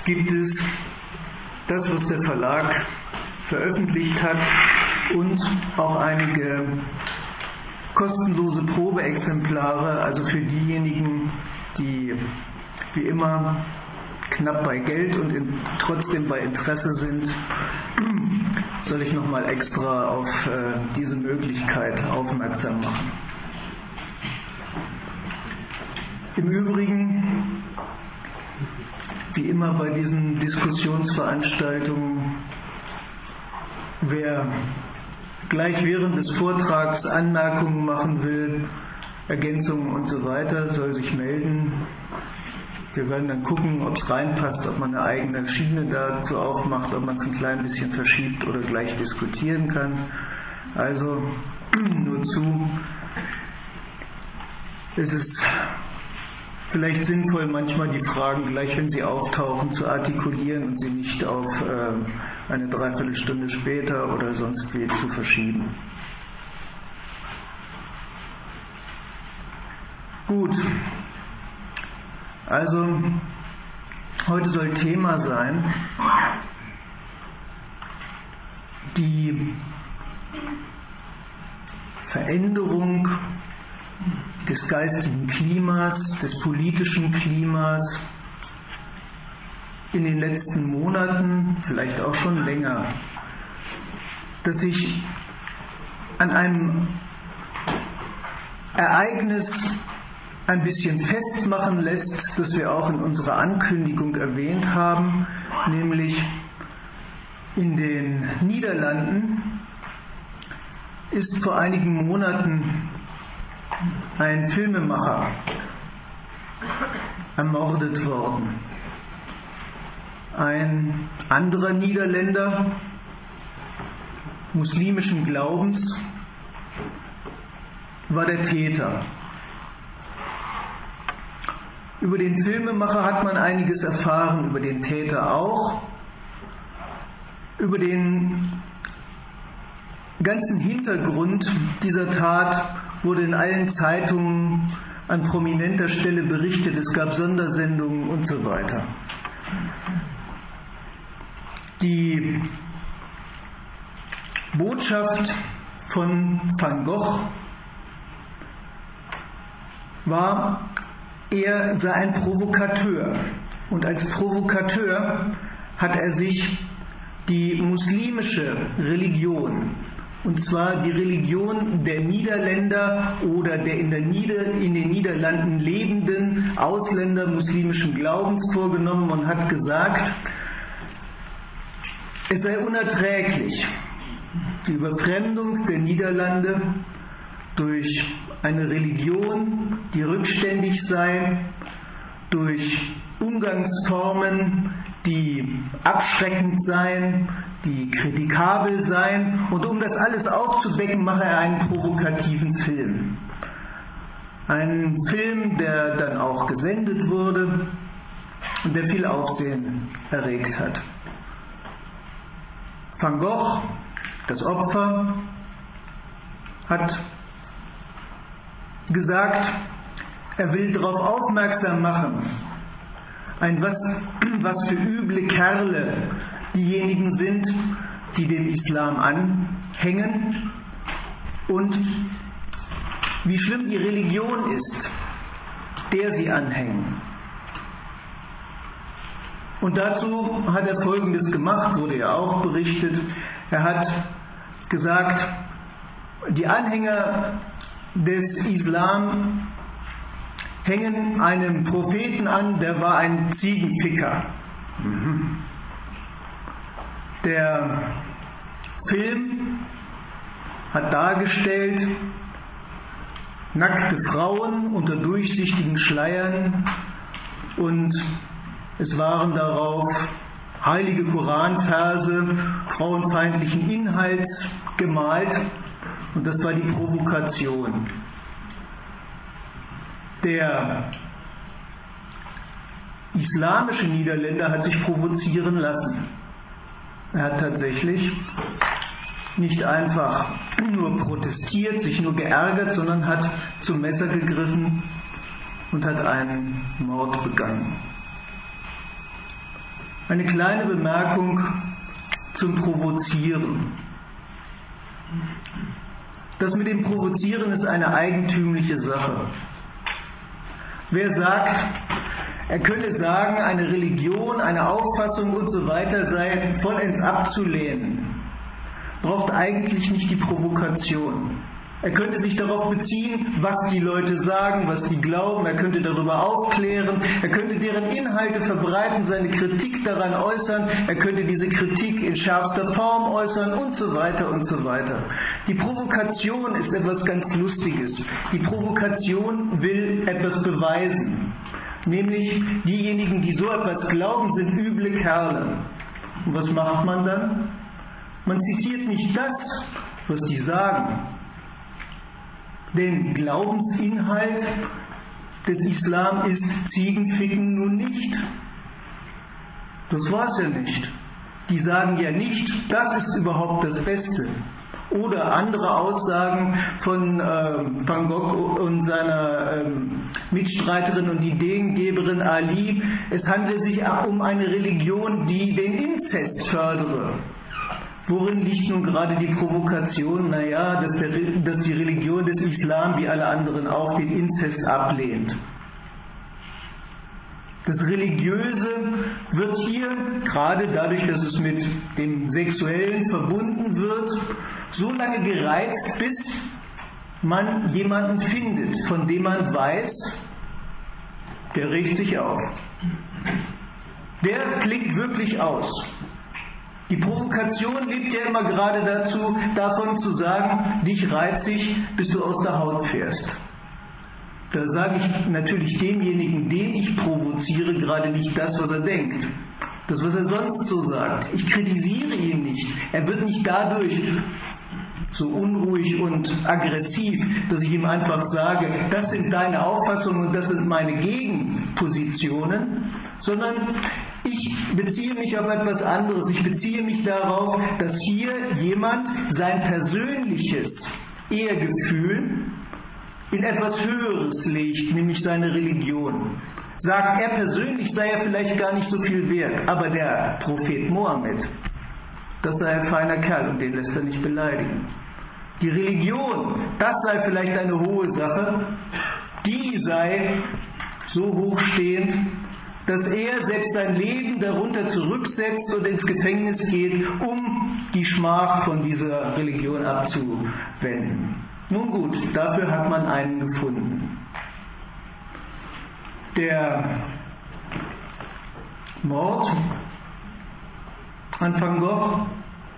gibt es das, was der Verlag veröffentlicht hat und auch einige kostenlose Probeexemplare, also für diejenigen, die wie immer knapp bei Geld und trotzdem bei Interesse sind, soll ich nochmal extra auf diese Möglichkeit aufmerksam machen. Im Übrigen, wie immer bei diesen Diskussionsveranstaltungen, wer gleich während des Vortrags Anmerkungen machen will, Ergänzungen und so weiter, soll sich melden. Wir werden dann gucken, ob es reinpasst, ob man eine eigene Schiene dazu aufmacht, ob man es ein klein bisschen verschiebt oder gleich diskutieren kann. Also nur zu. Es ist vielleicht sinnvoll, manchmal die Fragen gleich, wenn sie auftauchen, zu artikulieren und sie nicht auf eine Dreiviertelstunde später oder sonst wie zu verschieben. Gut. Also, heute soll Thema sein die Veränderung des geistigen Klimas, des politischen Klimas in den letzten Monaten, vielleicht auch schon länger, dass sich an einem Ereignis ein bisschen festmachen lässt, das wir auch in unserer Ankündigung erwähnt haben, nämlich in den Niederlanden ist vor einigen Monaten ein Filmemacher ermordet worden. Ein anderer Niederländer muslimischen Glaubens war der Täter. Über den Filmemacher hat man einiges erfahren, über den Täter auch. Über den ganzen Hintergrund dieser Tat wurde in allen Zeitungen an prominenter Stelle berichtet. Es gab Sondersendungen und so weiter. Die Botschaft von Van Gogh war, er sei ein Provokateur und als Provokateur hat er sich die muslimische Religion, und zwar die Religion der Niederländer oder der in den Niederlanden lebenden Ausländer muslimischen Glaubens vorgenommen und hat gesagt, es sei unerträglich, die Überfremdung der Niederlande durch eine Religion, die rückständig sei, durch Umgangsformen, die abschreckend seien, die kritikabel seien. Und um das alles aufzudecken, mache er einen provokativen Film. Einen Film, der dann auch gesendet wurde und der viel Aufsehen erregt hat. Van Gogh, das Opfer, hat gesagt, er will darauf aufmerksam machen, was für üble Kerle diejenigen sind, die dem Islam anhängen und wie schlimm die Religion ist, der sie anhängen. Und dazu hat er Folgendes gemacht, wurde ja auch berichtet. Er hat gesagt, die Anhänger des Islam hängen einem Propheten an, der war ein Ziegenficker. Der Film hat dargestellt nackte Frauen unter durchsichtigen Schleiern und es waren darauf heilige Koranverse frauenfeindlichen Inhalts gemalt und das war die Provokation. Der islamische Niederländer hat sich provozieren lassen. Er hat tatsächlich nicht einfach nur protestiert, sich nur geärgert, sondern hat zum Messer gegriffen und hat einen Mord begangen. Eine kleine Bemerkung zum Provozieren. Das mit dem Provozieren ist eine eigentümliche Sache. Wer sagt, er könne sagen, eine Religion, eine Auffassung und so weiter sei vollends abzulehnen, braucht eigentlich nicht die Provokation. Er könnte sich darauf beziehen, was die Leute sagen, was die glauben, er könnte darüber aufklären, er könnte deren Inhalte verbreiten, seine Kritik daran äußern, er könnte diese Kritik in schärfster Form äußern und so weiter und so weiter. Die Provokation ist etwas ganz Lustiges. Die Provokation will etwas beweisen. Nämlich, diejenigen, die so etwas glauben, sind üble Kerle. Und was macht man dann? Man zitiert nicht das, was die sagen. Denn Glaubensinhalt des Islam ist Ziegenficken nun nicht. Das war es ja nicht. Die sagen ja nicht, das ist überhaupt das Beste. Oder andere Aussagen von Van Gogh und seiner Mitstreiterin und Ideengeberin Ali. Es handelt sich um eine Religion, die den Inzest fördere. Worin liegt nun gerade die Provokation? Naja, dass die Religion des Islam, wie alle anderen auch, den Inzest ablehnt. Das Religiöse wird hier, gerade dadurch, dass es mit dem Sexuellen verbunden wird, so lange gereizt, bis man jemanden findet, von dem man weiß, der regt sich auf. Der klickt wirklich aus. Die Provokation lebt ja immer gerade davon zu sagen, dich reizt ich, bis du aus der Haut fährst. Da sage ich natürlich demjenigen, den ich provoziere, gerade nicht das, was er denkt. Das, was er sonst so sagt. Ich kritisiere ihn nicht. Er wird nicht dadurch so unruhig und aggressiv, dass ich ihm einfach sage, das sind deine Auffassungen und das sind meine Gegenpositionen, sondern ich beziehe mich auf etwas anderes. Ich beziehe mich darauf, dass hier jemand sein persönliches Ehrgefühl in etwas Höheres legt, nämlich seine Religion. Sagt, er persönlich sei ja vielleicht gar nicht so viel wert, aber der Prophet Mohammed, das sei ein feiner Kerl und den lässt er nicht beleidigen. Die Religion, das sei vielleicht eine hohe Sache, die sei so hochstehend, dass er selbst sein Leben darunter zurücksetzt und ins Gefängnis geht, um die Schmach von dieser Religion abzuwenden. Nun gut, dafür hat man einen gefunden. Der Mord an Van Gogh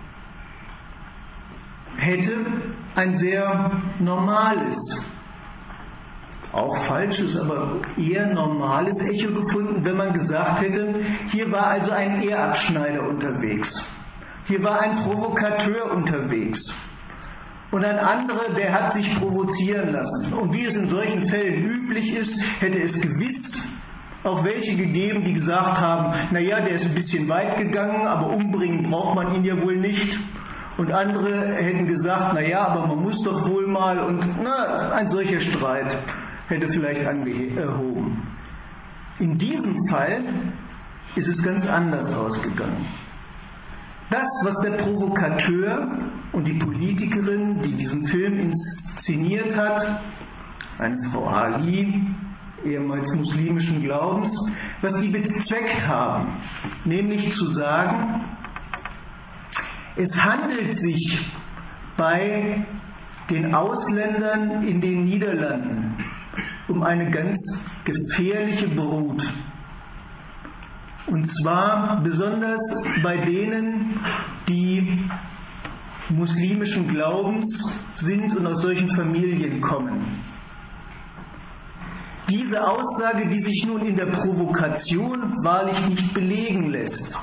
hätte ein sehr normales, auch falsches, aber eher normales Echo gefunden, wenn man gesagt hätte, hier war also ein Ehrabschneider unterwegs. Hier war ein Provokateur unterwegs. Und ein anderer, der hat sich provozieren lassen. Und wie es in solchen Fällen üblich ist, hätte es gewiss auch welche gegeben, die gesagt haben, naja, der ist ein bisschen weit gegangen, aber umbringen braucht man ihn ja wohl nicht. Und andere hätten gesagt, naja, aber man muss doch wohl mal, und ein solcher Streit hätte vielleicht angehoben. In diesem Fall ist es ganz anders ausgegangen. Das, was der Provokateur und die Politikerin, die diesen Film inszeniert hat, eine Frau Ali, ehemals muslimischen Glaubens, was die bezweckt haben, nämlich zu sagen, es handelt sich bei den Ausländern in den Niederlanden um eine ganz gefährliche Brut. Und zwar besonders bei denen, die muslimischen Glaubens sind und aus solchen Familien kommen. Diese Aussage, die sich nun in der Provokation wahrlich nicht belegen lässt,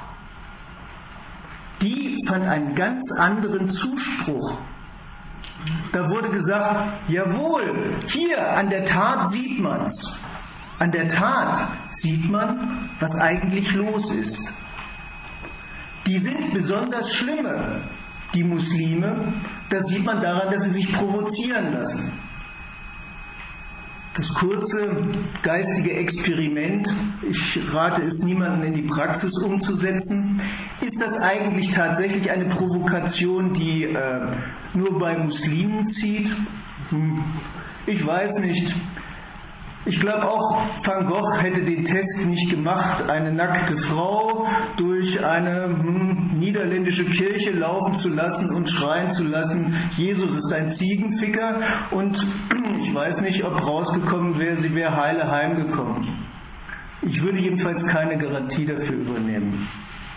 die fand einen ganz anderen Zuspruch. Da wurde gesagt, jawohl, hier an der Tat sieht man's. An der Tat sieht man, was eigentlich los ist. Die sind besonders schlimme, die Muslime. Das sieht man daran, dass sie sich provozieren lassen. Das kurze geistige Experiment, ich rate es niemandem in die Praxis umzusetzen, ist das eigentlich tatsächlich eine Provokation, die nur bei Muslimen zieht? Ich weiß nicht. Ich glaube auch, Van Gogh hätte den Test nicht gemacht, eine nackte Frau durch eine niederländische Kirche laufen zu lassen und schreien zu lassen, Jesus ist ein Ziegenficker, und ich weiß nicht, ob rausgekommen wäre, sie wäre heile heimgekommen. Ich würde jedenfalls keine Garantie dafür übernehmen.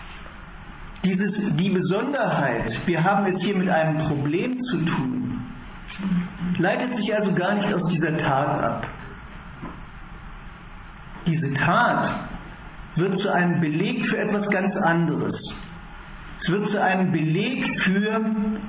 Die Besonderheit, wir haben es hier mit einem Problem zu tun, leitet sich also gar nicht aus dieser Tat ab. Diese Tat wird zu einem Beleg für etwas ganz anderes. Es wird zu einem Beleg für,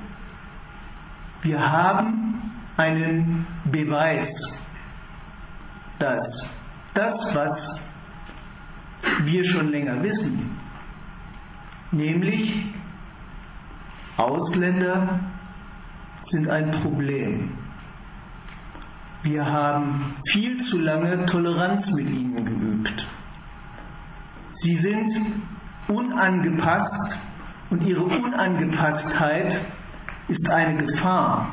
wir haben einen Beweis, dass das, was wir schon länger wissen, nämlich Ausländer sind ein Problem. Wir haben viel zu lange Toleranz mit ihnen geübt. Sie sind unangepasst und ihre Unangepasstheit ist eine Gefahr.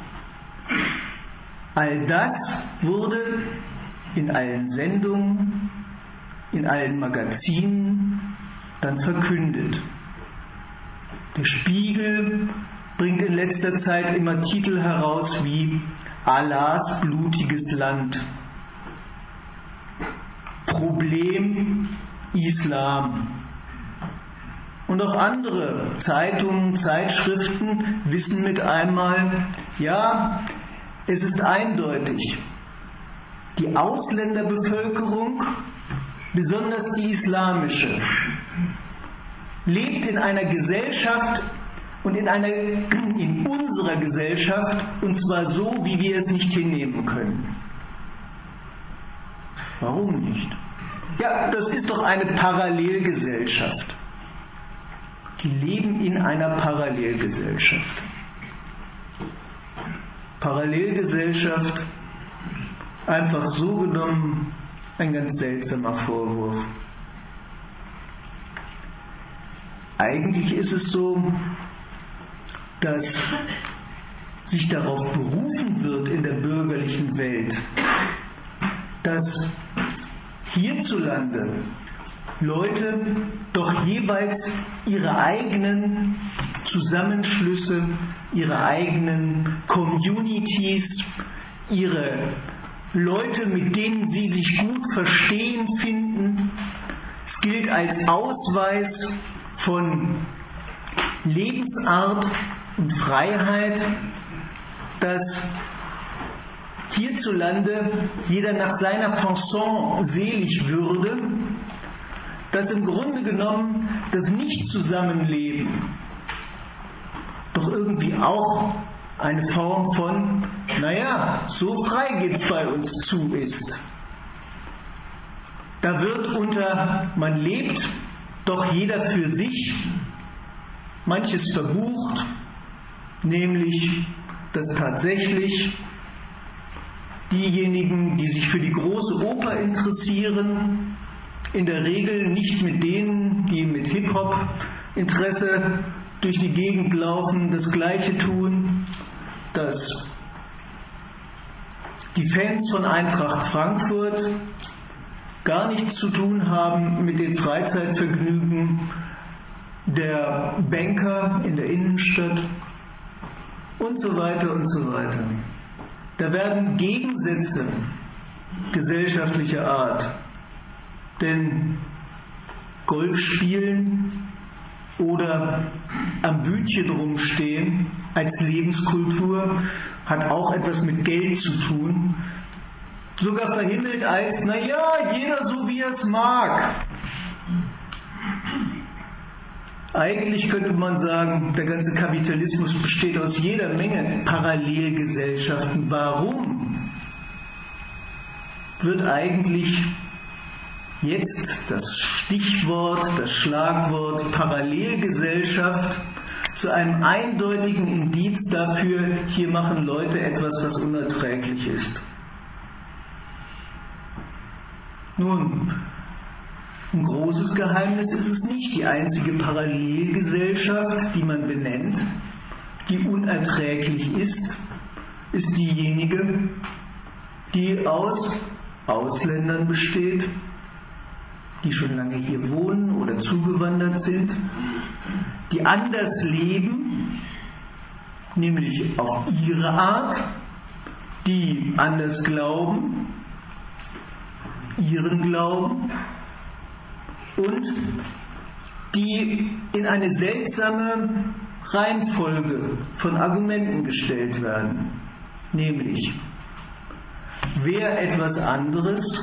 All das wurde in allen Sendungen, in allen Magazinen dann verkündet. Der Spiegel bringt in letzter Zeit immer Titel heraus wie Allahs blutiges Land, Problem Islam. Und auch andere Zeitungen, Zeitschriften wissen mit einmal, ja, es ist eindeutig, die Ausländerbevölkerung, besonders die islamische, lebt in einer Gesellschaft und in unserer Gesellschaft, und zwar so, wie wir es nicht hinnehmen können. Warum nicht? Ja, das ist doch eine Parallelgesellschaft. Die leben in einer Parallelgesellschaft. Parallelgesellschaft, einfach so genommen, ein ganz seltsamer Vorwurf. Eigentlich ist es so, dass sich darauf berufen wird in der bürgerlichen Welt, dass hierzulande Leute doch jeweils ihre eigenen Zusammenschlüsse, ihre eigenen Communities, ihre Leute, mit denen sie sich gut verstehen, finden. Es gilt als Ausweis von Lebensart und Freiheit, dass hierzulande jeder nach seiner Fasson selig würde, dass im Grunde genommen das Nicht-Zusammenleben doch irgendwie auch eine Form von, naja, so frei geht's bei uns zu ist. Da wird unter, man lebt doch jeder für sich, manches verbucht, nämlich dass tatsächlich diejenigen, die sich für die große Oper interessieren, in der Regel nicht mit denen, die mit Hip-Hop-Interesse durch die Gegend laufen, das Gleiche tun, dass die Fans von Eintracht Frankfurt gar nichts zu tun haben mit den Freizeitvergnügen der Banker in der Innenstadt und so weiter und so weiter. Da werden Gegensätze gesellschaftlicher Art, denn Golf spielen oder am Bütchen rumstehen als Lebenskultur hat auch etwas mit Geld zu tun, sogar verhimmelt als, naja, jeder so wie er es mag. Eigentlich könnte man sagen, der ganze Kapitalismus besteht aus jeder Menge Parallelgesellschaften. Warum wird eigentlich jetzt das Stichwort, das Schlagwort Parallelgesellschaft zu einem eindeutigen Indiz dafür, hier machen Leute etwas, was unerträglich ist? Nun, ein großes Geheimnis ist es nicht. Die einzige Parallelgesellschaft, die man benennt, die unerträglich ist, ist diejenige, die aus Ausländern besteht, die schon lange hier wohnen oder zugewandert sind, die anders leben, nämlich auf ihre Art, die anders glauben, ihren Glauben, und die in eine seltsame Reihenfolge von Argumenten gestellt werden, nämlich wer etwas anderes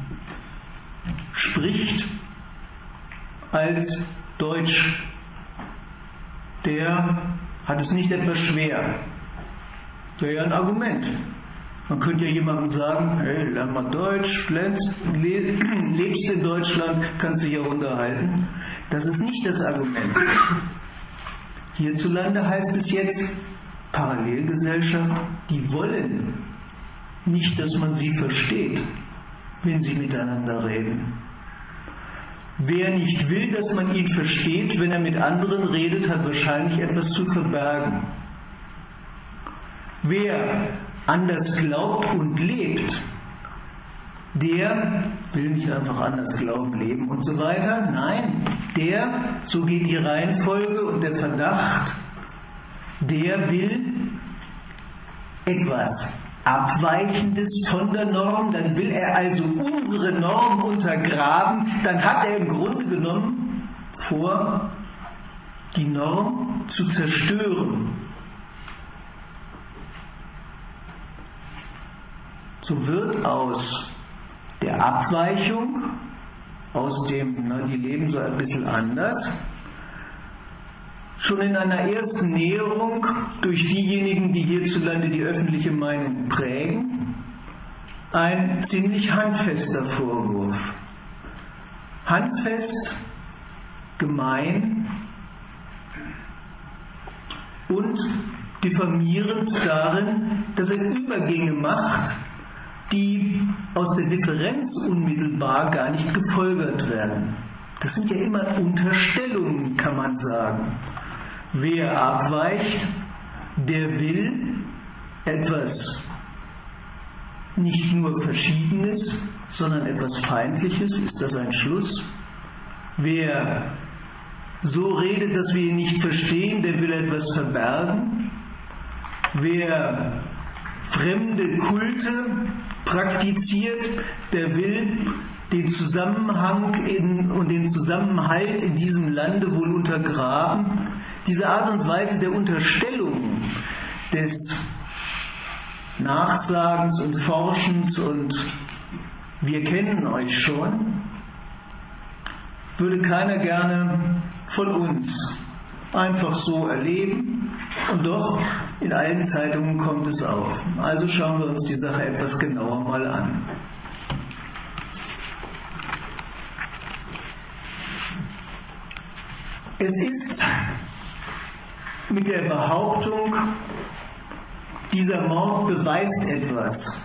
spricht als Deutsch, der hat es nicht etwas schwer. Wäre ja ein Argument. Man könnte ja jemandem sagen, hey, lern mal Deutsch, lebst in Deutschland, kannst dich ja unterhalten. Das ist nicht das Argument. Hierzulande heißt es jetzt, Parallelgesellschaft, die wollen nicht, dass man sie versteht, wenn sie miteinander reden. Wer nicht will, dass man ihn versteht, wenn er mit anderen redet, hat wahrscheinlich etwas zu verbergen. Wer anders glaubt und lebt, der will nicht einfach anders glauben, leben und so weiter. Nein, der, so geht die Reihenfolge und der Verdacht, der will etwas Abweichendes von der Norm, dann will er also unsere Norm untergraben, dann hat er im Grunde genommen vor, die Norm zu zerstören. So wird aus der Abweichung, aus dem, die leben so ein bisschen anders, schon in einer ersten Näherung durch diejenigen, die hierzulande die öffentliche Meinung prägen, ein ziemlich handfester Vorwurf. Handfest, gemein und diffamierend darin, dass er Übergänge macht, die aus der Differenz unmittelbar gar nicht gefolgert werden. Das sind ja immer Unterstellungen, kann man sagen. Wer abweicht, der will etwas nicht nur Verschiedenes, sondern etwas Feindliches. Ist das ein Schluss? Wer so redet, dass wir ihn nicht verstehen, der will etwas verbergen. Wer fremde Kulte praktiziert, der will den Zusammenhang und den Zusammenhalt in diesem Lande wohl untergraben. Diese Art und Weise der Unterstellung, des Nachsagens und Forschens und wir kennen euch schon, würde keiner gerne von uns einfach so erleben, und doch in allen Zeitungen kommt es auf. Also schauen wir uns die Sache etwas genauer mal an. Es ist mit der Behauptung, dieser Mord beweist etwas,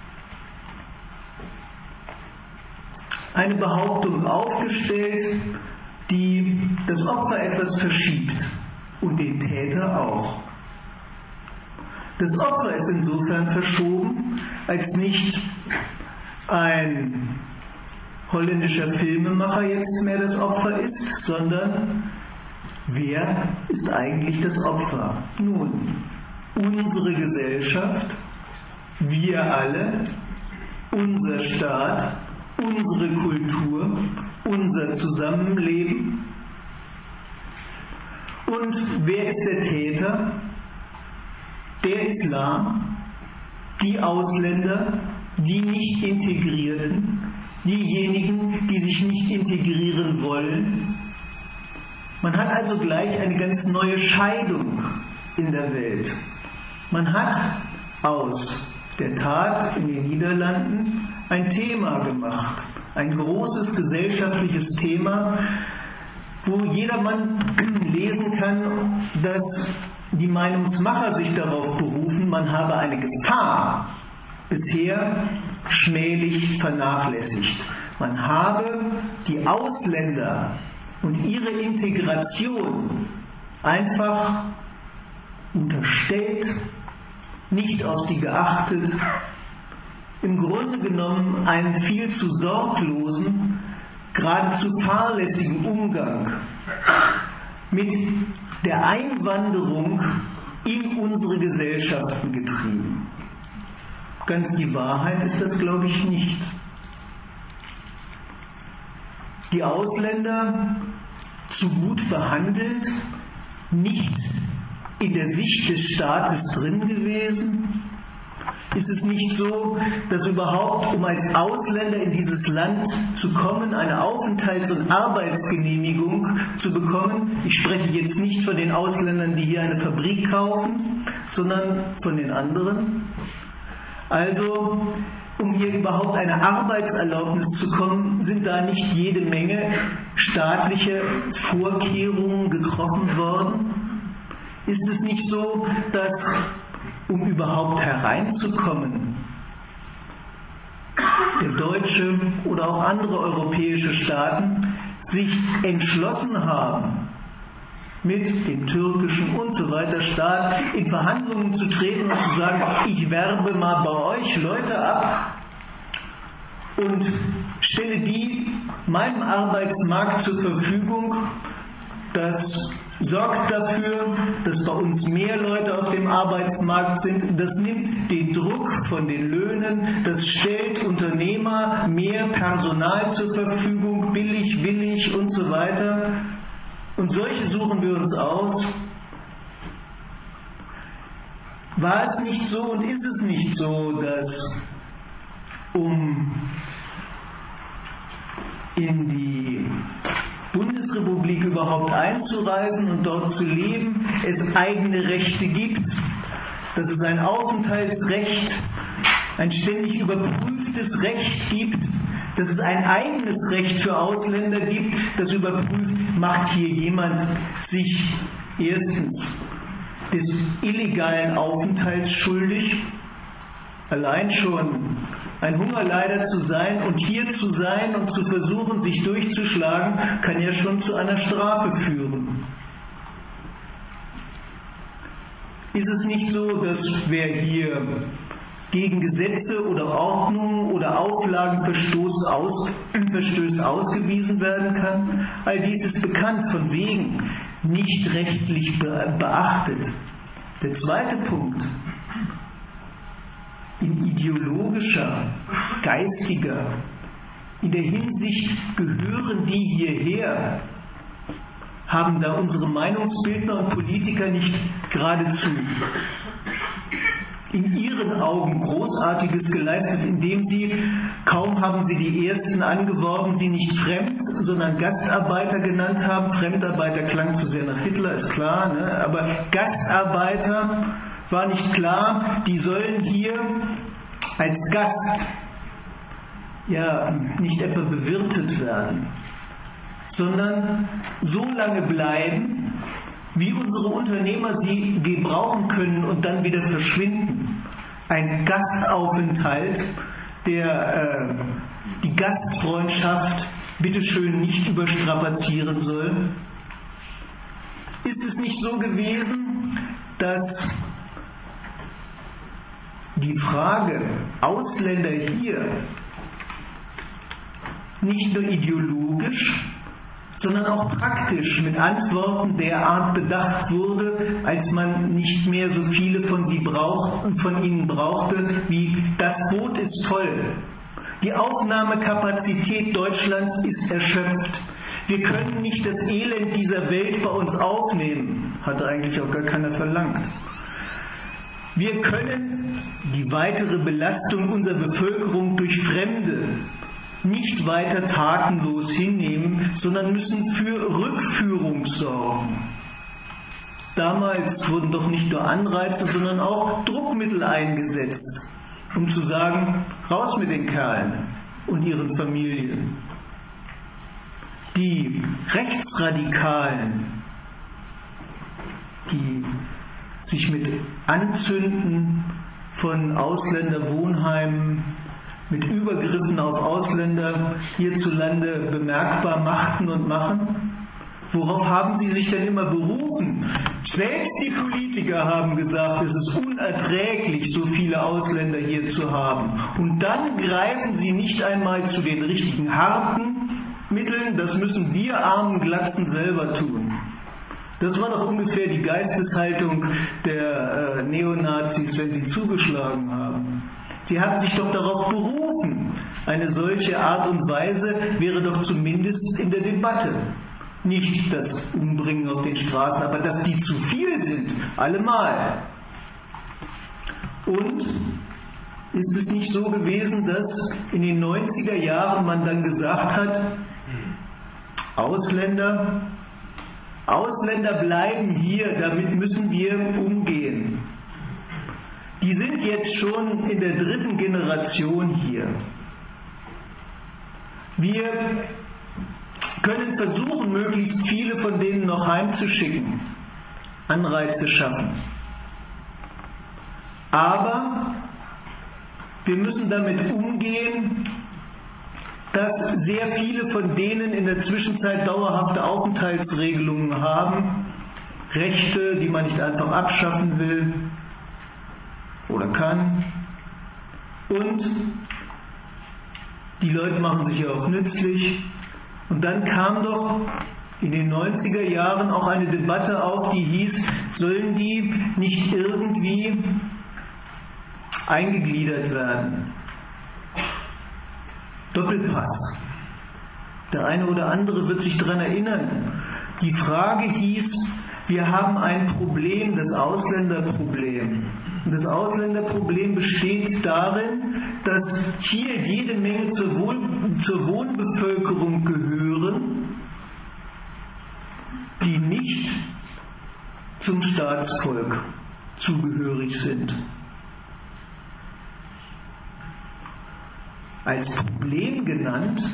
eine Behauptung aufgestellt, die das Opfer etwas verschiebt und den Täter auch. Das Opfer ist insofern verschoben, als nicht ein holländischer Filmemacher jetzt mehr das Opfer ist, sondern wer ist eigentlich das Opfer? Nun, unsere Gesellschaft, wir alle, unser Staat, unsere Kultur, unser Zusammenleben. Und wer ist der Täter? Der Islam, die Ausländer, die nicht Integrierten, diejenigen, die sich nicht integrieren wollen. Man hat also gleich eine ganz neue Scheidung in der Welt. Man hat aus der Tat in den Niederlanden ein Thema gemacht, ein großes gesellschaftliches Thema, wo jedermann lesen kann, dass die Meinungsmacher sich darauf berufen, man habe eine Gefahr bisher schmählich vernachlässigt. Man habe die Ausländer und ihre Integration einfach unterstellt, nicht auf sie geachtet, im Grunde genommen einen viel zu sorglosen, geradezu fahrlässigen Umgang mit der Einwanderung in unsere Gesellschaften getrieben. Ganz die Wahrheit ist das, glaube ich, nicht. Die Ausländer zu gut behandelt, nicht in der Sicht des Staates drin gewesen? Ist es nicht so, dass überhaupt, um als Ausländer in dieses Land zu kommen, eine Aufenthalts- und Arbeitsgenehmigung zu bekommen? Ich spreche jetzt nicht von den Ausländern, die hier eine Fabrik kaufen, sondern von den anderen. Also, um hier überhaupt eine Arbeitserlaubnis zu bekommen, sind da nicht jede Menge staatliche Vorkehrungen getroffen worden? Ist es nicht so, dass, um überhaupt hereinzukommen, der deutsche oder auch andere europäische Staaten sich entschlossen haben, mit dem türkischen und so weiter Staat in Verhandlungen zu treten und zu sagen, ich werbe mal bei euch Leute ab und stelle die meinem Arbeitsmarkt zur Verfügung. Das sorgt dafür, dass bei uns mehr Leute auf dem Arbeitsmarkt sind. Das nimmt den Druck von den Löhnen. Das stellt Unternehmer mehr Personal zur Verfügung, billig und so weiter. Und solche suchen wir uns aus. War es nicht so und ist es nicht so, dass um in die Bundesrepublik überhaupt einzureisen und dort zu leben, es eigene Rechte gibt, dass es ein Aufenthaltsrecht, ein ständig überprüftes Recht gibt, dass es ein eigenes Recht für Ausländer gibt, das überprüft, macht hier jemand sich erstens des illegalen Aufenthalts schuldig, allein schon ein Hungerleider zu sein und hier zu sein und zu versuchen, sich durchzuschlagen, kann ja schon zu einer Strafe führen. Ist es nicht so, dass wer hier gegen Gesetze oder Ordnungen oder Auflagen verstößt, ausgewiesen werden kann? All dies ist bekannt, von wegen nicht rechtlich beachtet. Der zweite Punkt: in ideologischer, geistiger, in der Hinsicht gehören die hierher, haben da unsere Meinungsbildner und Politiker nicht geradezu in ihren Augen Großartiges geleistet, indem sie, kaum haben sie die Ersten angeworben, sie nicht Fremd, sondern Gastarbeiter genannt haben. Fremdarbeiter klang zu sehr nach Hitler, ist klar, ne? Aber Gastarbeiter war nicht klar, die sollen hier als Gast ja nicht etwa bewirtet werden, sondern so lange bleiben, wie unsere Unternehmer sie gebrauchen können und dann wieder verschwinden. Ein Gastaufenthalt, der die Gastfreundschaft bitteschön nicht überstrapazieren soll. Ist es nicht so gewesen, dass die Frage Ausländer hier nicht nur ideologisch, sondern auch praktisch mit Antworten der Art bedacht wurde, als man nicht mehr so viele von ihnen brauchte, wie das Boot ist voll. Die Aufnahmekapazität Deutschlands ist erschöpft. Wir können nicht das Elend dieser Welt bei uns aufnehmen, hat eigentlich auch gar keiner verlangt. Wir können die weitere Belastung unserer Bevölkerung durch Fremde nicht weiter tatenlos hinnehmen, sondern müssen für Rückführung sorgen. Damals wurden doch nicht nur Anreize, sondern auch Druckmittel eingesetzt, um zu sagen, raus mit den Kerlen und ihren Familien. Die Rechtsradikalen, die sich mit Anzünden von Ausländerwohnheimen mit Übergriffen auf Ausländer hierzulande bemerkbar machten und machen? Worauf haben Sie sich denn immer berufen? Selbst die Politiker haben gesagt, es ist unerträglich, so viele Ausländer hier zu haben. Und dann greifen Sie nicht einmal zu den richtigen harten Mitteln, das müssen wir armen Glatzen selber tun. Das war doch ungefähr die Geisteshaltung der Neonazis, wenn sie zugeschlagen haben. Sie haben sich doch darauf berufen. Eine solche Art und Weise wäre doch zumindest in der Debatte. Nicht das Umbringen auf den Straßen, aber dass die zu viel sind, allemal. Und ist es nicht so gewesen, dass in den 90er Jahren man dann gesagt hat, Ausländer bleiben hier, damit müssen wir umgehen. Die sind jetzt schon in der 3. Generation hier. Wir können versuchen, möglichst viele von denen noch heimzuschicken, Anreize schaffen. Aber wir müssen damit umgehen, dass sehr viele von denen in der Zwischenzeit dauerhafte Aufenthaltsregelungen haben, Rechte, die man nicht einfach abschaffen will oder kann. Und die Leute machen sich ja auch nützlich. Und dann kam doch in den 90er Jahren auch eine Debatte auf, die hieß, sollen die nicht irgendwie eingegliedert werden? Doppelpass. Der eine oder andere wird sich daran erinnern. Die Frage hieß, wir haben ein Problem, das Ausländerproblem. Und das Ausländerproblem besteht darin, dass hier jede Menge zur Wohnbevölkerung gehören, die nicht zum Staatsvolk zugehörig sind. Als Problem genannt,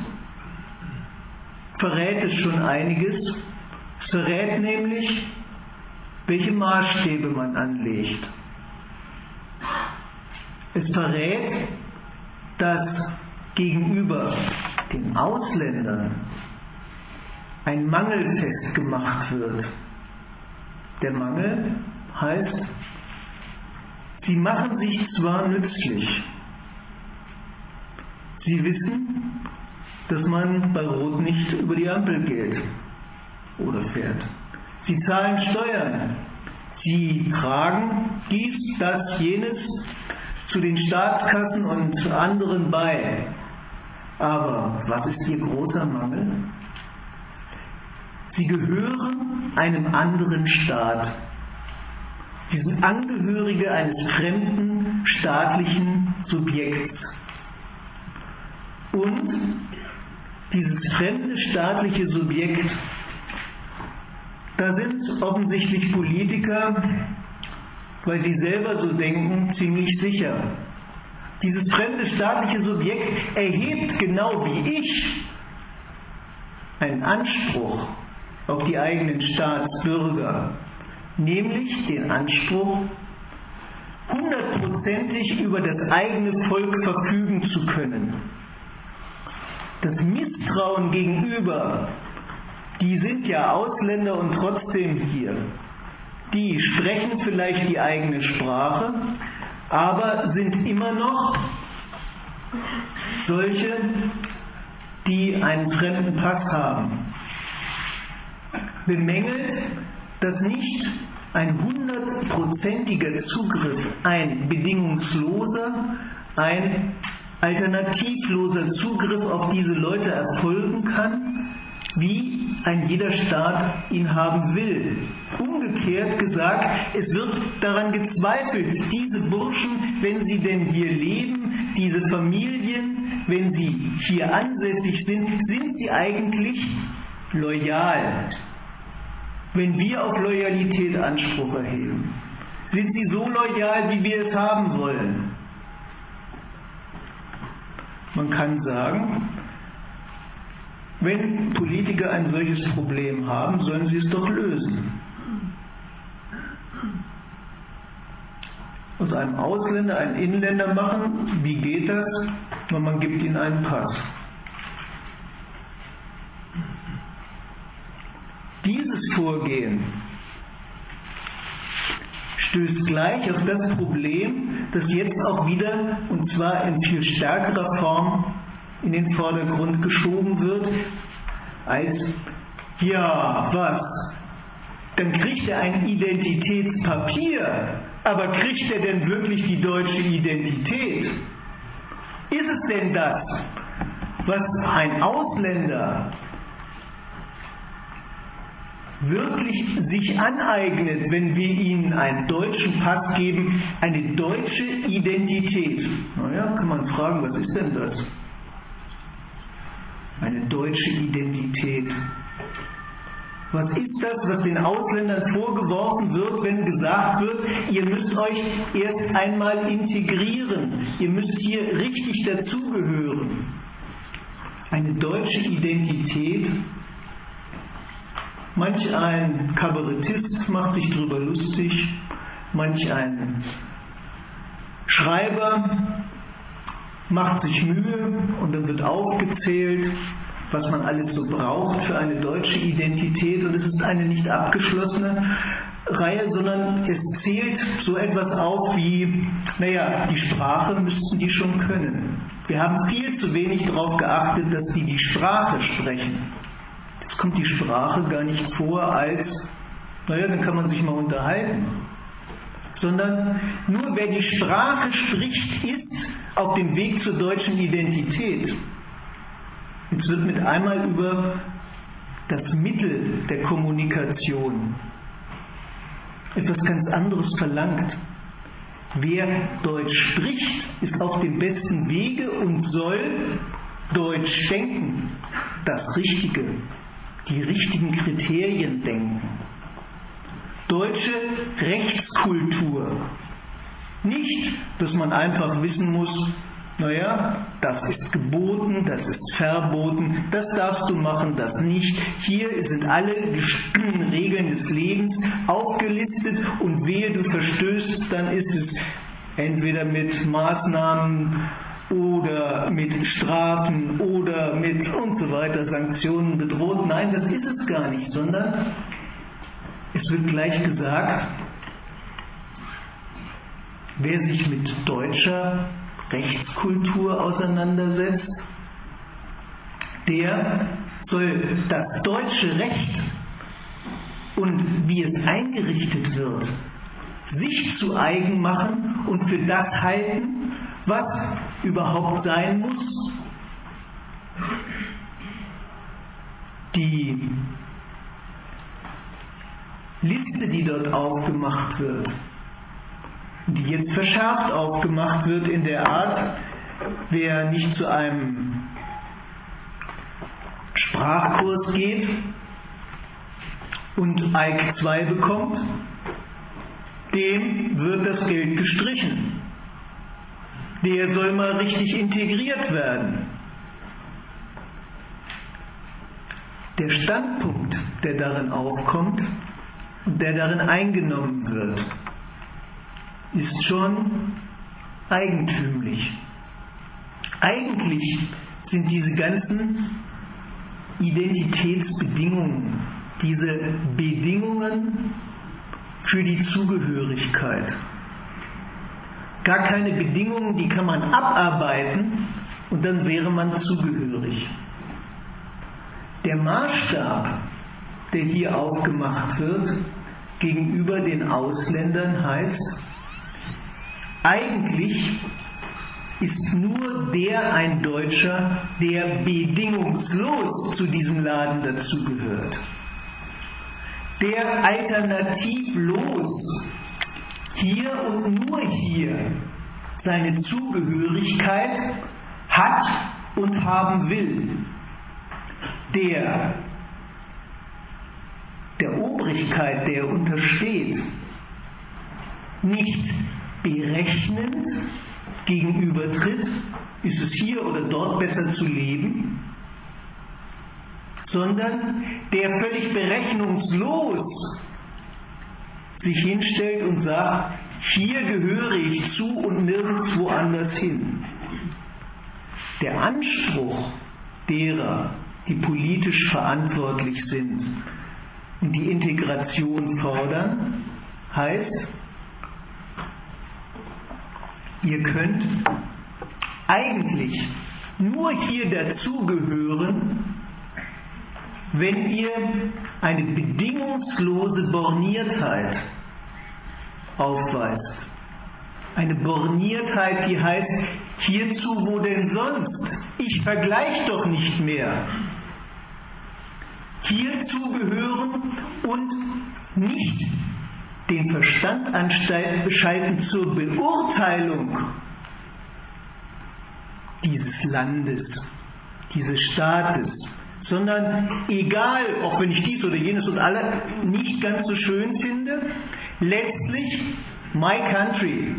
verrät es schon einiges. Es verrät nämlich, welche Maßstäbe man anlegt. Es verrät, dass gegenüber den Ausländern ein Mangel festgemacht wird. Der Mangel heißt, sie machen sich zwar nützlich, sie wissen, dass man bei Rot nicht über die Ampel geht oder fährt. Sie zahlen Steuern. Sie tragen dies, das, jenes zu den Staatskassen und anderen bei. Aber was ist ihr großer Mangel? Sie gehören einem anderen Staat. Sie sind Angehörige eines fremden staatlichen Subjekts. Und dieses fremde staatliche Subjekt, da sind offensichtlich Politiker, weil sie selber so denken, ziemlich sicher. Dieses fremde staatliche Subjekt erhebt genau wie ich einen Anspruch auf die eigenen Staatsbürger, nämlich den Anspruch, 100%ig über das eigene Volk verfügen zu können. Das Misstrauen gegenüber, die sind ja Ausländer und trotzdem hier. Die sprechen vielleicht die eigene Sprache, aber sind immer noch solche, die einen fremden Pass haben. Bemängelt, dass nicht ein 100%iger Zugriff, ein bedingungsloser, ein alternativloser Zugriff auf diese Leute erfolgen kann, wie ein jeder Staat ihn haben will. Umgekehrt gesagt, es wird daran gezweifelt, diese Burschen, wenn sie denn hier leben, diese Familien, wenn sie hier ansässig sind, sind sie eigentlich loyal. Wenn wir auf Loyalität Anspruch erheben, sind sie so loyal, wie wir es haben wollen. Man kann sagen, wenn Politiker ein solches Problem haben, sollen sie es doch lösen. aus einem Ausländer einen Inländer machen. Wie geht das? Man gibt ihnen einen Pass. Dieses Vorgehen stößt gleich auf das Problem, das jetzt auch wieder, und zwar in viel stärkerer Form, in den Vordergrund geschoben wird, als, ja, was? Dann kriegt er ein Identitätspapier, aber kriegt er denn wirklich die deutsche Identität? Ist es denn das, was ein Ausländer wirklich sich aneignet, wenn wir ihnen einen deutschen Pass geben, eine deutsche Identität? Naja, kann man fragen, was ist denn das? Eine deutsche Identität. Was ist das, was den Ausländern vorgeworfen wird, wenn gesagt wird, ihr müsst euch erst einmal integrieren, ihr müsst hier richtig dazugehören? Eine deutsche Identität. Manch ein Kabarettist macht sich darüber lustig, manch ein Schreiber macht sich Mühe und dann wird aufgezählt, was man alles so braucht für eine deutsche Identität, und es ist eine nicht abgeschlossene Reihe, sondern es zählt so etwas auf wie, naja, die Sprache müssten die schon können. Wir haben viel zu wenig darauf geachtet, dass die Sprache sprechen. Jetzt kommt die Sprache gar nicht vor als, naja, dann kann man sich mal unterhalten. Sondern nur wer die Sprache spricht, ist auf dem Weg zur deutschen Identität. Jetzt wird mit einmal über das Mittel der Kommunikation etwas ganz anderes verlangt. Wer Deutsch spricht, ist auf dem besten Wege und soll Deutsch denken, das Richtige, die richtigen Kriterien denken. Deutsche Rechtskultur. Nicht, dass man einfach wissen muss, naja, das ist geboten, das ist verboten, das darfst du machen, das nicht. Hier sind alle Regeln des Lebens aufgelistet und wehe, du verstößt, dann ist es entweder mit Maßnahmen oder mit Strafen oder mit und so weiter, Sanktionen bedroht. Nein, das ist es gar nicht, sondern es wird gleich gesagt, wer sich mit deutscher Rechtskultur auseinandersetzt, der soll das deutsche Recht und wie es eingerichtet wird, sich zu eigen machen und für das halten, was überhaupt sein muss. Die Liste, die dort aufgemacht wird, die jetzt verschärft aufgemacht wird in der Art, wer nicht zu einem Sprachkurs geht und EIG 2 bekommt, dem wird das Geld gestrichen. Der soll mal richtig integriert werden. Der Standpunkt, der darin aufkommt und der darin eingenommen wird, ist schon eigentümlich. Eigentlich sind diese ganzen Identitätsbedingungen, diese Bedingungen für die Zugehörigkeit, gar keine Bedingungen, die kann man abarbeiten und dann wäre man zugehörig. Der Maßstab, der hier aufgemacht wird gegenüber den Ausländern, heißt, eigentlich ist nur der ein Deutscher, der bedingungslos zu diesem Laden dazugehört. Der alternativlos hier und nur hier seine Zugehörigkeit hat und haben will. Der Obrigkeit, der untersteht, nicht berechnend gegenübertritt, ist es hier oder dort besser zu leben, sondern der völlig berechnungslos sich hinstellt und sagt, hier gehöre ich zu und nirgendwo anders hin. Der Anspruch derer, die politisch verantwortlich sind und die Integration fordern, heißt, ihr könnt eigentlich nur hier dazugehören, wenn ihr eine bedingungslose Borniertheit aufweist. Eine Borniertheit, die heißt, hierzu wo denn sonst? Ich vergleiche doch nicht mehr. Hierzu gehören und nicht den Verstand anschalten zur Beurteilung dieses Landes, dieses Staates, sondern egal, auch wenn ich dies oder jenes und alle nicht ganz so schön finde, letztlich my country.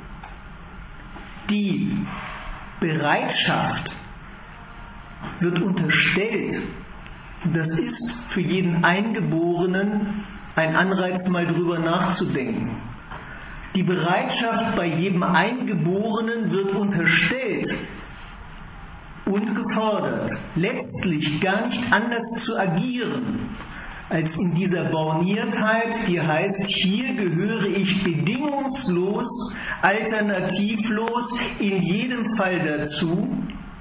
Die Bereitschaft wird unterstellt, und das ist für jeden Eingeborenen ein Anreiz, mal drüber nachzudenken. Die Bereitschaft bei jedem Eingeborenen wird unterstellt und gefordert, letztlich gar nicht anders zu agieren, als in dieser Borniertheit, die heißt, hier gehöre ich bedingungslos, alternativlos, in jedem Fall dazu.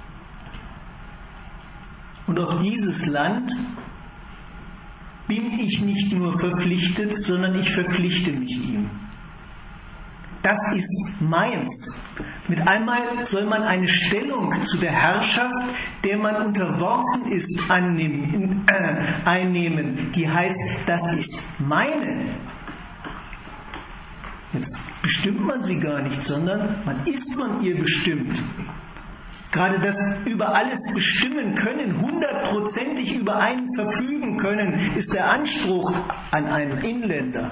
Und auf dieses Land bin ich nicht nur verpflichtet, sondern ich verpflichte mich ihm. Das ist meins. Mit einmal soll man eine Stellung zu der Herrschaft, der man unterworfen ist, einnehmen. Die heißt, das ist meine. Jetzt bestimmt man sie gar nicht, sondern man ist von ihr bestimmt. Gerade das über alles bestimmen können, 100%ig über einen verfügen können, ist der Anspruch an einen Inländer.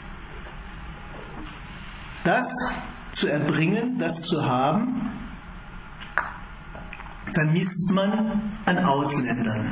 Das zu erbringen, das zu haben, vermisst man an Ausländern.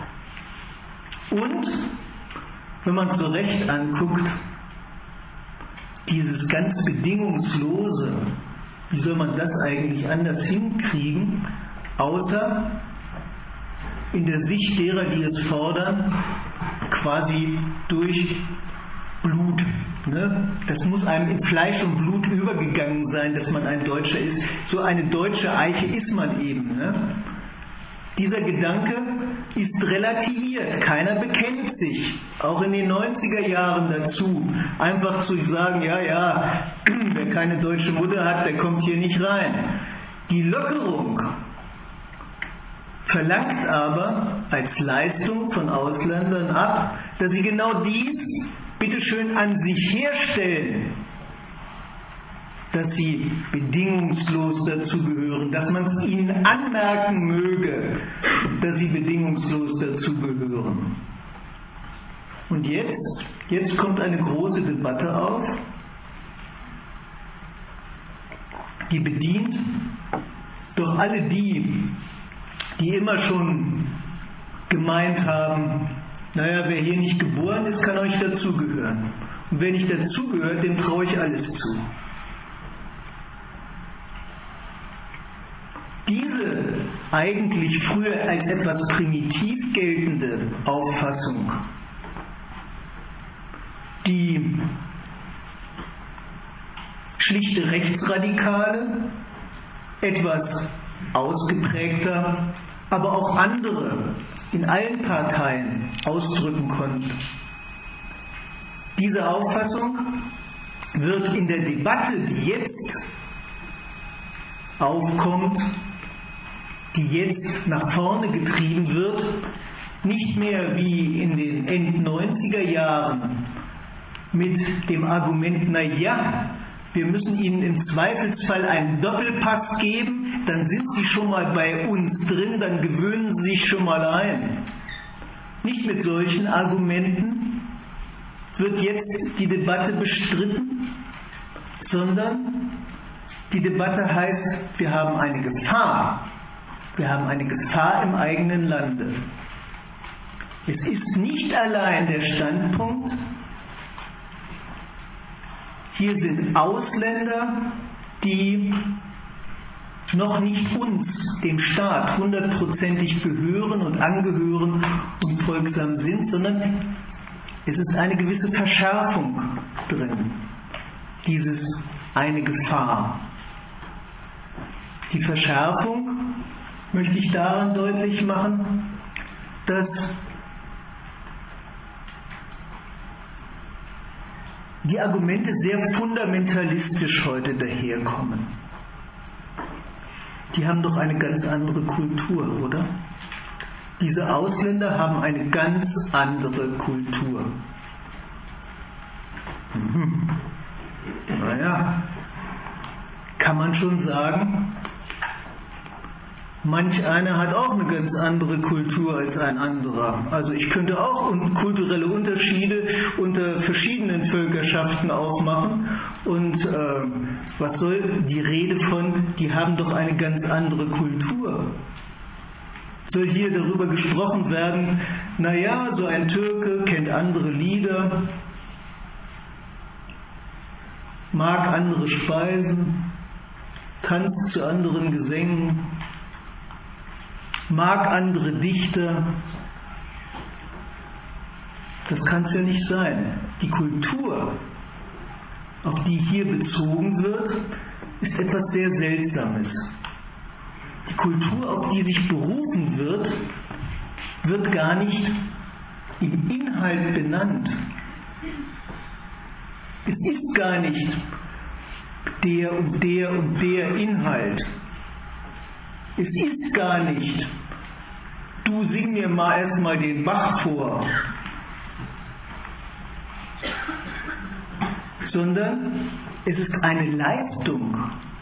Und, wenn man es so recht anguckt, dieses ganz bedingungslose, wie soll man das eigentlich anders hinkriegen, außer in der Sicht derer, die es fordern, quasi durch Blut. Ne? Das muss einem in Fleisch und Blut übergegangen sein, dass man ein Deutscher ist. So eine deutsche Eiche ist man eben. Ne? Dieser Gedanke ist relativiert. Keiner bekennt sich, auch in den 90er Jahren dazu, einfach zu sagen, ja, wer keine deutsche Mutter hat, der kommt hier nicht rein. Die Lockerung verlangt aber als Leistung von Ausländern ab, dass sie genau dies bitteschön an sich herstellen, dass sie bedingungslos dazugehören, dass man es ihnen anmerken möge, dass sie bedingungslos dazugehören. Und jetzt kommt eine große Debatte auf, die bedient doch alle die immer schon gemeint haben, naja, wer hier nicht geboren ist, kann auch nicht dazugehören. Und wer nicht dazugehört, dem traue ich alles zu. Diese eigentlich früher als etwas primitiv geltende Auffassung, die schlichte Rechtsradikale, etwas ausgeprägter, aber auch andere in allen Parteien ausdrücken konnten. Diese Auffassung wird in der Debatte, die jetzt aufkommt, die jetzt nach vorne getrieben wird, nicht mehr wie in den End-90er Jahren mit dem Argument, naja, wir müssen ihnen im Zweifelsfall einen Doppelpass geben, dann sind sie schon mal bei uns drin, dann gewöhnen sie sich schon mal ein. Nicht mit solchen Argumenten wird jetzt die Debatte bestritten, sondern die Debatte heißt, wir haben eine Gefahr. Wir haben eine Gefahr im eigenen Lande. Es ist nicht allein der Standpunkt, hier sind Ausländer, die noch nicht uns, dem Staat, 100%ig gehören und angehören und folgsam sind, sondern es ist eine gewisse Verschärfung drin, dieses eine Gefahr. Die Verschärfung möchte ich daran deutlich machen, dass die Argumente sehr fundamentalistisch heute daherkommen. Die haben doch eine ganz andere Kultur, oder? Diese Ausländer haben eine ganz andere Kultur. Naja, kann man schon sagen, manch einer hat auch eine ganz andere Kultur als ein anderer. Also ich könnte auch kulturelle Unterschiede unter verschiedenen Völkerschaften aufmachen. Und was soll die Rede von, die haben doch eine ganz andere Kultur? Soll hier darüber gesprochen werden, naja, so ein Türke kennt andere Lieder, mag andere Speisen, tanzt zu anderen Gesängen, mag andere Dichter. Das kann es ja nicht sein. Die Kultur, auf die hier bezogen wird, ist etwas sehr Seltsames. Die Kultur, auf die sich berufen wird, wird gar nicht im Inhalt benannt. Es ist gar nicht der und der und der Inhalt. Es ist gar nicht, du sing mir mal erstmal den Bach vor, sondern es ist eine Leistung.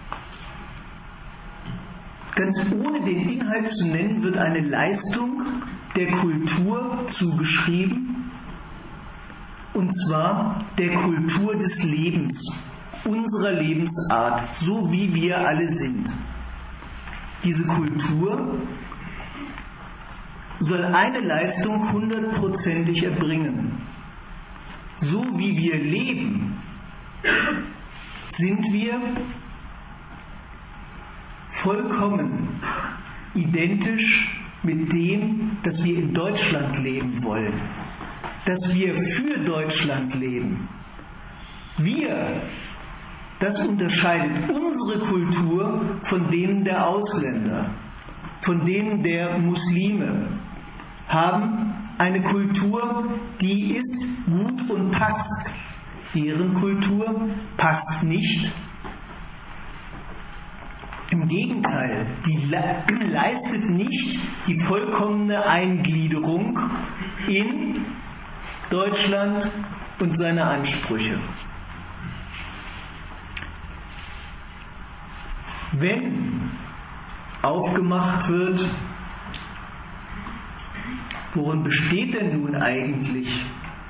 Ganz ohne den Inhalt zu nennen, wird eine Leistung der Kultur zugeschrieben, und zwar der Kultur des Lebens, unserer Lebensart, so wie wir alle sind. Diese Kultur soll eine Leistung 100%ig erbringen. So wie wir leben, sind wir vollkommen identisch mit dem, dass wir in Deutschland leben wollen, dass wir für Deutschland leben. Das unterscheidet unsere Kultur von denen der Ausländer, von denen der Muslime, haben eine Kultur, die ist gut und passt. Deren Kultur passt nicht. Im Gegenteil, die leistet nicht die vollkommene Eingliederung in Deutschland und seine Ansprüche. Wenn aufgemacht wird, worin besteht denn nun eigentlich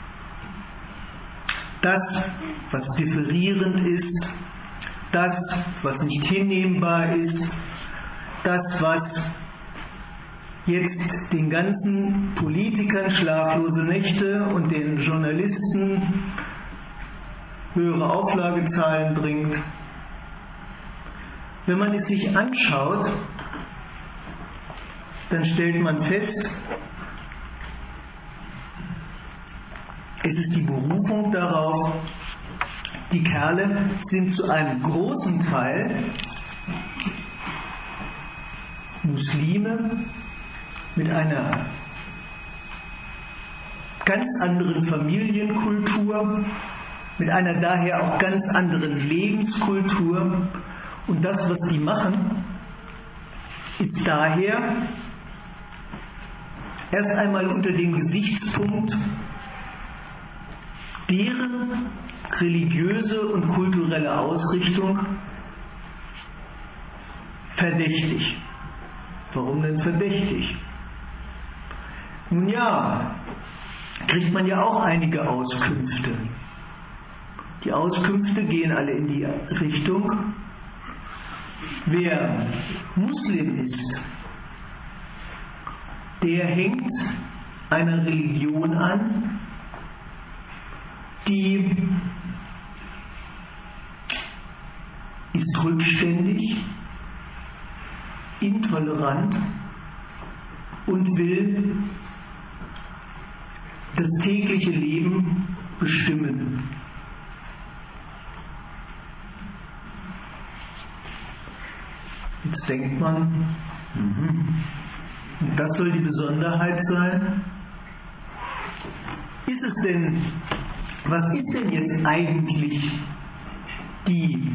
das, was differierend ist, das, was nicht hinnehmbar ist, das, was jetzt den ganzen Politikern schlaflose Nächte und den Journalisten höhere Auflagezahlen bringt. Wenn man es sich anschaut, dann stellt man fest, es ist die Berufung darauf, die Kerle sind zu einem großen Teil Muslime mit einer ganz anderen Familienkultur, mit einer daher auch ganz anderen Lebenskultur. Und das, was die machen, ist daher erst einmal unter dem Gesichtspunkt deren religiöse und kulturelle Ausrichtung verdächtig. Warum denn verdächtig? Nun ja, kriegt man ja auch einige Auskünfte. Die Auskünfte gehen alle in die Richtung, wer Muslim ist, der hängt einer Religion an, die ist rückständig, intolerant und will das tägliche Leben bestimmen. Jetzt denkt man, das soll die Besonderheit sein? Was ist denn jetzt eigentlich die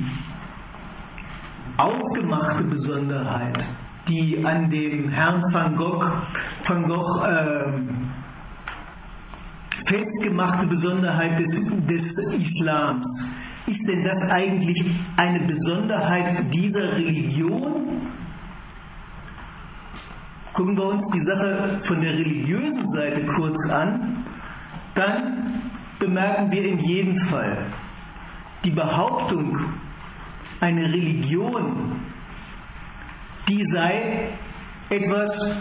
aufgemachte Besonderheit, die an dem Herrn van Gogh festgemachte Besonderheit des Islams? Ist denn das eigentlich eine Besonderheit dieser Religion? Gucken wir uns die Sache von der religiösen Seite kurz an, dann bemerken wir in jedem Fall, die Behauptung, eine Religion, die sei etwas,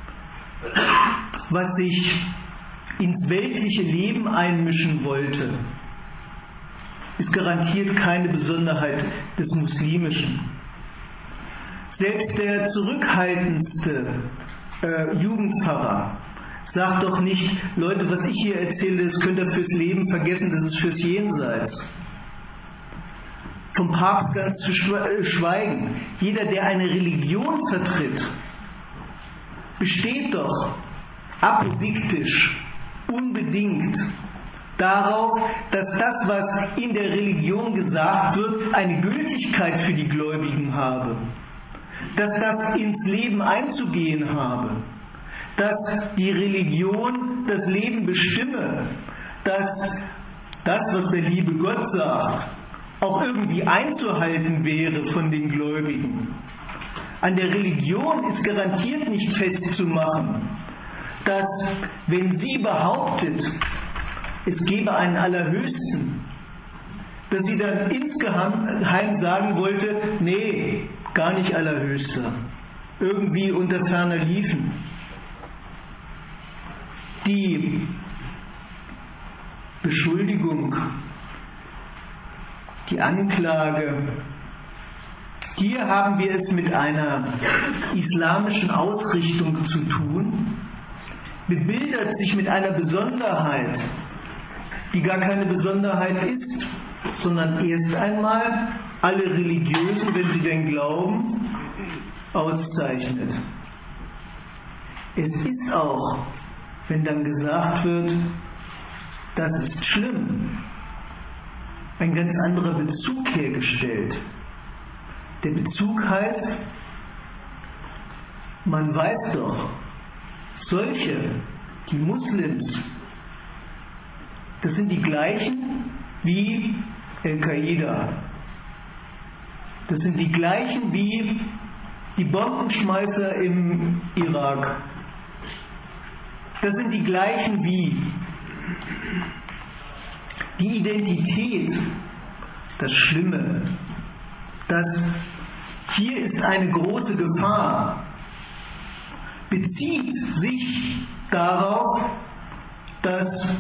was sich ins weltliche Leben einmischen wollte, ist garantiert keine Besonderheit des Muslimischen. Selbst der zurückhaltendste Jugendpfarrer sagt doch nicht, Leute, was ich hier erzähle, das könnt ihr fürs Leben vergessen, das ist fürs Jenseits. Vom Papst ganz zu schweigen. Jeder, der eine Religion vertritt, besteht doch apodiktisch, unbedingt darauf, dass das, was in der Religion gesagt wird, eine Gültigkeit für die Gläubigen habe, dass das ins Leben einzugehen habe, dass die Religion das Leben bestimme, dass das, was der liebe Gott sagt, auch irgendwie einzuhalten wäre von den Gläubigen. An der Religion ist garantiert nicht festzumachen, dass, wenn sie behauptet, es gebe einen Allerhöchsten, dass sie dann insgeheim sagen wollte, nee, gar nicht Allerhöchster, irgendwie unter ferner Liefen. Die Beschuldigung, die Anklage, hier haben wir es mit einer islamischen Ausrichtung zu tun, bebildert sich mit einer Besonderheit, die gar keine Besonderheit ist, sondern erst einmal alle Religiösen, wenn sie denn glauben, auszeichnet. Es ist auch, wenn dann gesagt wird, das ist schlimm, ein ganz anderer Bezug hergestellt. Der Bezug heißt, man weiß doch, solche, die Muslims, das sind die gleichen wie Al-Qaida. Das sind die gleichen wie die Bombenschmeißer im Irak. Das sind die gleichen wie die Identität, das Schlimme, das hier ist eine große Gefahr, bezieht sich darauf, dass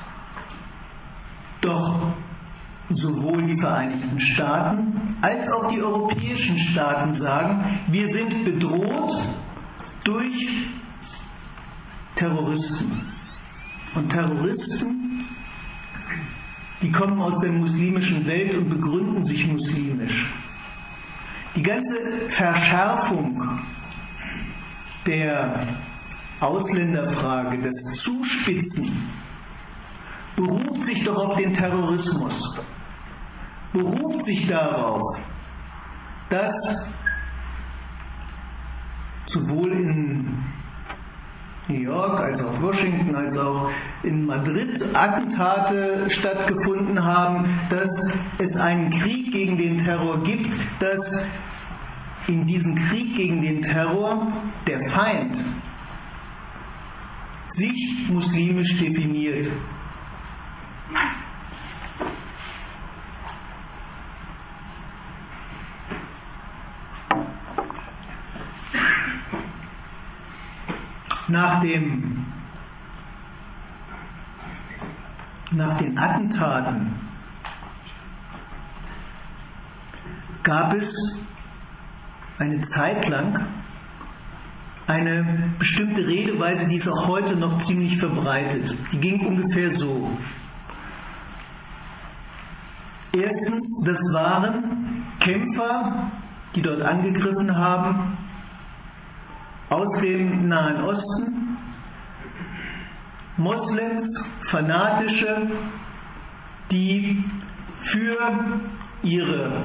doch sowohl die Vereinigten Staaten als auch die europäischen Staaten sagen, wir sind bedroht durch Terroristen. Und Terroristen, die kommen aus der muslimischen Welt und begründen sich muslimisch. Die ganze Verschärfung der Ausländerfrage, das Zuspitzen, beruft sich doch auf den Terrorismus, beruft sich darauf, dass sowohl in New York als auch Washington als auch in Madrid Attentate stattgefunden haben, dass es einen Krieg gegen den Terror gibt, dass in diesem Krieg gegen den Terror der Feind sich muslimisch definiert. Nach den Attentaten gab es eine Zeit lang eine bestimmte Redeweise, die ist auch heute noch ziemlich verbreitet. Die ging ungefähr so. Erstens, das waren Kämpfer, die dort angegriffen haben, aus dem Nahen Osten, Moslems, Fanatische, die für ihre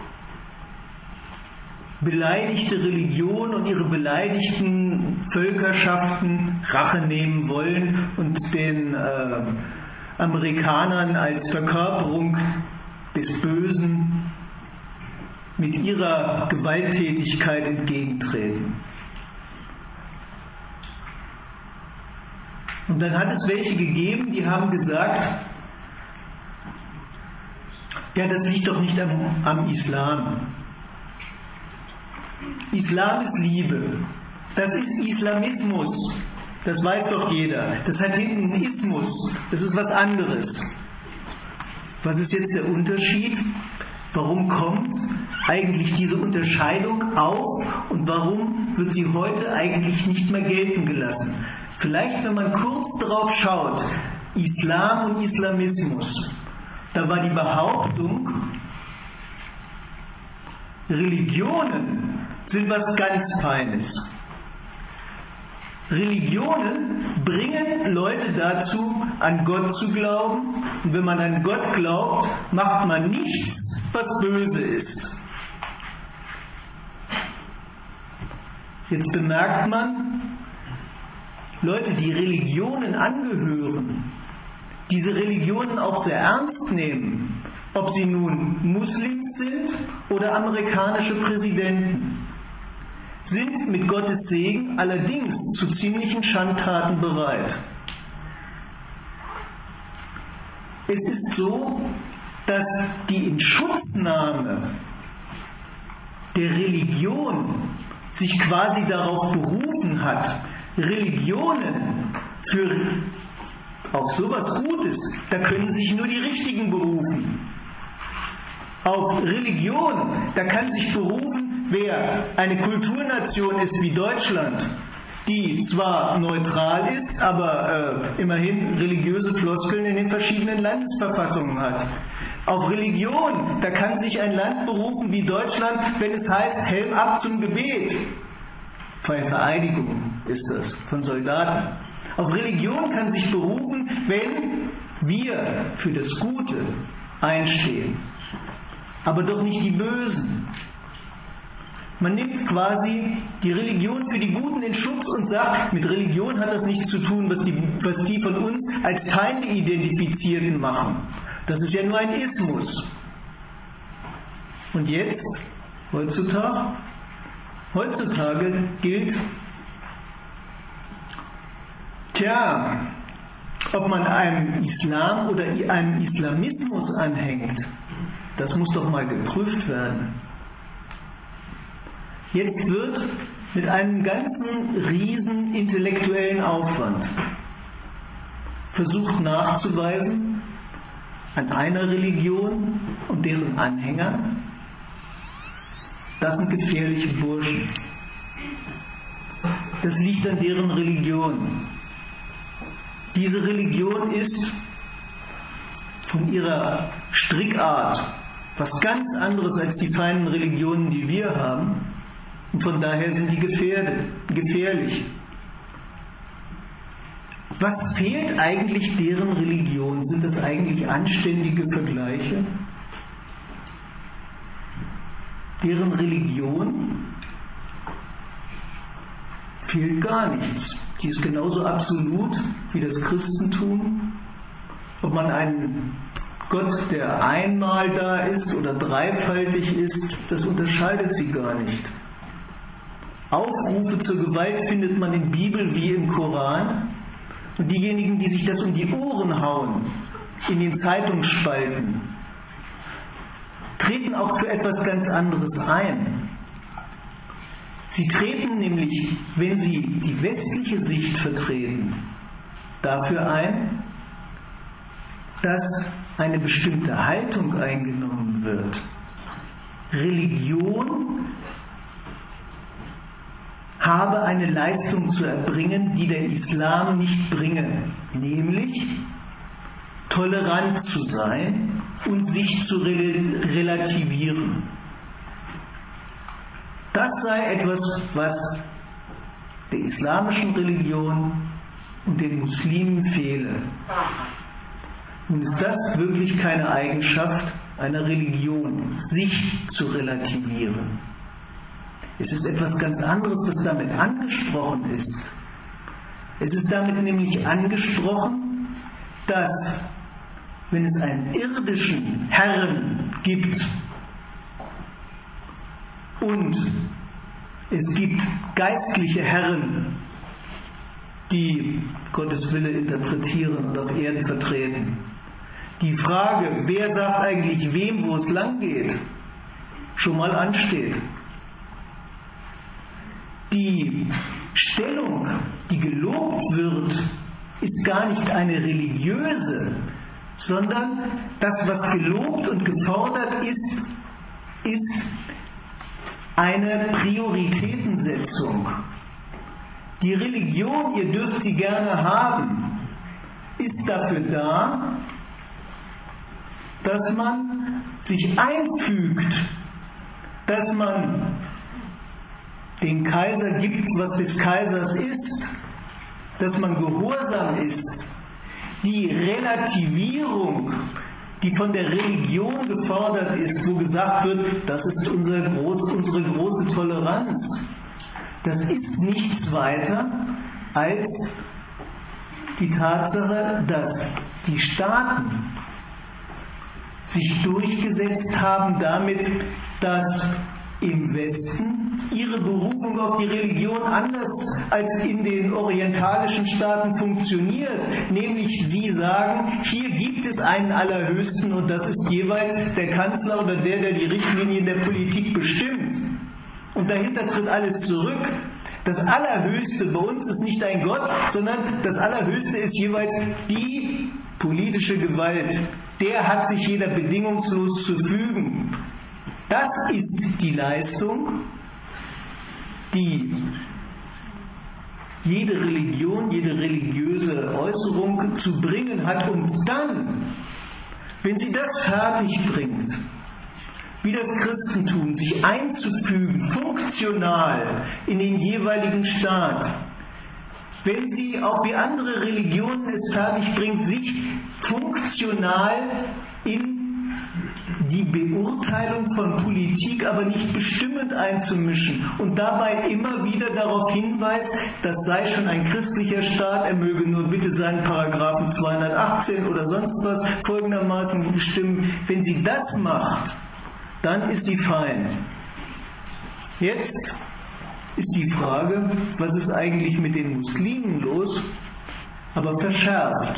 beleidigte Religion und ihre beleidigten Völkerschaften Rache nehmen wollen und den Amerikanern als Verkörperung des Bösen mit ihrer Gewalttätigkeit entgegentreten. Und dann hat es welche gegeben, die haben gesagt, ja, das liegt doch nicht am Islam. Islam ist Liebe. Das ist Islamismus. Das weiß doch jeder. Das hat hinten einen Ismus. Das ist was anderes. Was ist jetzt der Unterschied? Warum kommt eigentlich diese Unterscheidung auf und warum wird sie heute eigentlich nicht mehr gelten gelassen? Vielleicht, wenn man kurz darauf schaut, Islam und Islamismus, da war die Behauptung, Religionen sind was ganz Feines. Religionen bringen Leute dazu, an Gott zu glauben. Und wenn man an Gott glaubt, macht man nichts, was böse ist. Jetzt bemerkt man, Leute, die Religionen angehören, diese Religionen auch sehr ernst nehmen, ob sie nun Muslims sind oder amerikanische Präsidenten, sind mit Gottes Segen allerdings zu ziemlichen Schandtaten bereit. Es ist so, dass die Inschutznahme der Religion sich quasi darauf berufen hat, Religionen auf sowas Gutes, da können sich nur die Richtigen berufen. Auf Religion, da kann sich berufen, wer eine Kulturnation ist wie Deutschland, die zwar neutral ist, aber immerhin religiöse Floskeln in den verschiedenen Landesverfassungen hat. Auf Religion, da kann sich ein Land berufen wie Deutschland, wenn es heißt, Helm ab zum Gebet. Bei Vereidigung ist das von Soldaten. Auf Religion kann sich berufen, wenn wir für das Gute einstehen, aber doch nicht die Bösen. Man nimmt quasi die Religion für die Guten in Schutz und sagt, mit Religion hat das nichts zu tun, was die von uns als Feinde identifizierten machen. Das ist ja nur ein Ismus. Und jetzt, heutzutage gilt, ob man einem Islam oder einem Islamismus anhängt, das muss doch mal geprüft werden. Jetzt wird mit einem ganzen riesen intellektuellen Aufwand versucht nachzuweisen an einer Religion und deren Anhängern, das sind gefährliche Burschen. Das liegt an deren Religion. Diese Religion ist von ihrer Strickart was ganz anderes als die feinen Religionen, die wir haben. Und von daher sind die gefährlich. Was fehlt eigentlich deren Religion? Sind das eigentlich anständige Vergleiche? Deren Religion fehlt gar nichts. Die ist genauso absolut wie das Christentum. Ob man einen Gott, der einmal da ist oder dreifaltig ist, das unterscheidet sie gar nicht. Aufrufe zur Gewalt findet man in Bibel wie im Koran. Und diejenigen, die sich das um die Ohren hauen, in den Zeitungsspalten, treten auch für etwas ganz anderes ein. Sie treten nämlich, wenn sie die westliche Sicht vertreten, dafür ein, dass eine bestimmte Haltung eingenommen wird. Religion habe eine Leistung zu erbringen, die der Islam nicht bringe, nämlich tolerant zu sein und sich zu relativieren. Das sei etwas, was der islamischen Religion und den Muslimen fehle. Nun ist das wirklich keine Eigenschaft einer Religion, sich zu relativieren. Es ist etwas ganz anderes, was damit angesprochen ist. Es ist damit nämlich angesprochen, dass, wenn es einen irdischen Herrn gibt und es gibt geistliche Herren, die Gottes Wille interpretieren und auf Erden vertreten, die Frage, wer sagt eigentlich wem, wo es lang geht, schon mal ansteht. Die Stellung, die gelobt wird, ist gar nicht eine religiöse, sondern das, was gelobt und gefordert ist, ist eine Prioritätensetzung. Die Religion, ihr dürft sie gerne haben, ist dafür da, dass man sich einfügt, dass man den Kaiser gibt, was des Kaisers ist, dass man gehorsam ist. Die Relativierung, die von der Religion gefordert ist, wo gesagt wird, das ist unsere große Toleranz, das ist nichts weiter als die Tatsache, dass die Staaten sich durchgesetzt haben damit, dass im Westen ihre Berufung auf die Religion anders als in den orientalischen Staaten funktioniert. Nämlich sie sagen, hier gibt es einen Allerhöchsten und das ist jeweils der Kanzler oder der die Richtlinien der Politik bestimmt. Und dahinter tritt alles zurück. Das Allerhöchste bei uns ist nicht ein Gott, sondern das Allerhöchste ist jeweils die politische Gewalt. Der hat sich jeder bedingungslos zu fügen. Das ist die Leistung, die jede Religion, jede religiöse Äußerung zu bringen hat. Und dann, wenn sie das fertig bringt, wie das Christentum, sich einzufügen, funktional in den jeweiligen Staat, wenn sie auch wie andere Religionen es fertig bringt, sich funktional in die Beurteilung von Politik, aber nicht bestimmend einzumischen und dabei immer wieder darauf hinweist, das sei schon ein christlicher Staat, er möge nur bitte seinen Paragraphen 218 oder sonst was folgendermaßen bestimmen. Wenn sie das macht, dann ist sie fein. Jetzt ist die Frage, was ist eigentlich mit den Muslimen los, aber verschärft.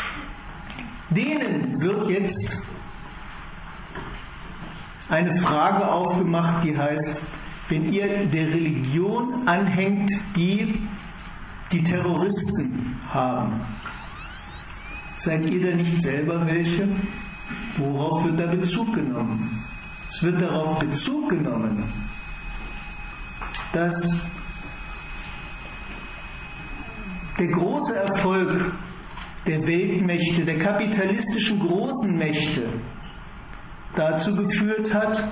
Denen wird jetzt eine Frage aufgemacht, die heißt, wenn ihr der Religion anhängt, die Terroristen haben, seid ihr da nicht selber welche? Worauf wird da Bezug genommen? Es wird darauf Bezug genommen, dass der große Erfolg der Weltmächte, der kapitalistischen großen Mächte, dazu geführt hat,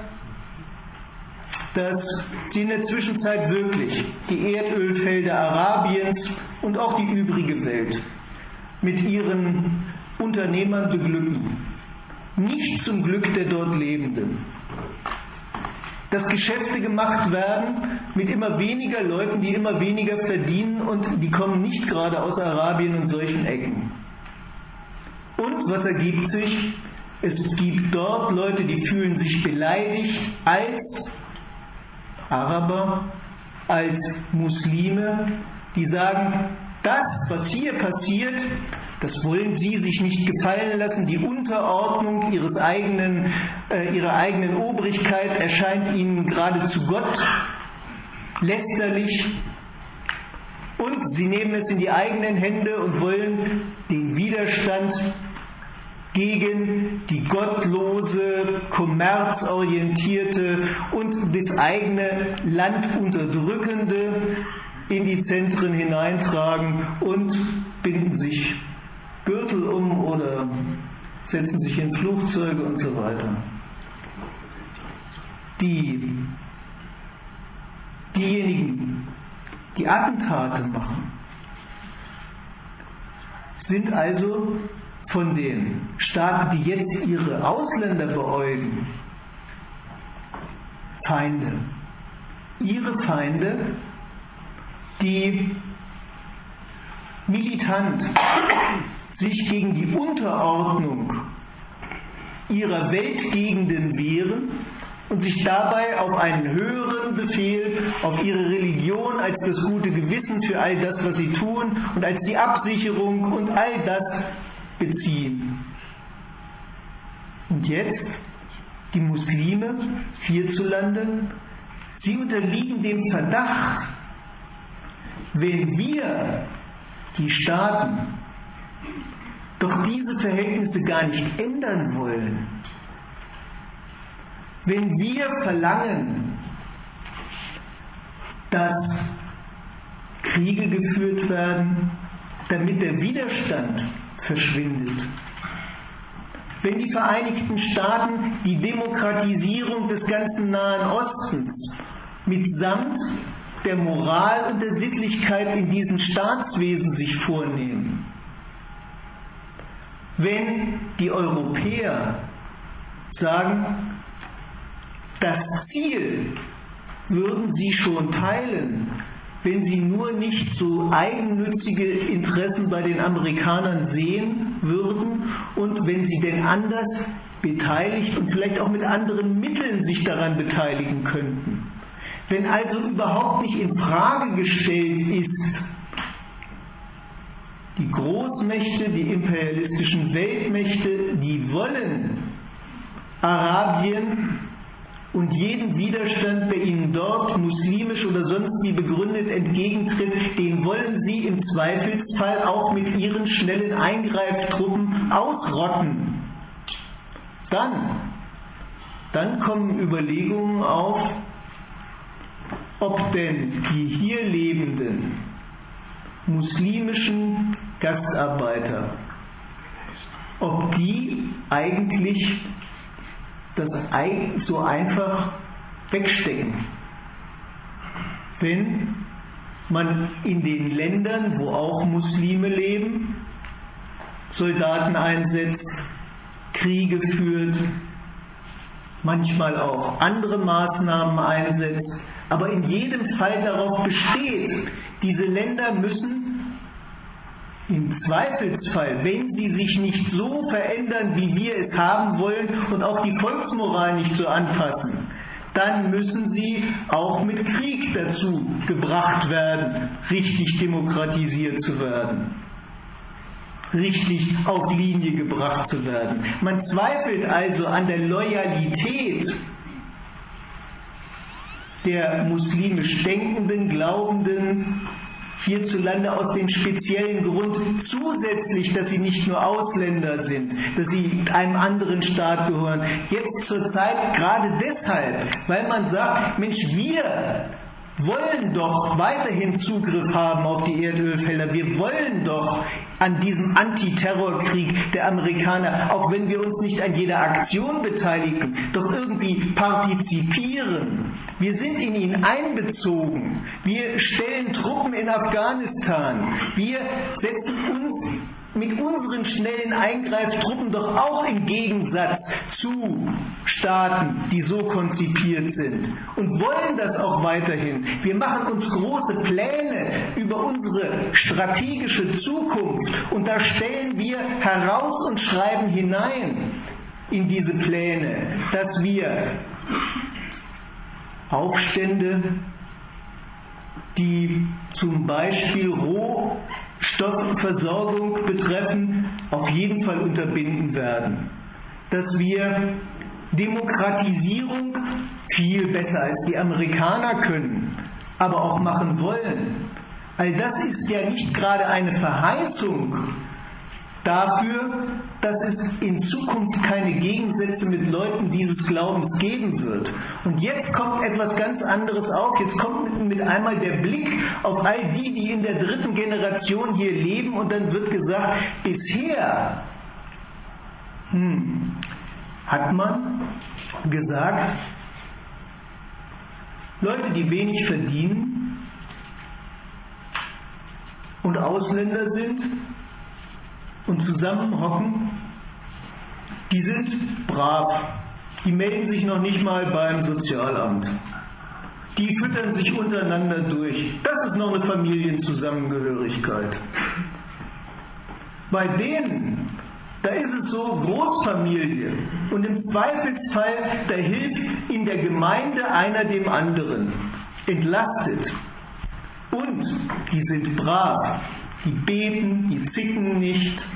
dass sie in der Zwischenzeit wirklich die Erdölfelder Arabiens und auch die übrige Welt mit ihren Unternehmern beglücken. Nicht zum Glück der dort Lebenden. Dass Geschäfte gemacht werden mit immer weniger Leuten, die immer weniger verdienen und die kommen nicht gerade aus Arabien und solchen Ecken. Und was ergibt sich? Es gibt dort Leute, die fühlen sich beleidigt als Araber, als Muslime, die sagen, das, was hier passiert, das wollen sie sich nicht gefallen lassen. Die Unterordnung ihrer eigenen Obrigkeit erscheint ihnen geradezu gottlästerlich. Und sie nehmen es in die eigenen Hände und wollen den Widerstand gegen die gottlose, kommerzorientierte und das eigene Land unterdrückende in die Zentren hineintragen und binden sich Gürtel um oder setzen sich in Flugzeuge und so weiter. Diejenigen, die Attentate machen, sind also von den Staaten, die jetzt ihre Ausländer beäugen, Feinde. Ihre Feinde, die militant sich gegen die Unterordnung ihrer Weltgegenden wehren und sich dabei auf einen höheren Befehl, auf ihre Religion als das gute Gewissen für all das, was sie tun und als die Absicherung und all das beziehen. Und jetzt die Muslime hierzulande, sie unterliegen dem Verdacht, wenn wir, die Staaten, doch diese Verhältnisse gar nicht ändern wollen, wenn wir verlangen, dass Kriege geführt werden, damit der Widerstand verschwindet, wenn die Vereinigten Staaten die Demokratisierung des ganzen Nahen Ostens mitsamt der Moral und der Sittlichkeit in diesen Staatswesen sich vornehmen, wenn die Europäer sagen, das Ziel würden sie schon teilen, wenn sie nur nicht so eigennützige Interessen bei den Amerikanern sehen würden und wenn sie denn anders beteiligt und vielleicht auch mit anderen Mitteln sich daran beteiligen könnten. Wenn also überhaupt nicht in Frage gestellt ist, die Großmächte, die imperialistischen Weltmächte, die wollen Arabien und jeden Widerstand, der ihnen dort muslimisch oder sonst wie begründet entgegentritt, den wollen sie im Zweifelsfall auch mit ihren schnellen Eingreiftruppen ausrotten. Dann kommen Überlegungen auf, ob denn die hier lebenden muslimischen Gastarbeiter, ob die eigentlich das so einfach wegstecken. Wenn man in den Ländern, wo auch Muslime leben, Soldaten einsetzt, Kriege führt, manchmal auch andere Maßnahmen einsetzt, aber in jedem Fall darauf besteht, diese Länder müssen im Zweifelsfall, wenn sie sich nicht so verändern, wie wir es haben wollen und auch die Volksmoral nicht so anpassen, dann müssen sie auch mit Krieg dazu gebracht werden, richtig demokratisiert zu werden, richtig auf Linie gebracht zu werden. Man zweifelt also an der Loyalität der muslimisch Denkenden, Glaubenden, hierzulande aus dem speziellen Grund zusätzlich, dass sie nicht nur Ausländer sind, dass sie einem anderen Staat gehören. Jetzt zur Zeit gerade deshalb, weil man sagt, Mensch, wir wollen doch weiterhin Zugriff haben auf die Erdölfelder. Wir wollen doch an diesem Antiterrorkrieg der Amerikaner, auch wenn wir uns nicht an jeder Aktion beteiligen, doch irgendwie partizipieren. Wir sind in ihn einbezogen. Wir stellen Truppen in Afghanistan. Wir setzen uns mit unseren schnellen Eingreiftruppen doch auch im Gegensatz zu Staaten, die so konzipiert sind und wollen das auch weiterhin. Wir machen uns große Pläne über unsere strategische Zukunft und da stellen wir heraus und schreiben hinein in diese Pläne, dass wir Aufstände, die zum Beispiel Rohstoffversorgung betreffen, auf jeden Fall unterbinden werden. Dass wir Demokratisierung viel besser als die Amerikaner können, aber auch machen wollen. All das ist ja nicht gerade eine Verheißung dafür, dass es in Zukunft keine Gegensätze mit Leuten dieses Glaubens geben wird. Und jetzt kommt etwas ganz anderes auf. Jetzt kommt mit einmal der Blick auf all die, die in der 3. Generation hier leben, und dann wird gesagt, bisher hat man gesagt, Leute, die wenig verdienen und Ausländer sind und zusammenhocken, die sind brav. Die melden sich noch nicht mal beim Sozialamt. Die füttern sich untereinander durch. Das ist noch eine Familienzusammengehörigkeit. Bei denen, da ist es so, Großfamilie. Und im Zweifelsfall, da hilft in der Gemeinde einer dem anderen. Entlastet. Und die sind brav. Die beten, die zicken nicht.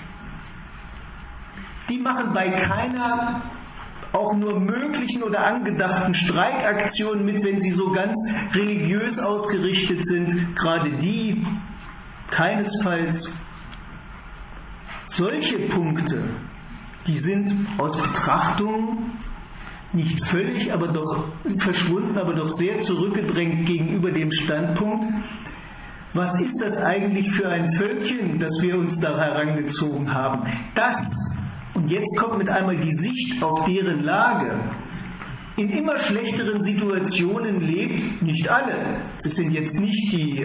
Die machen bei keiner auch nur möglichen oder angedachten Streikaktionen mit, wenn sie so ganz religiös ausgerichtet sind. Gerade die, keinesfalls. Solche Punkte, die sind aus Betrachtung nicht völlig, aber doch verschwunden, aber doch sehr zurückgedrängt gegenüber dem Standpunkt, was ist das eigentlich für ein Völkchen, das wir uns da herangezogen haben? Das, und jetzt kommt mit einmal die Sicht auf deren Lage, in immer schlechteren Situationen lebt, nicht alle. Das sind jetzt nicht die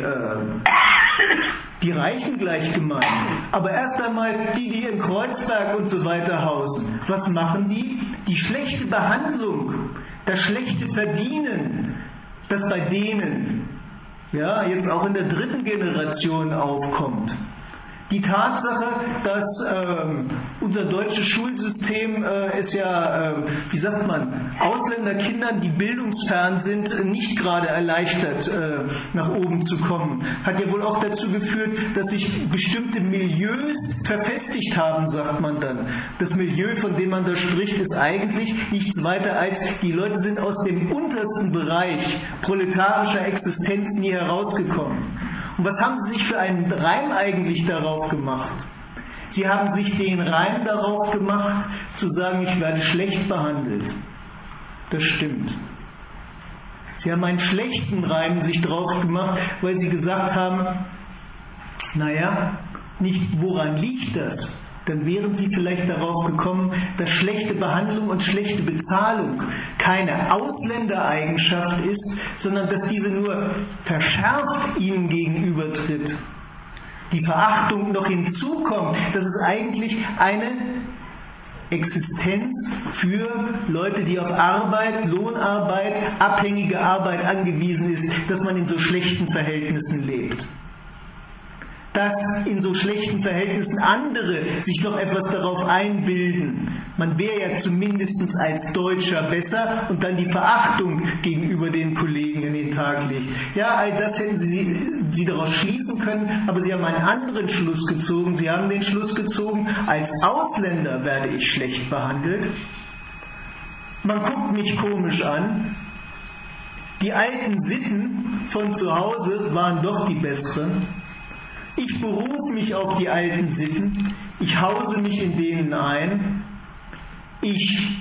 Reichen gleich gemeint, aber erst einmal die in Kreuzberg und so weiter hausen. Was machen die? Die schlechte Behandlung, das schlechte Verdienen, das bei denen jetzt auch in der 3. Generation aufkommt. Die Tatsache, dass unser deutsches Schulsystem ist Ausländerkindern, die bildungsfern sind, nicht gerade erleichtert, nach oben zu kommen. Hat ja wohl auch dazu geführt, dass sich bestimmte Milieus verfestigt haben, sagt man dann. Das Milieu, von dem man da spricht, ist eigentlich nichts weiter als, die Leute sind aus dem untersten Bereich proletarischer Existenz nie herausgekommen. Und was haben sie sich für einen Reim eigentlich darauf gemacht? Sie haben sich den Reim darauf gemacht, zu sagen, ich werde schlecht behandelt. Das stimmt. Sie haben einen schlechten Reim sich drauf gemacht, weil sie gesagt haben, nicht woran liegt das? Dann wären sie vielleicht darauf gekommen, dass schlechte Behandlung und schlechte Bezahlung keine Ausländereigenschaft ist, sondern dass diese nur verschärft ihnen gegenübertritt. Die Verachtung noch hinzukommt, dass es eigentlich eine Existenz für Leute, die auf Arbeit, Lohnarbeit, abhängige Arbeit angewiesen ist, dass man in so schlechten Verhältnissen lebt. Dass in so schlechten Verhältnissen andere sich noch etwas darauf einbilden. Man wäre ja zumindest als Deutscher besser und dann die Verachtung gegenüber den Kollegen in den Tag legt. Ja, all das hätten Sie daraus schließen können, aber Sie haben einen anderen Schluss gezogen. Sie haben den Schluss gezogen, als Ausländer werde ich schlecht behandelt. Man guckt mich komisch an. Die alten Sitten von zu Hause waren doch die besseren. Ich berufe mich auf die alten Sitten, ich hause mich in denen ein, ich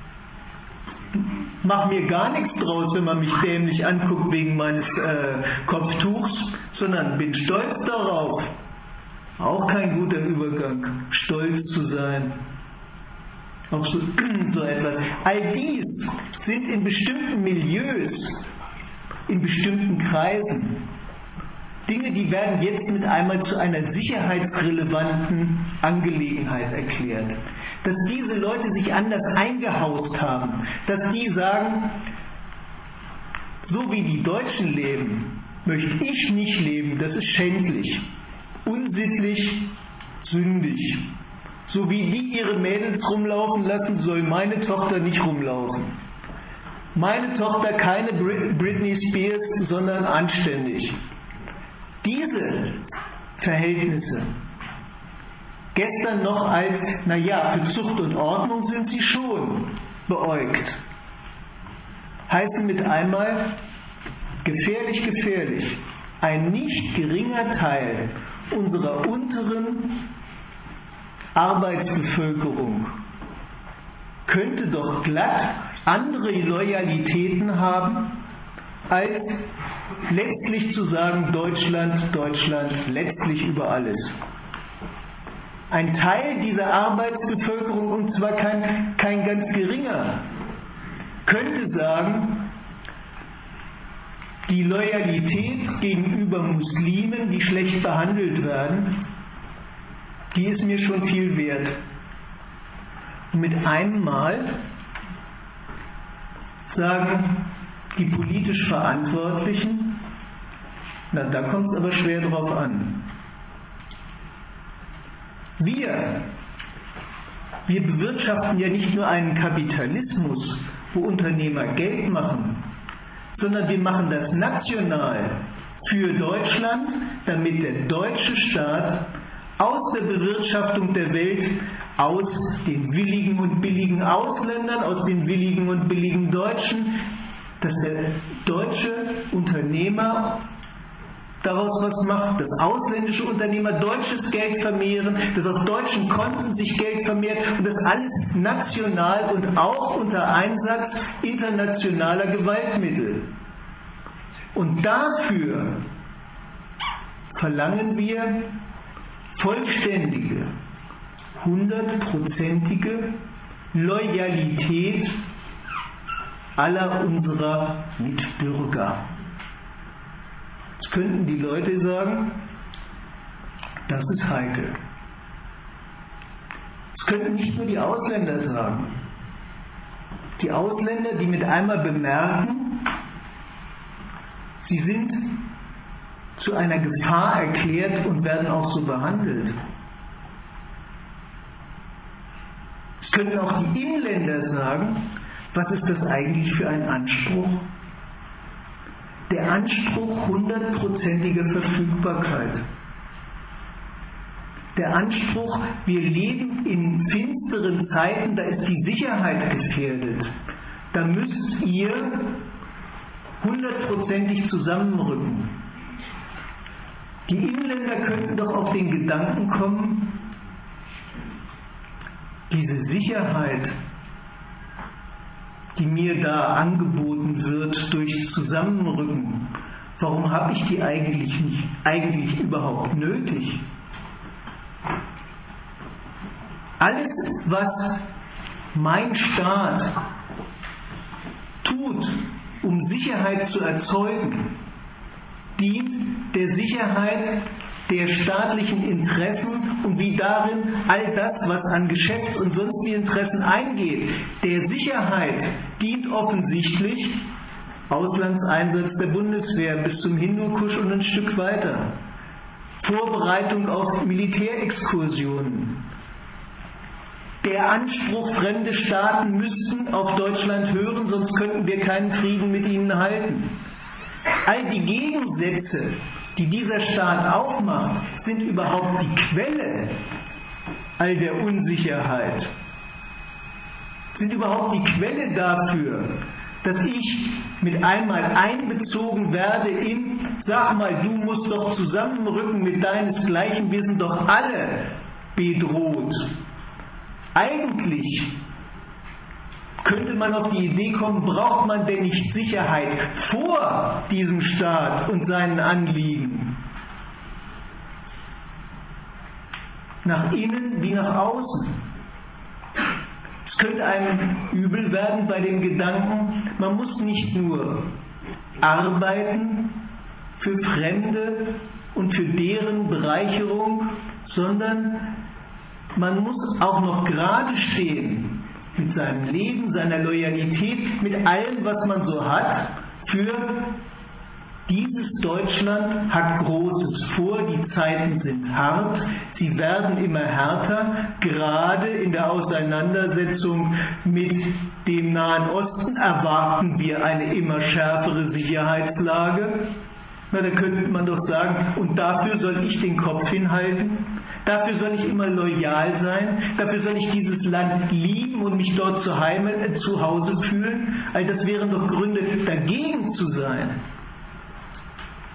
mache mir gar nichts draus, wenn man mich dämlich anguckt wegen meines Kopftuchs, sondern bin stolz darauf. Auch kein guter Übergang, stolz zu sein auf so etwas. All dies sind in bestimmten Milieus, in bestimmten Kreisen Dinge, die werden jetzt mit einmal zu einer sicherheitsrelevanten Angelegenheit erklärt. Dass diese Leute sich anders eingehaust haben, dass die sagen, so wie die Deutschen leben, möchte ich nicht leben, das ist schändlich, unsittlich, sündig. So wie die ihre Mädels rumlaufen lassen, soll meine Tochter nicht rumlaufen. Meine Tochter keine Britney Spears, sondern anständig. Diese Verhältnisse, gestern noch als, für Zucht und Ordnung sind sie schon beäugt, heißen mit einmal, gefährlich, gefährlich, ein nicht geringer Teil unserer unteren Arbeitsbevölkerung könnte doch glatt andere Loyalitäten haben, als letztlich zu sagen, Deutschland, Deutschland, letztlich über alles. Ein Teil dieser Arbeitsbevölkerung, und zwar kein ganz geringer, könnte sagen, die Loyalität gegenüber Muslimen, die schlecht behandelt werden, die ist mir schon viel wert. Und mit einem Mal sagen die politisch Verantwortlichen, na, da kommt es aber schwer drauf an. Wir bewirtschaften ja nicht nur einen Kapitalismus, wo Unternehmer Geld machen, sondern wir machen das national für Deutschland, damit der deutsche Staat aus der Bewirtschaftung der Welt, aus den willigen und billigen Ausländern, aus den willigen und billigen Deutschen, dass der deutsche Unternehmer daraus was macht, dass ausländische Unternehmer deutsches Geld vermehren, dass auf deutschen Konten sich Geld vermehrt und das alles national und auch unter Einsatz internationaler Gewaltmittel. Und dafür verlangen wir vollständige, 100%ige Loyalität aller unserer Mitbürger. Jetzt könnten die Leute sagen, das ist heikel. Das könnten nicht nur die Ausländer sagen. Die Ausländer, die mit einmal bemerken, sie sind zu einer Gefahr erklärt und werden auch so behandelt. Es könnten auch die Inländer sagen, was ist das eigentlich für ein Anspruch? Der Anspruch 100%iger Verfügbarkeit. Der Anspruch, wir leben in finsteren Zeiten, da ist die Sicherheit gefährdet. Da müsst ihr 100%ig zusammenrücken. Die Inländer könnten doch auf den Gedanken kommen, diese Sicherheit, die mir da angeboten wird durch Zusammenrücken, warum habe ich die eigentlich überhaupt nötig? Alles, was mein Staat tut, um Sicherheit zu erzeugen, dient der Sicherheit der staatlichen Interessen und wie darin all das, was an Geschäfts- und sonstigen Interessen eingeht, der Sicherheit dient offensichtlich Auslandseinsatz der Bundeswehr bis zum Hindukusch und ein Stück weiter, Vorbereitung auf Militärexkursionen, der Anspruch, fremde Staaten müssten auf Deutschland hören, sonst könnten wir keinen Frieden mit ihnen halten. All die Gegensätze, die dieser Staat aufmacht, sind überhaupt die Quelle all der Unsicherheit, sind überhaupt die Quelle dafür, dass ich mit einmal einbezogen werde in, sag mal, du musst doch zusammenrücken mit deinesgleichen, wir sind doch alle bedroht. Eigentlich könnte man auf die Idee kommen, braucht man denn nicht Sicherheit vor diesem Staat und seinen Anliegen? Nach innen wie nach außen. Es könnte einem übel werden bei dem Gedanken, man muss nicht nur arbeiten für Fremde und für deren Bereicherung, sondern man muss auch noch gerade stehen mit seinem Leben, seiner Loyalität, mit allem, was man so hat, für dieses Deutschland hat Großes vor, die Zeiten sind hart, sie werden immer härter, gerade in der Auseinandersetzung mit dem Nahen Osten erwarten wir eine immer schärfere Sicherheitslage. Na, da könnte man doch sagen, und dafür soll ich den Kopf hinhalten, dafür soll ich immer loyal sein, dafür soll ich dieses Land lieben und mich dort zu Hause fühlen. All das wären doch Gründe, dagegen zu sein.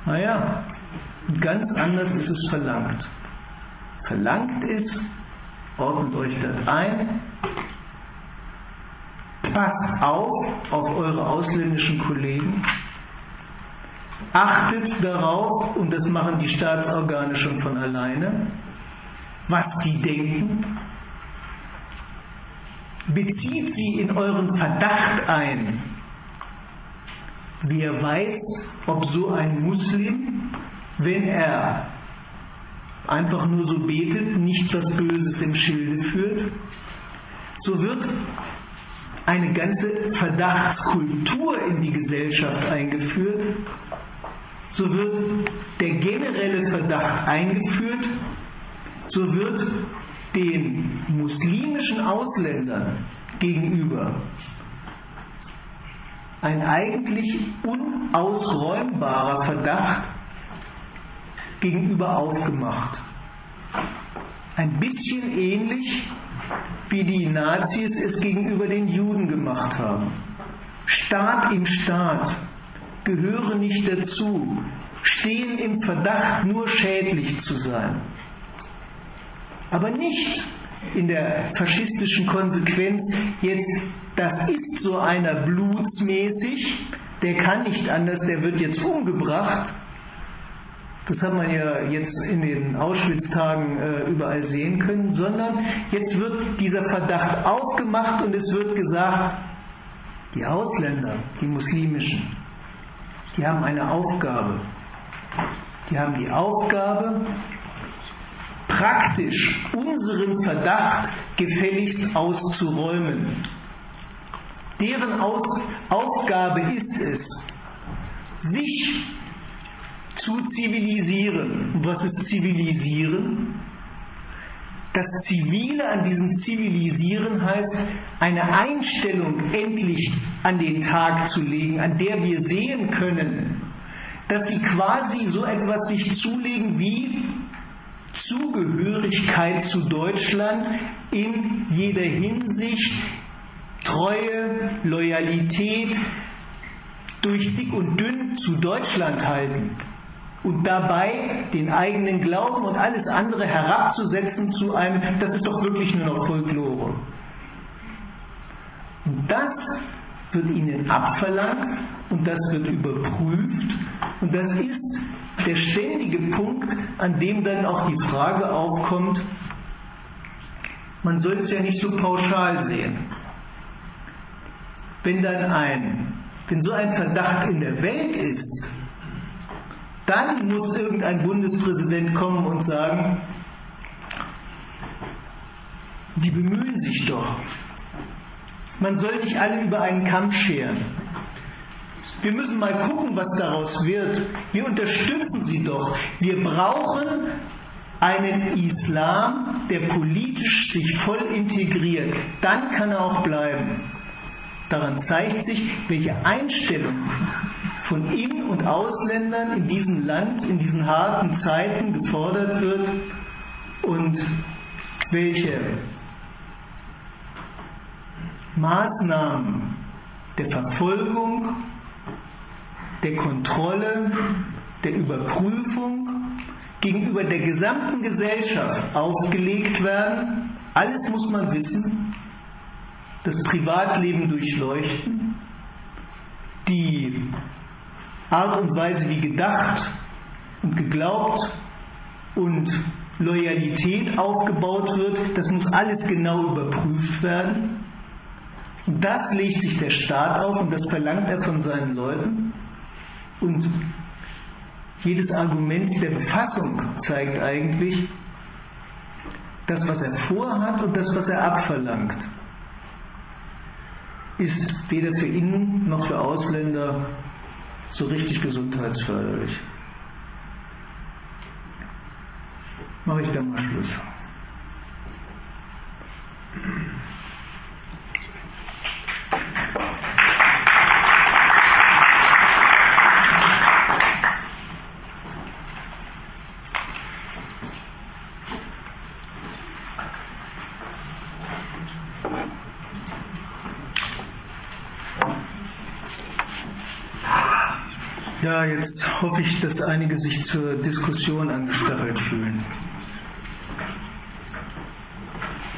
Naja, ganz anders ist es verlangt. Verlangt ist, ordnet euch das ein, passt auf eure ausländischen Kollegen, achtet darauf, und das machen die Staatsorgane schon von alleine, was die denken, bezieht sie in euren Verdacht ein. Wer weiß, ob so ein Muslim, wenn er einfach nur so betet, nicht was Böses im Schilde führt? So wird eine ganze Verdachtskultur in die Gesellschaft eingeführt. So wird der generelle Verdacht eingeführt. So wird den muslimischen Ausländern gegenüber ein eigentlich unausräumbarer Verdacht gegenüber aufgemacht. Ein bisschen ähnlich, wie die Nazis es gegenüber den Juden gemacht haben. Staat im Staat, gehöre nicht dazu, stehen im Verdacht, nur schädlich zu sein. Aber nicht in der faschistischen Konsequenz jetzt, das ist so einer blutsmäßig, der kann nicht anders, der wird jetzt umgebracht. Das hat man ja jetzt in den Auschwitz-Tagen überall sehen können, sondern jetzt wird dieser Verdacht aufgemacht und es wird gesagt, die Ausländer, die muslimischen, die haben eine Aufgabe. Die haben die Aufgabe, praktisch unseren Verdacht gefälligst auszuräumen. Deren Aufgabe ist es, sich zu zivilisieren. Und was ist zivilisieren? Das Zivile an diesem Zivilisieren heißt, eine Einstellung endlich an den Tag zu legen, an der wir sehen können, dass sie quasi so etwas sich zulegen wie Zugehörigkeit zu Deutschland in jeder Hinsicht, Treue, Loyalität, durch dick und dünn zu Deutschland halten und dabei den eigenen Glauben und alles andere herabzusetzen zu einem, das ist doch wirklich nur noch Folklore. Und das wird ihnen abverlangt und das wird überprüft und das ist der ständige Punkt, an dem dann auch die Frage aufkommt, man soll es ja nicht so pauschal sehen. Wenn so ein Verdacht in der Welt ist, dann muss irgendein Bundespräsident kommen und sagen, die bemühen sich doch. Man soll nicht alle über einen Kamm scheren. Wir müssen mal gucken, was daraus wird. Wir unterstützen sie doch. Wir brauchen einen Islam, der politisch sich voll integriert. Dann kann er auch bleiben. Daran zeigt sich, welche Einstellung von In- und Ausländern in diesem Land, in diesen harten Zeiten gefordert wird und welche Maßnahmen der Verfolgung, der Kontrolle, der Überprüfung gegenüber der gesamten Gesellschaft aufgelegt werden. Alles muss man wissen, das Privatleben durchleuchten, die Art und Weise, wie gedacht und geglaubt und Loyalität aufgebaut wird, das muss alles genau überprüft werden. Und das legt sich der Staat auf und das verlangt er von seinen Leuten. Und jedes Argument der Befassung zeigt eigentlich, das, was er vorhat und das, was er abverlangt, ist weder für Innen- noch für Ausländer so richtig gesundheitsförderlich. Mache ich dann mal Schluss. Ja, jetzt hoffe ich, dass einige sich zur Diskussion angestachelt fühlen.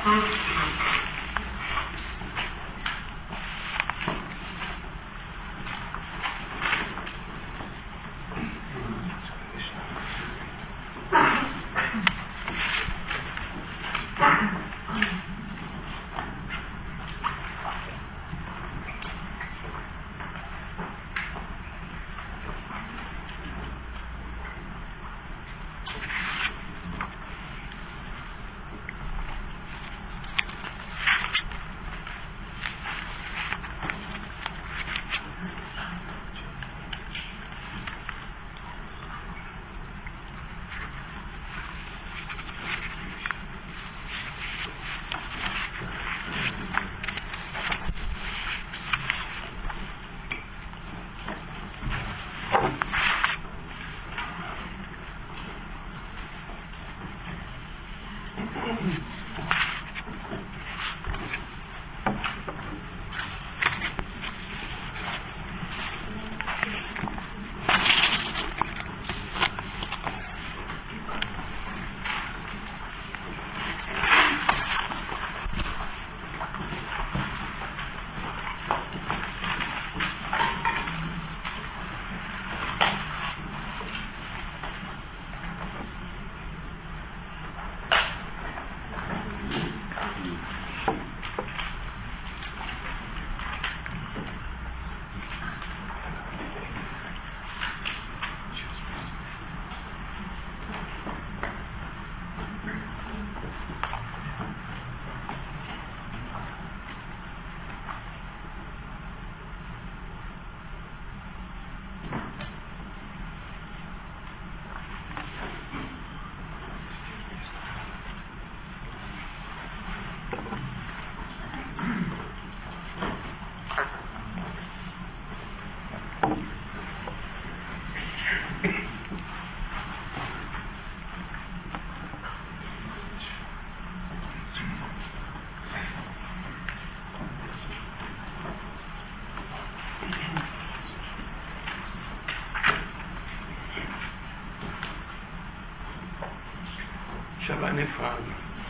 Ich habe eine Frage.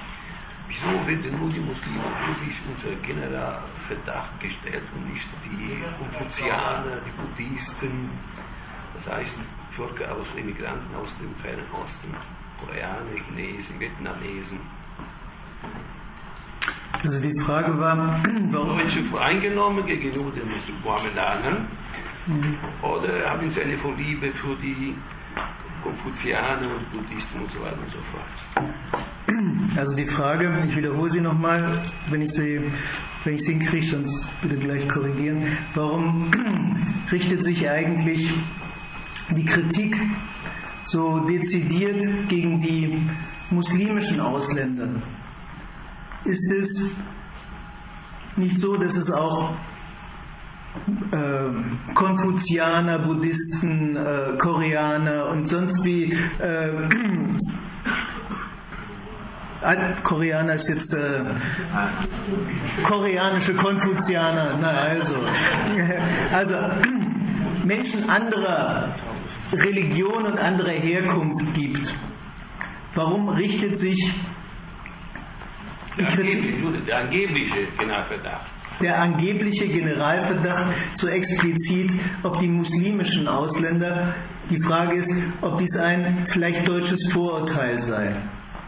Wieso werden nur die Muslime wirklich unter genereller Verdacht gestellt und nicht die Konfuzianer, die Buddhisten, das heißt Völker aus Immigranten aus dem Fernen Osten, Koreaner, Chinesen, Vietnamesen? Also die Frage war, warum Deutsche voreingenommen gegenüber den Mohammedanern oder haben sie eine Vorliebe für die Konfuzianer und Buddhisten und so weiter und so fort? Also die Frage, ich wiederhole sie nochmal, wenn ich sie hinkriege, sonst bitte gleich korrigieren. Warum richtet sich eigentlich die Kritik so dezidiert gegen die muslimischen Ausländer? Ist es nicht so, dass es auch Konfuzianer, Buddhisten, Koreaner und sonst wie Koreaner ist jetzt koreanische Konfuzianer, also Menschen anderer Religion und anderer Herkunft gibt. Warum richtet sich die Kritik? Der angebliche Generalverdacht. Der angebliche Generalverdacht so explizit auf die muslimischen Ausländer. Die Frage ist, ob dies ein vielleicht deutsches Vorurteil sei.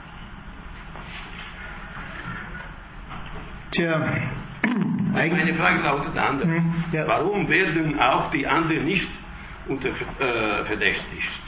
Tja, meine Frage lautet anders. Ja. Warum werden auch die anderen nicht verdächtigt?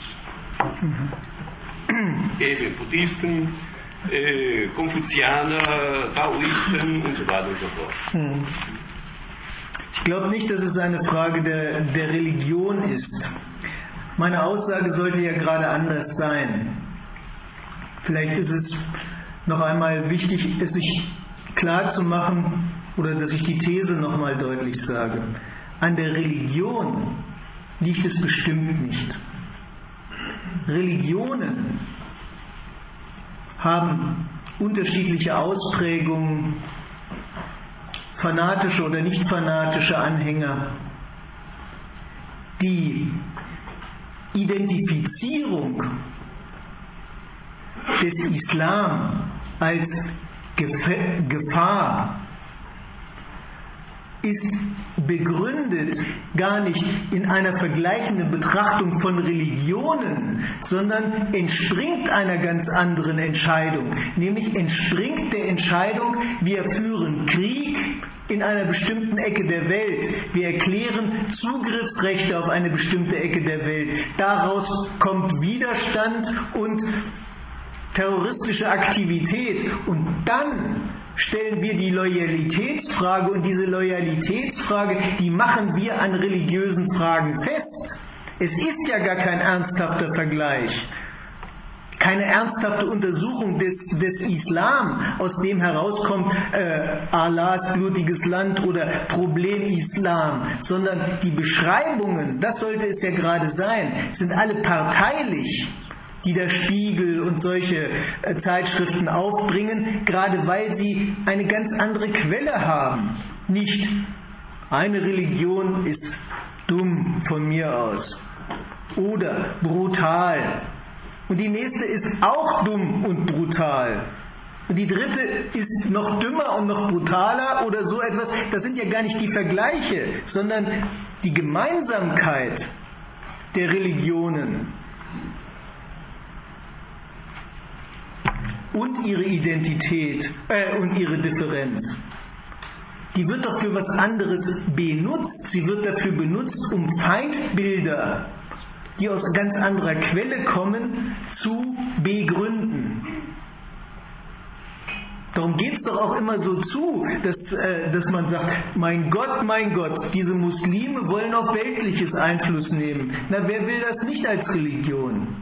Eben Buddhisten, Konfuzianer, Taoisten und so weiter und so fort. Ich glaube nicht, dass es eine Frage der Religion ist. Meine Aussage sollte ja gerade anders sein. Vielleicht ist es noch einmal wichtig, es sich klar zu machen, oder dass ich die These nochmal deutlich sage. An der Religion liegt es bestimmt nicht. Religionen haben unterschiedliche Ausprägungen, fanatische oder nicht fanatische Anhänger. Die Identifizierung des Islam als Gefahr ist begründet gar nicht in einer vergleichenden Betrachtung von Religionen, sondern entspringt einer ganz anderen Entscheidung, nämlich entspringt der Entscheidung, wir führen Krieg in einer bestimmten Ecke der Welt, wir erklären Zugriffsrechte auf eine bestimmte Ecke der Welt, daraus kommt Widerstand und terroristische Aktivität und dann stellen wir die Loyalitätsfrage und diese Loyalitätsfrage, die machen wir an religiösen Fragen fest. Es ist ja gar kein ernsthafter Vergleich, keine ernsthafte Untersuchung des Islam, aus dem herauskommt Allahs blutiges Land oder Problem Islam, sondern die Beschreibungen, das sollte es ja gerade sein, sind alle parteilich, die der Spiegel und solche Zeitschriften aufbringen, gerade weil sie eine ganz andere Quelle haben. Nicht eine Religion ist dumm von mir aus oder brutal und die nächste ist auch dumm und brutal und die dritte ist noch dümmer und noch brutaler oder so etwas. Das sind ja gar nicht die Vergleiche, sondern die Gemeinsamkeit der Religionen und ihre Identität und ihre Differenz. Die wird doch für was anderes benutzt. Sie wird dafür benutzt, um Feindbilder, die aus ganz anderer Quelle kommen, zu begründen. Darum geht es doch auch immer so zu, dass man sagt, mein Gott, diese Muslime wollen auf Weltliches Einfluss nehmen. Na, wer will das nicht als Religion?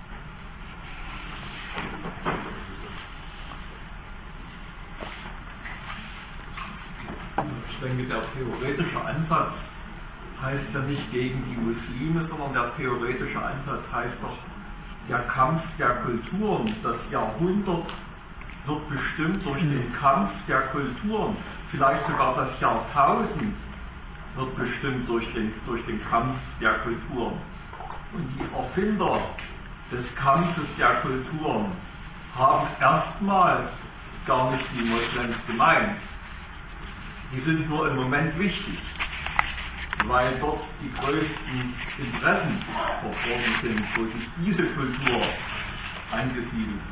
Ich denke, der theoretische Ansatz heißt ja nicht gegen die Muslime, sondern der theoretische Ansatz heißt doch der Kampf der Kulturen. Das Jahrhundert wird bestimmt durch den Kampf der Kulturen. Vielleicht sogar das Jahrtausend wird bestimmt durch den Kampf der Kulturen. Und die Erfinder des Kampfes der Kulturen haben erstmal gar nicht die Moslems gemeint. Die sind nur im Moment wichtig, weil dort die größten Interessen verborgen sind, wo sich diese Kultur angesiedelt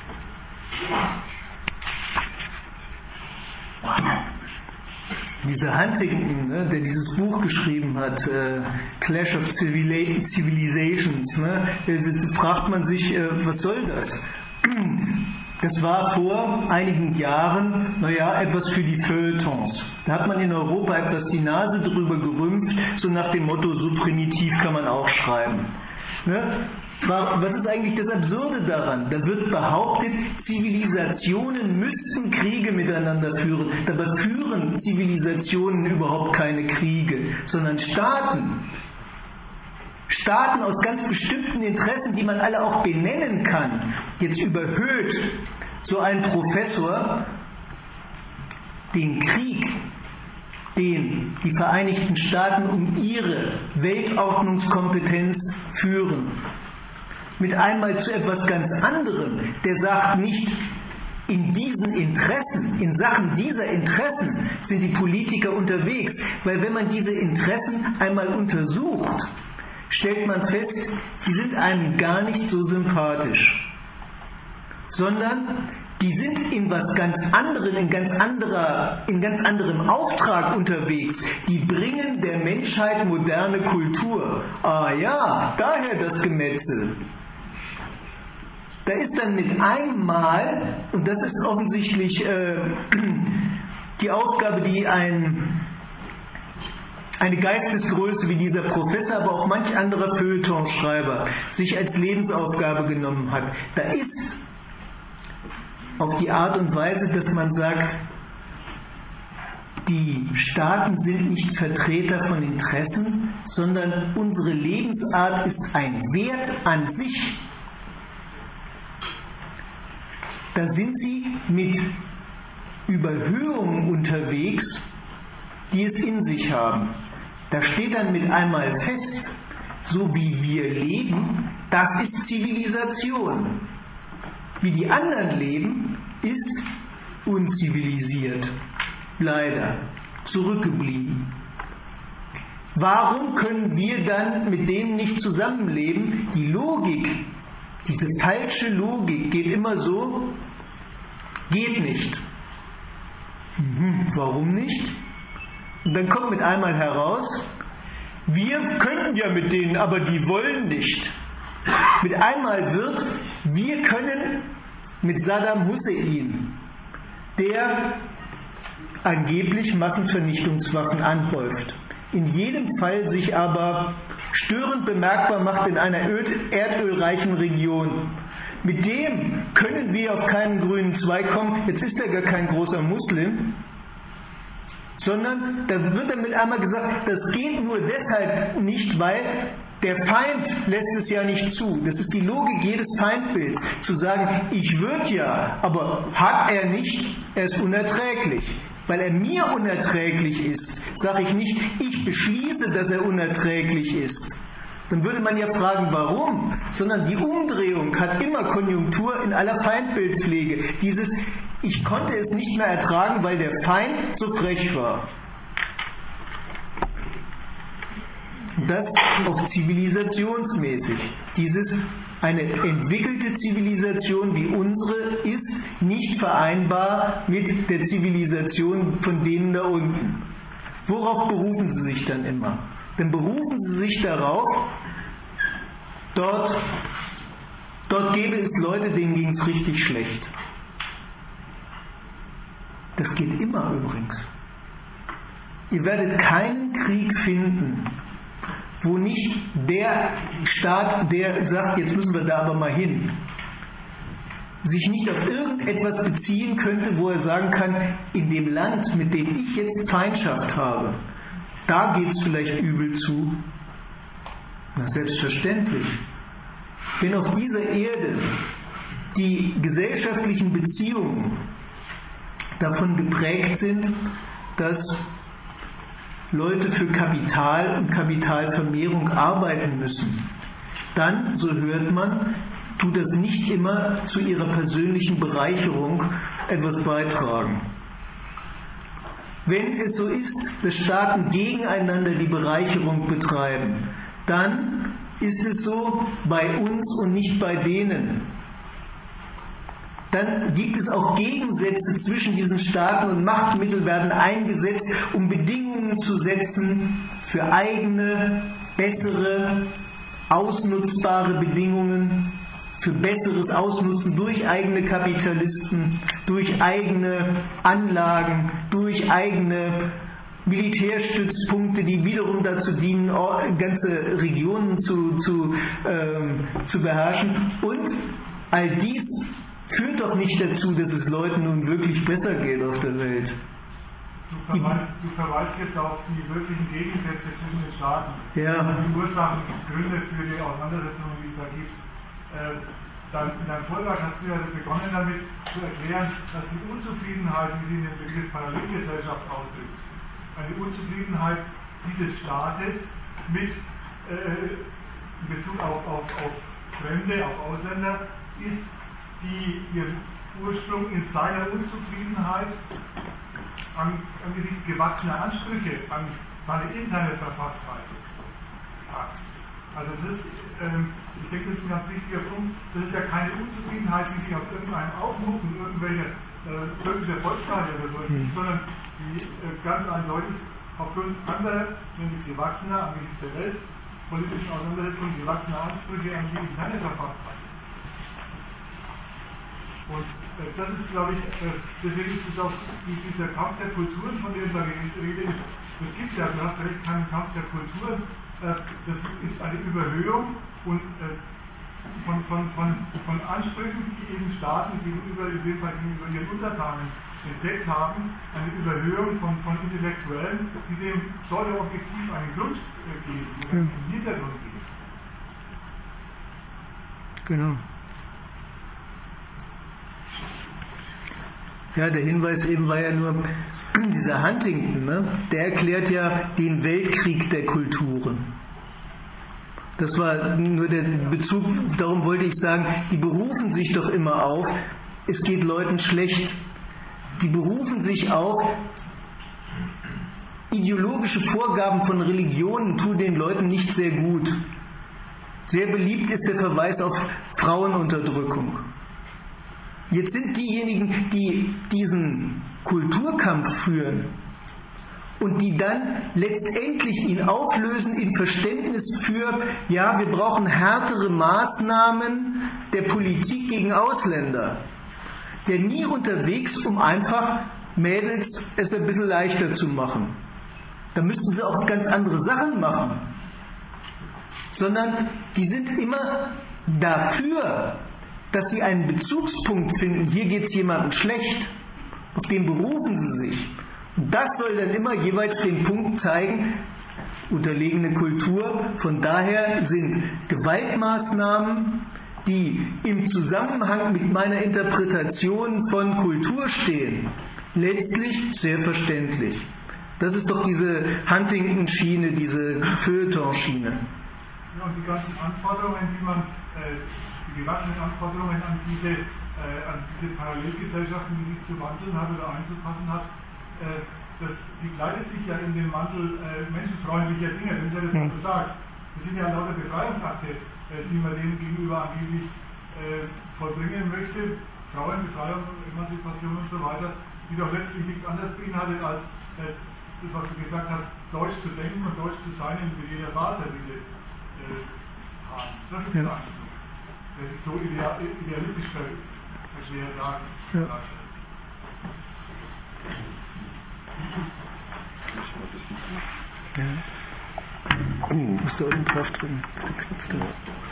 hat. Dieser Huntington, ne, der dieses Buch geschrieben hat, Clash of Civilizations, ne, da fragt man sich, was soll das? Das war vor einigen Jahren, etwas für die Feuilletons. Da hat man in Europa etwas die Nase drüber gerümpft, so nach dem Motto, so primitiv kann man auch schreiben. Ne? Was ist eigentlich das Absurde daran? Da wird behauptet, Zivilisationen müssten Kriege miteinander führen. Dabei führen Zivilisationen überhaupt keine Kriege, sondern Staaten. Staaten aus ganz bestimmten Interessen, die man alle auch benennen kann. Jetzt überhöht so ein Professor den Krieg, den die Vereinigten Staaten um ihre Weltordnungskompetenz führen, mit einmal zu etwas ganz anderem. Der sagt nicht, in diesen Interessen, in Sachen dieser Interessen sind die Politiker unterwegs, weil wenn man diese Interessen einmal untersucht, stellt man fest, sie sind einem gar nicht so sympathisch, sondern die sind in was ganz anderem, in ganz anderem Auftrag unterwegs. Die bringen der Menschheit moderne Kultur. Ah ja, daher das Gemetzel. Da ist dann mit einem Mal, und das ist offensichtlich die Aufgabe, die eine Geistesgröße wie dieser Professor, aber auch manch anderer Feuilletonschreiber sich als Lebensaufgabe genommen hat. Da ist auf die Art und Weise, dass man sagt, die Staaten sind nicht Vertreter von Interessen, sondern unsere Lebensart ist ein Wert an sich. Da sind sie mit Überhöhungen unterwegs, die es in sich haben. Da steht dann mit einmal fest, so wie wir leben, das ist Zivilisation. Wie die anderen leben, ist unzivilisiert, leider zurückgeblieben. Warum können wir dann mit denen nicht zusammenleben? Die Logik, diese falsche Logik geht immer so, geht nicht. Warum nicht? Und dann kommt mit einmal heraus, wir könnten ja mit denen, aber die wollen nicht. Mit einmal wird, wir können mit Saddam Hussein, der angeblich Massenvernichtungswaffen anhäuft, in jedem Fall sich aber störend bemerkbar macht in einer erdölreichen Region. Mit dem können wir auf keinen grünen Zweig kommen. Jetzt ist er gar kein großer Muslim, sondern da wird dann mit einmal gesagt, das geht nur deshalb nicht, weil der Feind lässt es ja nicht zu. Das ist die Logik jedes Feindbilds, zu sagen, ich würde ja, aber hat er nicht, er ist unerträglich. Weil er mir unerträglich ist, sage ich nicht, ich beschließe, dass er unerträglich ist. Dann würde man ja fragen, warum? Sondern die Umdrehung hat immer Konjunktur in aller Feindbildpflege. Dieses, ich konnte es nicht mehr ertragen, weil der Feind so frech war. Das auf zivilisationsmäßig. Dieses, eine entwickelte Zivilisation wie unsere ist nicht vereinbar mit der Zivilisation von denen da unten. Worauf berufen sie sich dann immer? Dann berufen sie sich darauf, dort gäbe es Leute, denen ging es richtig schlecht. Das geht immer übrigens. Ihr werdet keinen Krieg finden, wo nicht der Staat, der sagt, jetzt müssen wir da aber mal hin, sich nicht auf irgendetwas beziehen könnte, wo er sagen kann, in dem Land, mit dem ich jetzt Feindschaft habe, da geht es vielleicht übel zu. Na, selbstverständlich. Wenn auf dieser Erde die gesellschaftlichen Beziehungen davon geprägt sind, dass Leute für Kapital und Kapitalvermehrung arbeiten müssen, dann, so hört man, tut das nicht immer zu ihrer persönlichen Bereicherung etwas beitragen. Wenn es so ist, dass Staaten gegeneinander die Bereicherung betreiben, dann ist es so bei uns und nicht bei denen. Dann gibt es auch Gegensätze zwischen diesen Staaten und Machtmittel werden eingesetzt, um Bedingungen zu setzen für eigene, bessere, ausnutzbare Bedingungen, für besseres Ausnutzen durch eigene Kapitalisten, durch eigene Anlagen, durch eigene Militärstützpunkte, die wiederum dazu dienen, ganze Regionen zu beherrschen. Und all dies führt doch nicht dazu, dass es Leuten nun wirklich besser geht auf der Welt. Du verweist jetzt auf die wirklichen Gegensätze zwischen den Staaten. Ja. Die Ursachen, die Gründe für die Auseinandersetzungen, die es da gibt. In deinem Vortrag hast du ja begonnen damit zu erklären, dass die Unzufriedenheit, die sie in dem Begriff Parallelgesellschaft ausdrückt, eine Unzufriedenheit dieses Staates mit in Bezug auf Fremde, auf Ausländer, ist, die ihren Ursprung in seiner Unzufriedenheit angesichts gewachsener Ansprüche an seine interne Verfasstheit hat. Also das, ich denke, das ist ein ganz wichtiger Punkt. Das ist ja keine Unzufriedenheit, die sich auf irgendeinem Aufmucken, irgendwelche türkische Volksseite oder so, sondern die ganz eindeutig aufgrund anderer, nämlich gewachsener angesichts der weltpolitischen Auseinandersetzungen, gewachsener Ansprüche an die interne Verfasstheit. Und das ist, glaube ich, deswegen ist es auch dieser Kampf der Kulturen, von dem da Rede ist, das gibt es ja, du hast recht, keinen Kampf der Kulturen, das ist eine Überhöhung und von Ansprüchen, die eben Staaten gegenüber, in dem Fall gegenüber ihren Untertanen entdeckt haben, eine Überhöhung von Intellektuellen, die dem Pseudo-Objektiv einen Grund geben, einen Hintergrund geben. Genau. Ja, der Hinweis eben war ja nur, dieser Huntington, ne, der erklärt ja den Weltkrieg der Kulturen. Das war nur der Bezug, darum wollte ich sagen, die berufen sich doch immer auf, es geht Leuten schlecht. die berufen sich auf ideologische Vorgaben von Religionen, tun den Leuten nicht sehr gut. Sehr beliebt ist der Verweis auf Frauenunterdrückung. Jetzt sind diejenigen, die diesen Kulturkampf führen und die dann letztendlich ihn auflösen in Verständnis für, ja, wir brauchen härtere Maßnahmen der Politik gegen Ausländer. Der nie unterwegs, um einfach Mädels es ein bisschen leichter zu machen. Da müssten sie auch ganz andere Sachen machen. Sondern die sind immer dafür, dass sie einen Bezugspunkt finden, hier geht es jemandem schlecht, auf den berufen sie sich. Und das soll dann immer jeweils den Punkt zeigen, unterlegene Kultur. Von daher sind Gewaltmaßnahmen, die im Zusammenhang mit meiner Interpretation von Kultur stehen, letztlich sehr verständlich. Das ist doch diese Huntington-Schiene, diese Feuilleton-Schiene. Ja, und die ganzen Anforderungen, die gewachsenen Anforderungen an diese Parallelgesellschaften, die sich zu wandeln hat oder einzupassen hat, die kleidet sich ja in den Mantel menschenfreundlicher Dinge, wenn du das mal so sagst. Das sind ja lauter Befreiungsakte, die man denen gegenüber angeblich vollbringen möchte. Frauenbefreiung, Emanzipation und so weiter, die doch letztlich nichts anderes beinhaltet als das, was du gesagt hast, Deutsch zu denken und Deutsch zu sein in jeder Phase, die wir haben. Das ist ja so. Das ist so idealistisch schwer dargestellt. Ja. Musst du unten drauf drücken, auf den Knopf da.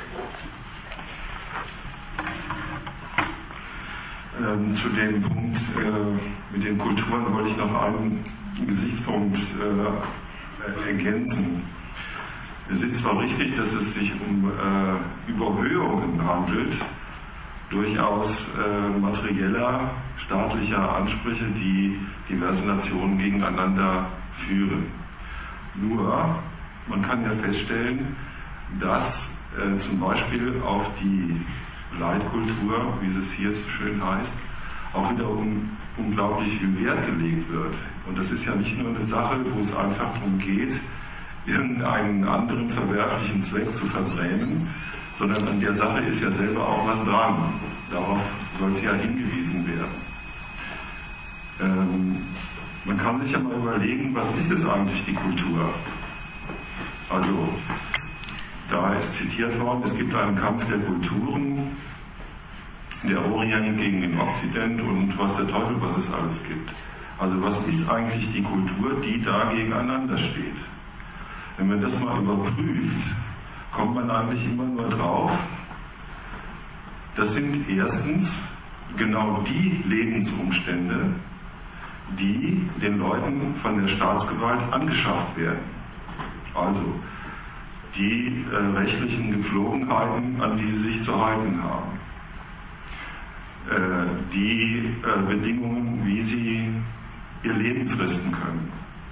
Zu dem Punkt mit den Kulturen wollte ich noch einen Gesichtspunkt ergänzen. Es ist zwar richtig, dass es sich um Überhöhungen handelt, durchaus materieller, staatlicher Ansprüche, die diverse Nationen gegeneinander führen. Nur, man kann ja feststellen, dass zum Beispiel auf die Leitkultur, wie es hier so schön heißt, auch wieder unglaublich viel Wert gelegt wird. Und das ist ja nicht nur eine Sache, wo es einfach darum geht, irgendeinen anderen verwerflichen Zweck zu verbrämen, sondern an der Sache ist ja selber auch was dran. Darauf sollte ja hingewiesen werden. Man kann sich ja mal überlegen, was ist es eigentlich, die Kultur? Also, da ist zitiert worden, es gibt einen Kampf der Kulturen, der Orient gegen den Okzident und was der Teufel, was es alles gibt. Also was ist eigentlich die Kultur, die da gegeneinander steht? Wenn man das mal überprüft, kommt man eigentlich immer nur drauf, das sind erstens genau die Lebensumstände, die den Leuten von der Staatsgewalt angeschafft werden. Also die rechtlichen Gepflogenheiten, an die sie sich zu halten haben. Die Bedingungen, wie sie ihr Leben fristen können.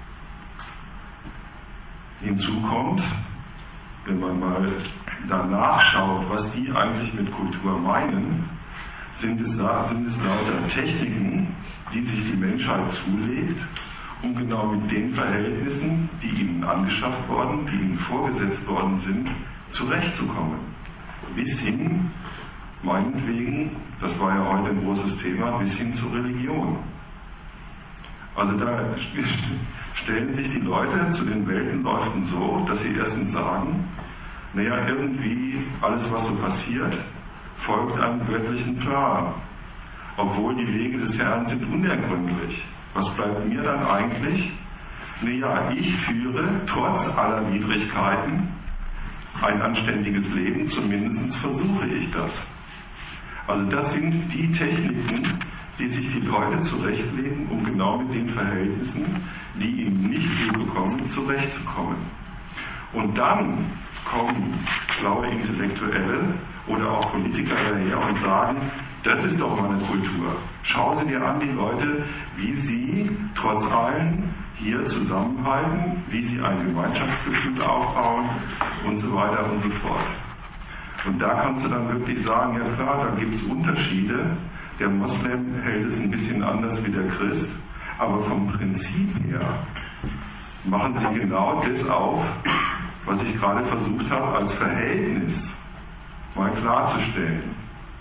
Hinzu kommt, wenn man mal danach schaut, was die eigentlich mit Kultur meinen, sind es lauter Techniken, die sich die Menschheit zulegt, um genau mit den Verhältnissen, die ihnen angeschafft worden, die ihnen vorgesetzt worden sind, zurechtzukommen. Bis hin, meinetwegen, das war ja heute ein großes Thema, bis hin zur Religion. Also da stellen sich die Leute zu den Weltenläufen so, dass sie erstens sagen, naja, irgendwie alles, was so passiert, folgt einem göttlichen Plan. Obwohl die Wege des Herrn sind unergründlich. Was bleibt mir dann eigentlich? Naja, ich führe trotz aller Widrigkeiten ein anständiges Leben, zumindest versuche ich das. Also das sind die Techniken, die sich die Leute zurechtlegen, um genau mit den Verhältnissen, die ihnen nicht zubekommen, zurechtzukommen. Und dann kommen schlaue Intellektuelle oder auch Politiker daher und sagen, das ist doch mal eine Kultur. Schau sie dir an, die Leute, wie sie trotz allem hier zusammenhalten, wie sie ein Gemeinschaftsgefühl aufbauen und so weiter und so fort. Und da kannst du dann wirklich sagen, ja klar, da gibt es Unterschiede, Der Moslem hält es ein bisschen anders wie der Christ, aber vom Prinzip her machen sie genau das auf, was ich gerade versucht habe, als Verhältnis mal klarzustellen.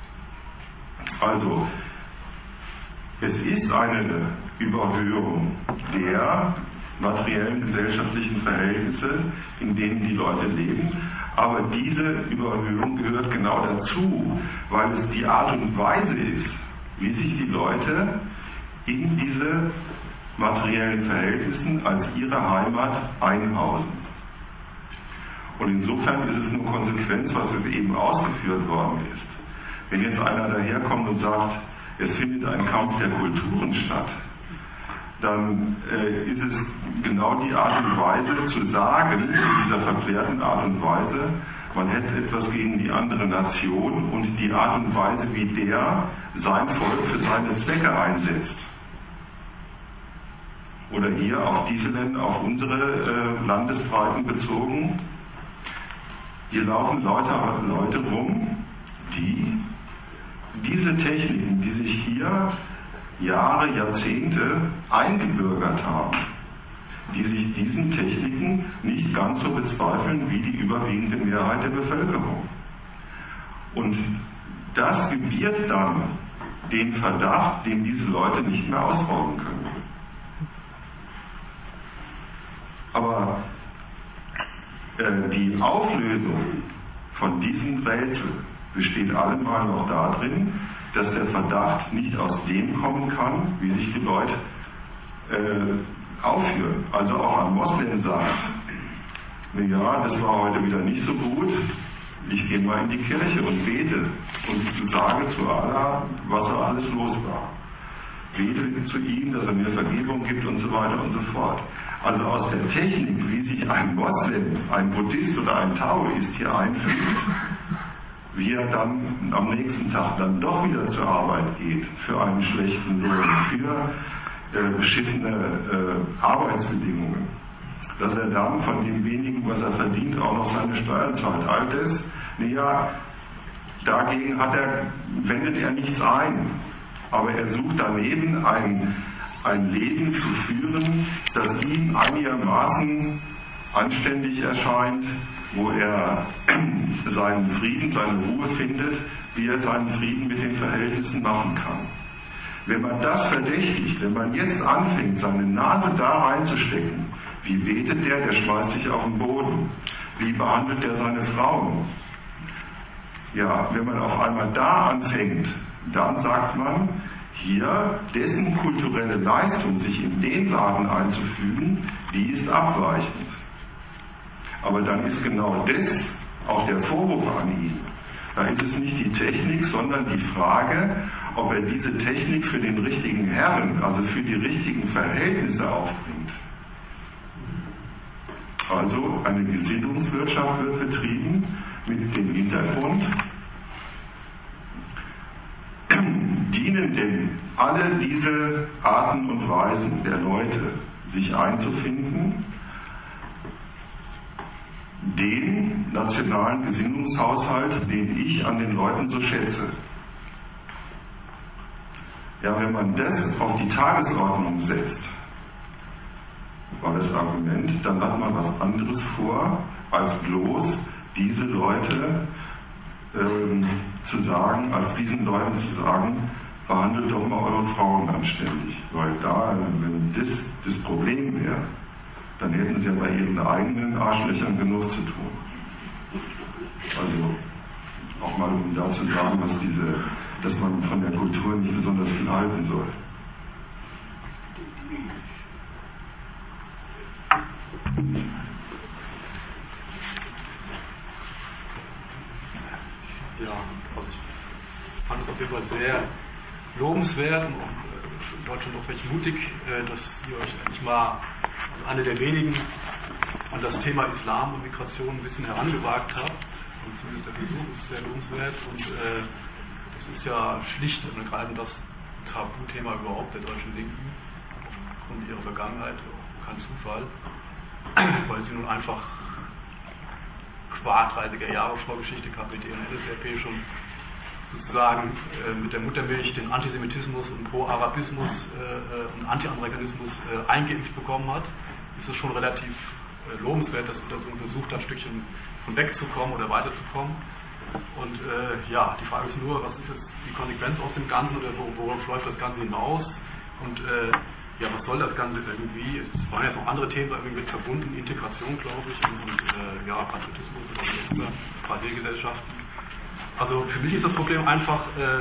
Also, es ist eine Überhöhung der materiellen gesellschaftlichen Verhältnisse, in denen die Leute leben, aber diese Überhöhung gehört genau dazu, weil es die Art und Weise ist, wie sich die Leute in diese materiellen Verhältnissen als ihre Heimat einhausen. Und insofern ist es nur Konsequenz, was es eben ausgeführt worden ist. Wenn jetzt einer daherkommt und sagt, es findet ein Kampf der Kulturen statt, dann ist es genau die Art und Weise zu sagen, in dieser verklärten Art und Weise, man hätte etwas gegen die andere Nation und die Art und Weise, wie der sein Volk für seine Zwecke einsetzt. Oder hier auf diese Länder, auf unsere Landesbreiten bezogen. Hier laufen Leute rum, die diese Techniken, die sich hier Jahre, Jahrzehnte eingebürgert haben, die sich diesen Techniken nicht ganz so bezweifeln wie die überwiegende Mehrheit der Bevölkerung. Und das gebiert dann den Verdacht, den diese Leute nicht mehr ausräumen können. Aber die Auflösung von diesem Rätsel besteht allemal noch darin, dass der Verdacht nicht aus dem kommen kann, wie sich die Leute aufführen. Also auch ein Moslem sagt, ja, das war heute wieder nicht so gut, ich gehe mal in die Kirche und bete und sage zu Allah, was da alles los war. Bete zu ihm, dass er mir Vergebung gibt und so weiter und so fort. Also aus der Technik, wie sich ein Moslem, ein Buddhist oder ein Taoist hier einfügt, wie er dann am nächsten Tag dann doch wieder zur Arbeit geht, für einen schlechten Lohn, für beschissene Arbeitsbedingungen, dass er dann von dem wenigen, was er verdient, auch noch seine Steuern zahlt. All das, dagegen wendet er nichts ein. Aber er sucht daneben ein Leben zu führen, das ihm einigermaßen anständig erscheint, wo er seinen Frieden, seine Ruhe findet, wie er seinen Frieden mit den Verhältnissen machen kann. Wenn man das verdächtigt, wenn man jetzt anfängt, seine Nase da reinzustecken, wie betet der schmeißt sich auf den Boden, wie behandelt der seine Frauen? Ja, wenn man auf einmal da anfängt, dann sagt man, hier, dessen kulturelle Leistung, sich in den Laden einzufügen, die ist abweichend. Aber dann ist genau das auch der Vorwurf an ihn. Da ist es nicht die Technik, sondern die Frage, ob er diese Technik für den richtigen Herren, also für die richtigen Verhältnisse aufbringt. Also eine Gesinnungswirtschaft wird betrieben mit dem Hintergrund, dienen denn alle diese Arten und Weisen der Leute, sich einzufinden, den nationalen Gesinnungshaushalt, den ich an den Leuten so schätze. Ja, wenn man das auf die Tagesordnung setzt, war das Argument, dann hat man was anderes vor, als bloß diese Leute zu sagen, als diesen Leuten zu sagen, behandelt doch mal eure Frauen anständig. Weil da, wenn das Problem wäre, dann hätten sie ja bei ihren eigenen Arschlöchern genug zu tun. Also auch mal um da zu sagen, dass man von der Kultur nicht besonders viel halten soll. Ja, also ich fand es auf jeden Fall sehr lobenswert und in Deutschland auch recht mutig, dass ihr euch endlich mal als eine der wenigen an das Thema Islam und Migration ein bisschen herangewagt habt. Und zumindest der Versuch ist sehr lobenswert und das ist ja schlicht und ergreifend das Tabuthema überhaupt der deutschen Linken, aufgrund ihrer Vergangenheit, auch kein Zufall, weil sie nun einfach qua 30er Jahre Vorgeschichte, KPD und NSDAP schon sozusagen mit der Muttermilch den Antisemitismus und Pro-Arabismus und Anti-Amerikanismus eingeimpft bekommen hat, ist es schon relativ lobenswert, dass er da so versucht hat, ein Stückchen von wegzukommen oder weiterzukommen. Und die Frage ist nur, was ist jetzt die Konsequenz aus dem Ganzen oder worauf läuft das Ganze hinaus? Und was soll das Ganze irgendwie? Es waren jetzt noch andere Themen irgendwie mit verbunden, Integration, glaube ich, und Patriotismus oder Parallelgesellschaften. Also für mich ist das Problem einfach,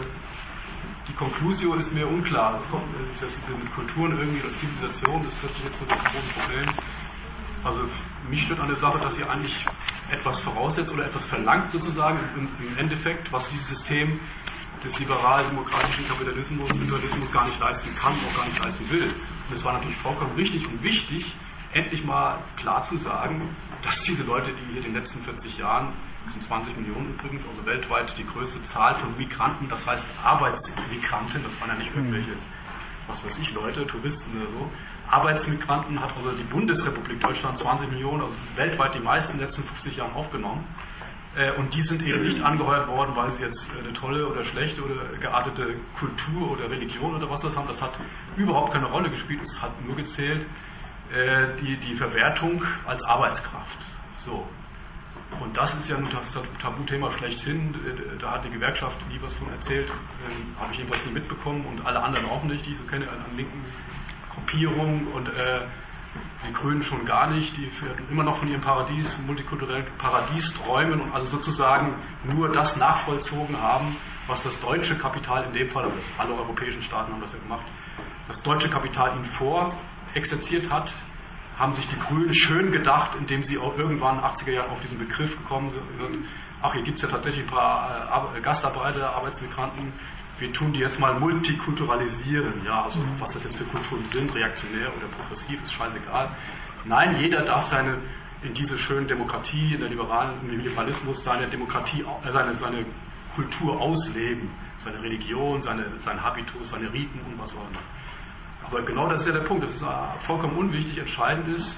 die Conclusio ist mir unklar. Das ist jetzt mit Kulturen irgendwie oder Zivilisation, das ist plötzlich jetzt so das große Problem. Also mich stört an der Sache, dass sie eigentlich etwas voraussetzt oder etwas verlangt sozusagen im Endeffekt, was dieses System des liberal-demokratischen Kapitalismus gar nicht leisten kann, auch gar nicht leisten will. Und es war natürlich vollkommen richtig und wichtig, endlich mal klar zu sagen, dass diese Leute, die hier in den letzten 40 Jahren, das sind 20 Millionen übrigens, also weltweit die größte Zahl von Migranten, das heißt Arbeitsmigranten, das waren ja nicht irgendwelche, was weiß ich, Leute, Touristen oder so. Arbeitsmigranten hat also die Bundesrepublik Deutschland 20 Millionen, also weltweit die meisten in den letzten 50 Jahren aufgenommen. Und die sind eben nicht angeheuert worden, weil sie jetzt eine tolle oder schlechte oder geartete Kultur oder Religion oder was haben. Das hat überhaupt keine Rolle gespielt. Es hat nur gezählt, die Verwertung als Arbeitskraft. So. Und das ist ja nun das Tabuthema schlechthin. Da hat die Gewerkschaft nie was von erzählt. Habe ich jedenfalls nie mitbekommen und alle anderen auch nicht, die ich so kenne, an linken Gruppierungen und die Grünen schon gar nicht, die immer noch von ihrem multikulturellen Paradies träumen und also sozusagen nur das nachvollzogen haben, was das deutsche Kapital in dem Fall, aber alle europäischen Staaten haben das ja gemacht, das deutsche Kapital ihnen vorexerziert hat, haben sich die Grünen schön gedacht, indem sie auch irgendwann in den 80er Jahren auf diesen Begriff gekommen sind, ach, hier gibt es ja tatsächlich ein paar Gastarbeiter, Arbeitsmigranten, wir tun die jetzt mal multikulturalisieren, ja, also was das jetzt für Kulturen sind, reaktionär oder progressiv, ist scheißegal. Nein, jeder darf in dieser schönen Demokratie, im Liberalismus seine Demokratie, seine Kultur ausleben, seine Religion, sein Habitus, seine Riten und was auch immer. Aber genau das ist ja der Punkt, das ist vollkommen unwichtig, entscheidend ist,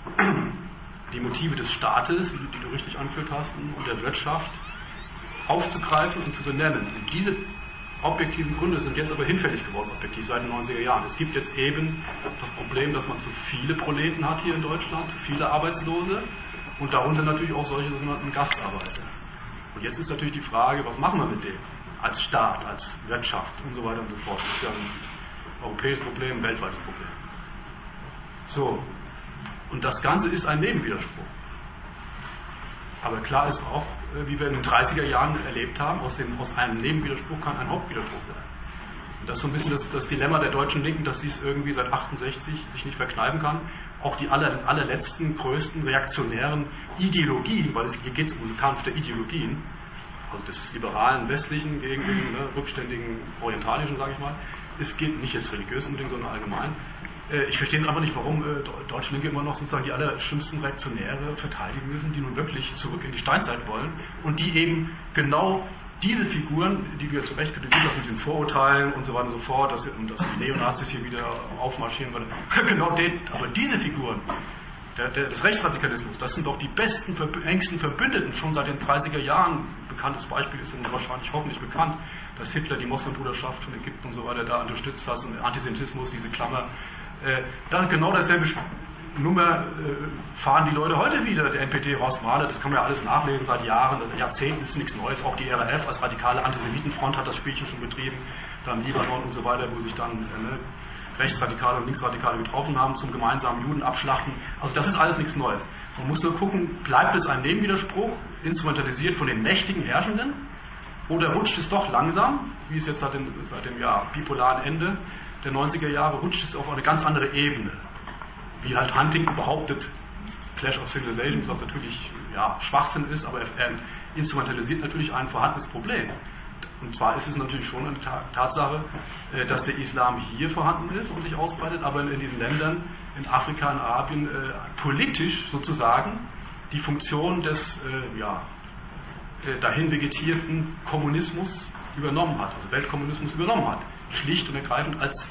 die Motive des Staates, die du richtig angeführt hast, und der Wirtschaft aufzugreifen und zu benennen. Und diese objektiven Gründe sind jetzt aber hinfällig geworden, objektiv, seit den 90er Jahren. Es gibt jetzt eben das Problem, dass man zu viele Proleten hat hier in Deutschland, zu viele Arbeitslose und darunter natürlich auch solche sogenannten Gastarbeiter. Und jetzt ist natürlich die Frage, was machen wir mit denen? Als Staat, als Wirtschaft und so weiter und so fort. Das ist ja ein europäisches Problem, ein weltweites Problem. So, und das Ganze ist ein Nebenwiderspruch. Aber klar ist auch, wie wir in den 30er Jahren erlebt haben, aus einem Nebenwiderspruch kann ein Hauptwiderspruch sein. Und das ist so ein bisschen das Dilemma der deutschen Linken, dass sie es irgendwie seit 68 sich nicht verkneifen kann. Auch die allerletzten, größten reaktionären Ideologien, weil hier geht es um den Kampf der Ideologien, also des liberalen westlichen gegen den rückständigen orientalischen, sage ich mal. Es geht nicht jetzt religiös unbedingt, sondern allgemein. Ich verstehe es einfach nicht, warum deutsche Linke immer noch sozusagen die allerschlimmsten Reaktionäre verteidigen müssen, die nun wirklich zurück in die Steinzeit wollen und die eben genau diese Figuren, die du ja zu Recht kritisiert hast mit den Vorurteilen und so weiter und so fort, dass die Neonazis hier wieder aufmarschieren würden, genau aber diese Figuren des Rechtsradikalismus, das sind doch die besten, engsten Verbündeten schon seit den 30er Jahren. Bekanntes Beispiel ist Ihnen wahrscheinlich hoffentlich bekannt, dass Hitler die Moslembruderschaft von Ägypten und so weiter da unterstützt hat und Antisemitismus, diese Klammer. Dann genau dasselbe Nummer fahren die Leute heute wieder. Der NPD, Horst Mahler, das kann man ja alles nachlesen seit Jahren, Jahrzehnten ist nichts Neues. Auch die RAF als radikale Antisemitenfront hat das Spielchen schon betrieben, da im Libanon und so weiter, wo sich dann Rechtsradikale und Linksradikale getroffen haben zum gemeinsamen Juden abschlachten. Also das ist alles nichts Neues. Man muss nur gucken, bleibt es ein Nebenwiderspruch, instrumentalisiert von den mächtigen Herrschenden, oder rutscht es doch langsam, wie es jetzt seit dem bipolaren Ende der 90er Jahre, rutscht es auf eine ganz andere Ebene. Wie halt Huntington behauptet, Clash of Civilizations, was natürlich Schwachsinn ist, aber er instrumentalisiert natürlich ein vorhandenes Problem. Und zwar ist es natürlich schon eine Tatsache, dass der Islam hier vorhanden ist und sich ausbreitet, aber in diesen Ländern, in Afrika, in Arabien, politisch sozusagen die Funktion des dahin vegetierten Kommunismus übernommen hat, also Weltkommunismus übernommen hat. Schlicht und ergreifend als,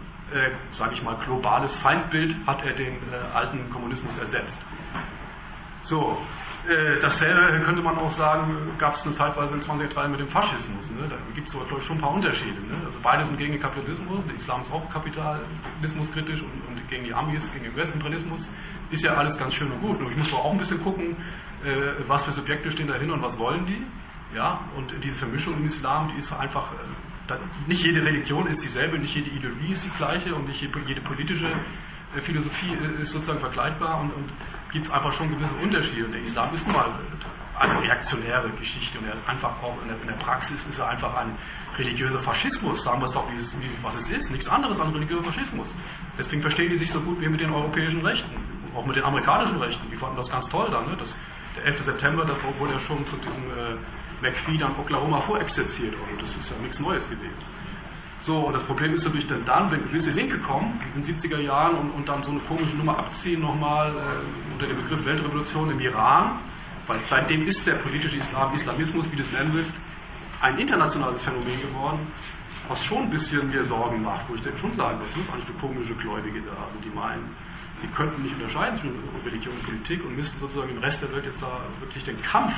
sage ich mal, globales Feindbild hat er den alten Kommunismus ersetzt. So, dasselbe könnte man auch sagen, gab es eine Zeitweise in 2003 mit dem Faschismus. Ne? Da gibt es, glaube ich, schon ein paar Unterschiede. Ne? Also beide sind gegen den Kapitalismus, der Islam ist auch kapitalismuskritisch und gegen die Amis, gegen den US-Imperialismus. Ist ja alles ganz schön und gut. Nur ich muss auch ein bisschen gucken, was für Subjekte stehen dahinter und was wollen die. Ja? Und diese Vermischung im Islam, die ist einfach, nicht jede Religion ist dieselbe, nicht jede Ideologie ist die gleiche und nicht jede politische Philosophie ist sozusagen vergleichbar und gibt es einfach schon gewisse Unterschiede. Und der Islam ist nun mal eine reaktionäre Geschichte und er ist einfach auch in der Praxis ist er einfach ein religiöser Faschismus. Sagen wir es doch, was es ist. Nichts anderes als religiöser Faschismus. Deswegen verstehen die sich so gut wie mit den europäischen Rechten, auch mit den amerikanischen Rechten. Die fanden das ganz toll dann. Ne? Der 11. September, das wurde ja schon zu diesem McPhee dann Oklahoma vorexerziert. Also das ist ja nichts Neues gewesen. So, und das Problem ist natürlich dann, wenn gewisse Linke kommen, in den 70er Jahren und dann so eine komische Nummer abziehen nochmal unter dem Begriff Weltrevolution im Iran, weil seitdem ist der politische Islamismus, wie du es nennen willst, ein internationales Phänomen geworden, was schon ein bisschen mir Sorgen macht, wo ich dann schon sage, was ist eigentlich für komische Gläubige da, also die meinen, sie könnten nicht unterscheiden zwischen Religion und Politik und müssten sozusagen im Rest der Welt jetzt da wirklich den Kampf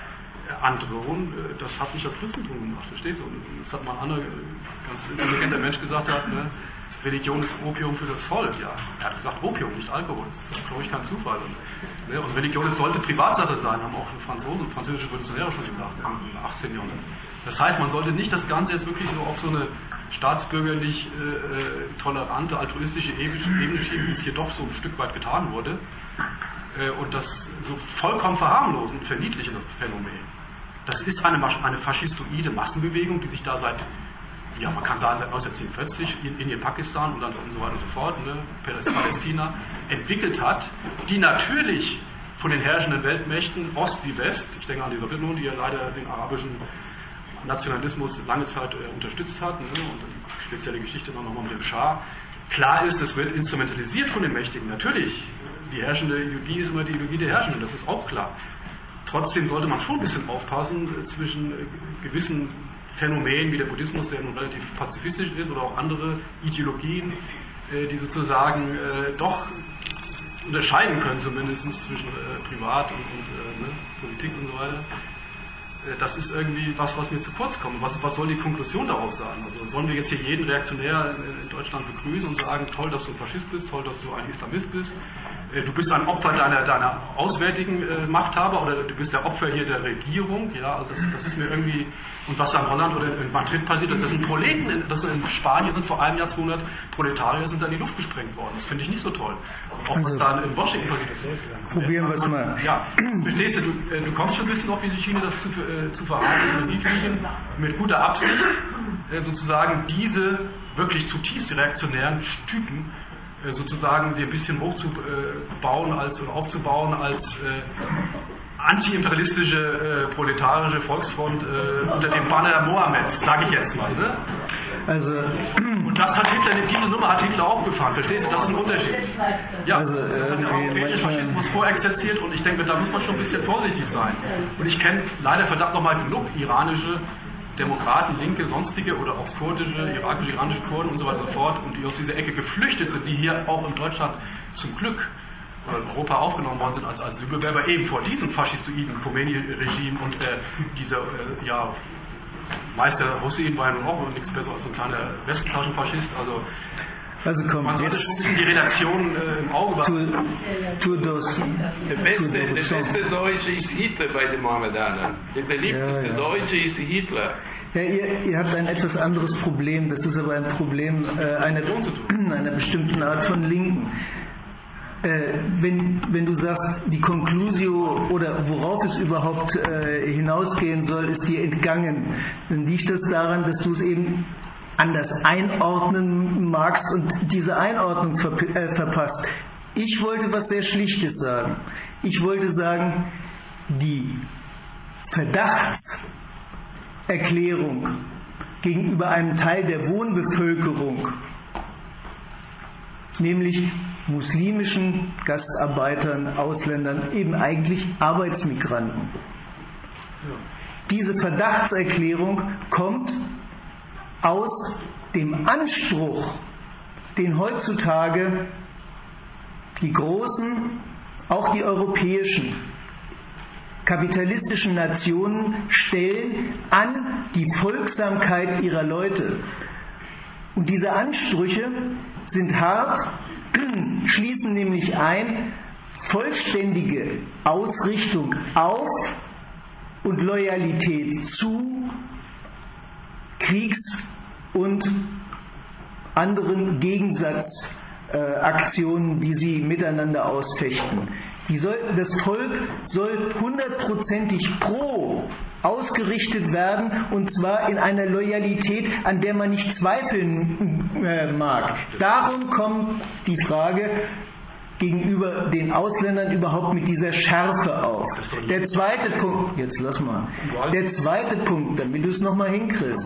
androhen, das hat nicht das Christentum gemacht, verstehst du? Und das hat mal ein anderer ganz intelligenter Mensch gesagt, ne? Religion ist Opium für das Volk, ja. Er hat gesagt Opium, nicht Alkohol, das ist, glaube ich, kein Zufall. Und Religion sollte Privatsache sein, haben auch französische Revolutionäre schon gesagt, im 18. Jahrhundert. Das heißt, man sollte nicht das Ganze jetzt wirklich so auf so eine staatsbürgerlich tolerante, altruistische Ebene schieben, wie es hier doch so ein Stück weit getan wurde. Und das so vollkommen verharmlosen und verniedlichen, das Phänomen. Das ist eine faschistoide Massenbewegung, die sich da seit, ja man kann sagen, seit 1947 in Indien, Pakistan und dann und so weiter und so fort, ne, Palästina, entwickelt hat, die natürlich von den herrschenden Weltmächten, Ost wie West, ich denke an die Sowjetunion, die ja leider den arabischen Nationalismus lange Zeit unterstützt hat, ne, und die spezielle Geschichte nochmal mit dem Schah, klar ist, es wird instrumentalisiert von den Mächtigen, natürlich. Die herrschende Ideologie ist immer die Ideologie der Herrschenden, das ist auch klar. Trotzdem sollte man schon ein bisschen aufpassen zwischen gewissen Phänomenen wie der Buddhismus, der nun relativ pazifistisch ist, oder auch andere Ideologien, die sozusagen doch unterscheiden können, zumindest zwischen Privat und Politik und so weiter. Das ist irgendwie was mir zu kurz kommt. Was soll die Konklusion daraus sein? Also sollen wir jetzt hier jeden Reaktionär in Deutschland begrüßen und sagen, toll, dass du ein Faschist bist, toll, dass du ein Islamist bist, du bist ein Opfer deiner auswärtigen Machthaber oder du bist der Opfer hier der Regierung, ja, also das ist mir irgendwie, und was da in Holland oder in Madrid passiert ist, das sind Proleten, in Spanien sind vor einem Jahr 200 Proletarier sind da in die Luft gesprengt worden, das finde ich nicht so toll. Auch was da in Washington passiert ist. Probieren wir es mal. Ja, verstehst du kommst schon ein bisschen auf diese Schiene, das zu verharmlosen, verniedlichen, mit guter Absicht, sozusagen diese wirklich zutiefst reaktionären Typen sozusagen die ein bisschen hochzubauen oder aufzubauen als antiimperialistische proletarische Volksfront unter dem Banner Mohammeds, sage ich jetzt mal. Ne? Also, und das hat Hitler, diese Nummer hat Hitler auch gefahren, verstehst du? Das ist ein Unterschied. Ja, also, das hat der europäische Faschismus vorexerziert und ich denke, da muss man schon ein bisschen vorsichtig sein. Und ich kenne leider verdammt nochmal genug iranische Demokraten, Linke, sonstige oder auch kurdische, irakisch-iranische Kurden und so weiter und so fort, und die aus dieser Ecke geflüchtet sind, die hier auch in Deutschland zum Glück oder in Europa aufgenommen worden sind als Asylbewerber, eben vor diesem faschistoiden Khomeini-Regime und dieser, Meister Hussein war ja nun auch nichts besser als ein kleiner Westentaschenfaschist, also komm, man sollte schon ein bisschen die Relation im Auge behalten. Der beste Deutsche ist Hitler bei den Mohammedanern. Der beliebteste Deutsche ist Hitler. Ja, ihr habt ein etwas anderes Problem. Das ist aber ein Problem einer bestimmten Art von Linken. Wenn du sagst, die Conclusio oder worauf es überhaupt hinausgehen soll, ist dir entgangen, dann liegt das daran, dass du es eben anders einordnen magst und diese Einordnung verpasst. Ich wollte was sehr Schlichtes sagen. Ich wollte sagen, die Verdachtserklärung gegenüber einem Teil der Wohnbevölkerung, nämlich muslimischen Gastarbeitern, Ausländern, eben eigentlich Arbeitsmigranten. Diese Verdachtserklärung kommt aus dem Anspruch, den heutzutage die Großen, auch die europäischen kapitalistischen Nationen stellen an die Folgsamkeit ihrer Leute. Und diese Ansprüche sind hart, schließen nämlich ein vollständige Ausrichtung auf und Loyalität zu Kriegs- und anderen Gegensatzaktionen, die sie miteinander ausfechten. Das Volk soll 100%ig pro ausgerichtet werden, und zwar in einer Loyalität, an der man nicht zweifeln mag. Darum kommt die Frage gegenüber den Ausländern überhaupt mit dieser Schärfe auf. Der zweite Punkt, jetzt lass mal, der zweite Punkt, damit du es nochmal hinkriegst.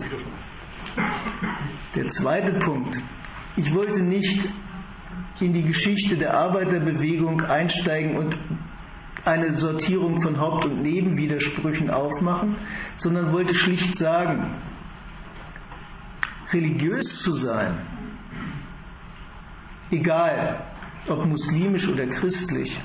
Der zweite Punkt. Ich wollte nicht in die Geschichte der Arbeiterbewegung einsteigen und eine Sortierung von Haupt- und Nebenwidersprüchen aufmachen, sondern wollte schlicht sagen, religiös zu sein, egal ob muslimisch oder christlich,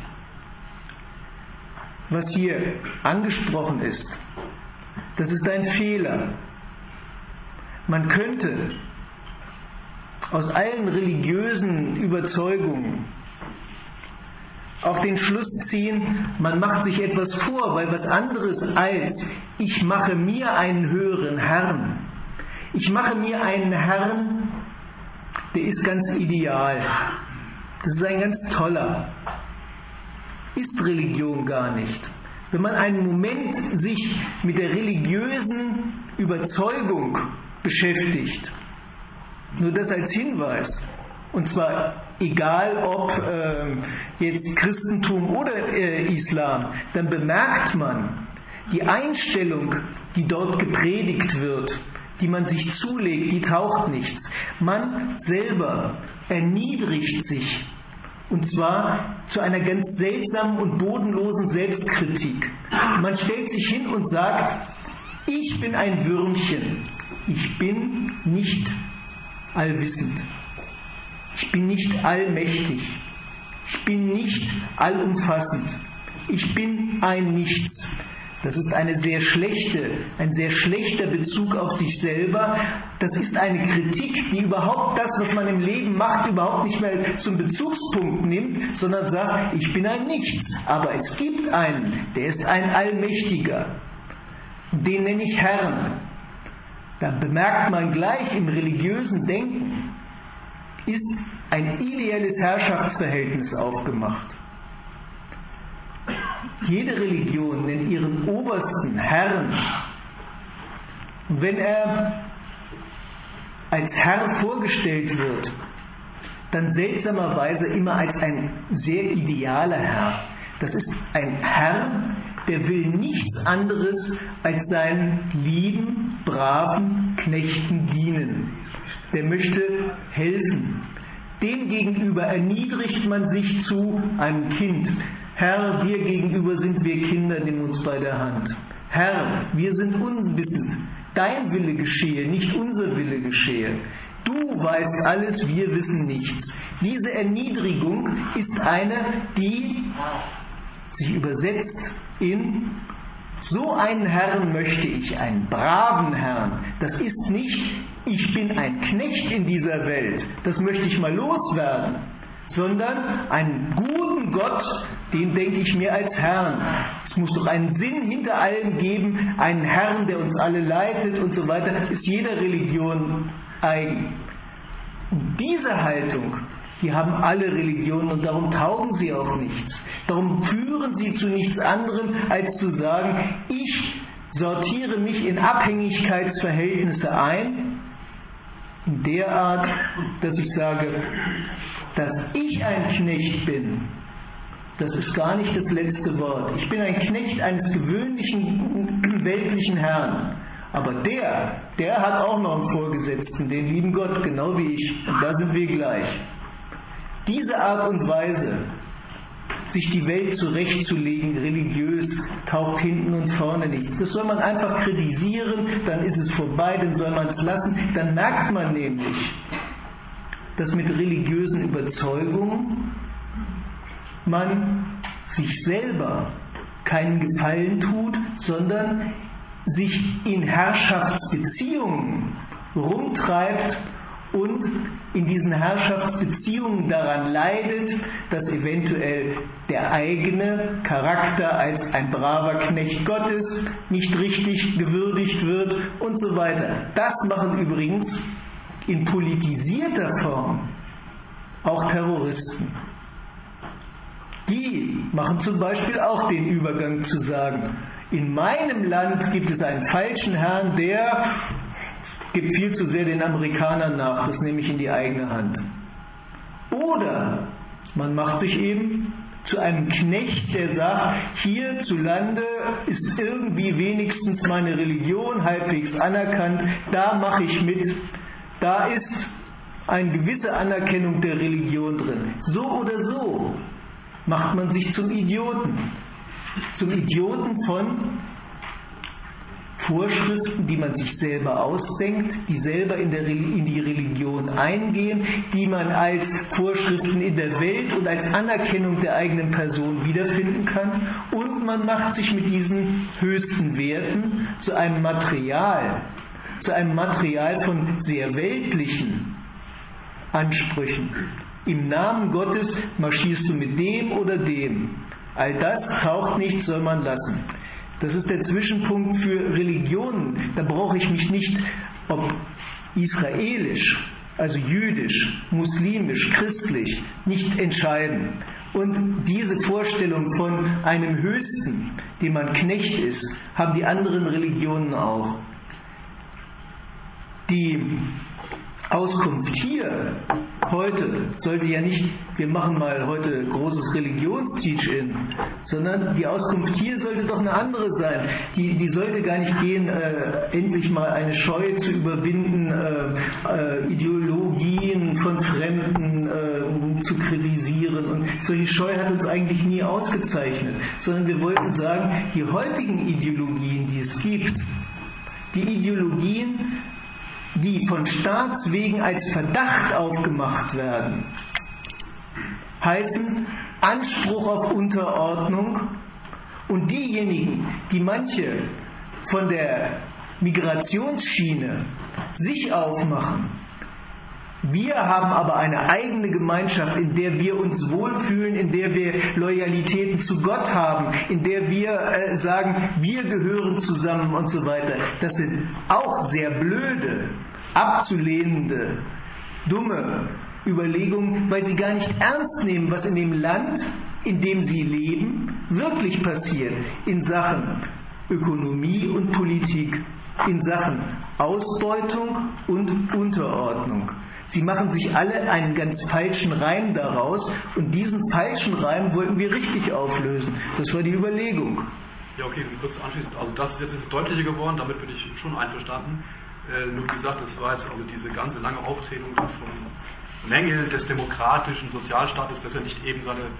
was hier angesprochen ist, das ist ein Fehler. Man könnte aus allen religiösen Überzeugungen auf den Schluss ziehen, man macht sich etwas vor, weil was anderes als ich mache mir einen höheren Herrn. Ich mache mir einen Herrn, der ist ganz ideal. Das ist ein ganz toller. Ist Religion gar nicht. Wenn man einen Moment sich mit der religiösen Überzeugung beschäftigt, nur das als Hinweis, und zwar egal ob jetzt Christentum oder Islam, dann bemerkt man, die Einstellung, die dort gepredigt wird, die man sich zulegt, die taucht nichts. Man selber erniedrigt sich, und zwar zu einer ganz seltsamen und bodenlosen Selbstkritik. Man stellt sich hin und sagt, ich bin ein Würmchen, ich bin nicht allwissend, ich bin nicht allmächtig, ich bin nicht allumfassend, ich bin ein Nichts. Das ist ein sehr schlechter Bezug auf sich selber. Das ist eine Kritik, die überhaupt das, was man im Leben macht, überhaupt nicht mehr zum Bezugspunkt nimmt, sondern sagt, ich bin ein Nichts. Aber es gibt einen, der ist ein Allmächtiger. Und den nenne ich Herrn. Da bemerkt man gleich, im religiösen Denken ist ein ideelles Herrschaftsverhältnis aufgemacht. Jede Religion nennt ihren obersten Herrn. Und wenn er als Herr vorgestellt wird, dann seltsamerweise immer als ein sehr idealer Herr. Das ist ein Herr, der will nichts anderes als seinen lieben, braven Knechten dienen. Der möchte helfen. Demgegenüber erniedrigt man sich zu einem Kind. Herr, dir gegenüber sind wir Kinder, nimm uns bei der Hand. Herr, wir sind unwissend. Dein Wille geschehe, nicht unser Wille geschehe. Du weißt alles, wir wissen nichts. Diese Erniedrigung ist eine, die sich übersetzt in so einen Herrn möchte ich, einen braven Herrn. Das ist nicht, ich bin ein Knecht in dieser Welt, das möchte ich mal loswerden, sondern einen guten Gott, den denke ich mir als Herrn. Es muss doch einen Sinn hinter allem geben, einen Herrn, der uns alle leitet und so weiter, ist jeder Religion eigen. Und diese Haltung, die haben alle Religionen und darum taugen sie auch nichts. Darum führen sie zu nichts anderem, als zu sagen, ich sortiere mich in Abhängigkeitsverhältnisse ein, in der Art, dass ich sage, dass ich ein Knecht bin, das ist gar nicht das letzte Wort. Ich bin ein Knecht eines gewöhnlichen weltlichen Herrn. Aber der hat auch noch einen Vorgesetzten, den lieben Gott, genau wie ich. Und da sind wir gleich. Diese Art und Weise, sich die Welt zurechtzulegen, religiös, taucht hinten und vorne nichts. Das soll man einfach kritisieren, dann ist es vorbei, dann soll man es lassen. Dann merkt man nämlich, dass mit religiösen Überzeugungen man sich selber keinen Gefallen tut, sondern sich in Herrschaftsbeziehungen rumtreibt und in diesen Herrschaftsbeziehungen daran leidet, dass eventuell der eigene Charakter als ein braver Knecht Gottes nicht richtig gewürdigt wird und so weiter. Das machen übrigens in politisierter Form auch Terroristen. Die machen zum Beispiel auch den Übergang zu sagen, in meinem Land gibt es einen falschen Herrn, der gibt viel zu sehr den Amerikanern nach, das nehme ich in die eigene Hand. Oder man macht sich eben zu einem Knecht, der sagt, hierzulande ist irgendwie wenigstens meine Religion halbwegs anerkannt, da mache ich mit, da ist eine gewisse Anerkennung der Religion drin. So oder so macht man sich zum Idioten von Vorschriften, die man sich selber ausdenkt, die selber in die Religion eingehen, die man als Vorschriften in der Welt und als Anerkennung der eigenen Person wiederfinden kann, und man macht sich mit diesen höchsten Werten zu einem Material von sehr weltlichen Ansprüchen. Im Namen Gottes marschierst du mit dem oder dem. All das taugt nicht, soll man lassen. Das ist der Zwischenpunkt für Religionen. Da brauche ich mich nicht, ob israelisch, also jüdisch, muslimisch, christlich, nicht entscheiden. Und diese Vorstellung von einem Höchsten, dem man Knecht ist, haben die anderen Religionen auch. Die Auskunft hier heute sollte ja nicht, wir machen mal heute großes Religionsteach-In, sondern die Auskunft hier sollte doch eine andere sein. Die sollte gar nicht gehen, endlich mal eine Scheu zu überwinden, Ideologien von Fremden zu kritisieren. Und solche Scheu hat uns eigentlich nie ausgezeichnet, sondern wir wollten sagen, die heutigen Ideologien, die es gibt, die Ideologien, die von Staats wegen als Verdacht aufgemacht werden, heißen Anspruch auf Unterordnung, und diejenigen, die manche von der Migrationsschiene sich aufmachen, wir haben aber eine eigene Gemeinschaft, in der wir uns wohlfühlen, in der wir Loyalitäten zu Gott haben, in der wir sagen, wir gehören zusammen und so weiter. Das sind auch sehr blöde, abzulehnende, dumme Überlegungen, weil sie gar nicht ernst nehmen, was in dem Land, in dem sie leben, wirklich passiert in Sachen Ökonomie und Politik, in Sachen Ausbeutung und Unterordnung. Sie machen sich alle einen ganz falschen Reim daraus, und diesen falschen Reim wollten wir richtig auflösen. Das war die Überlegung. Ja, okay, kurz anschließend. Also das ist jetzt deutlicher geworden, damit bin ich schon einverstanden. Nur wie gesagt, das war jetzt also diese ganze lange Aufzählung von Mängeln des demokratischen Sozialstaates, dass er nicht eben seine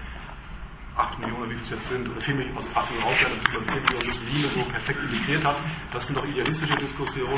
8 Millionen, wie viel es jetzt sind, oder 4 Millionen, also 8 Millionen Ausländer, beziehungsweise 4 Millionen Muslime so perfekt integriert hat. Das sind doch idealistische Diskussionen,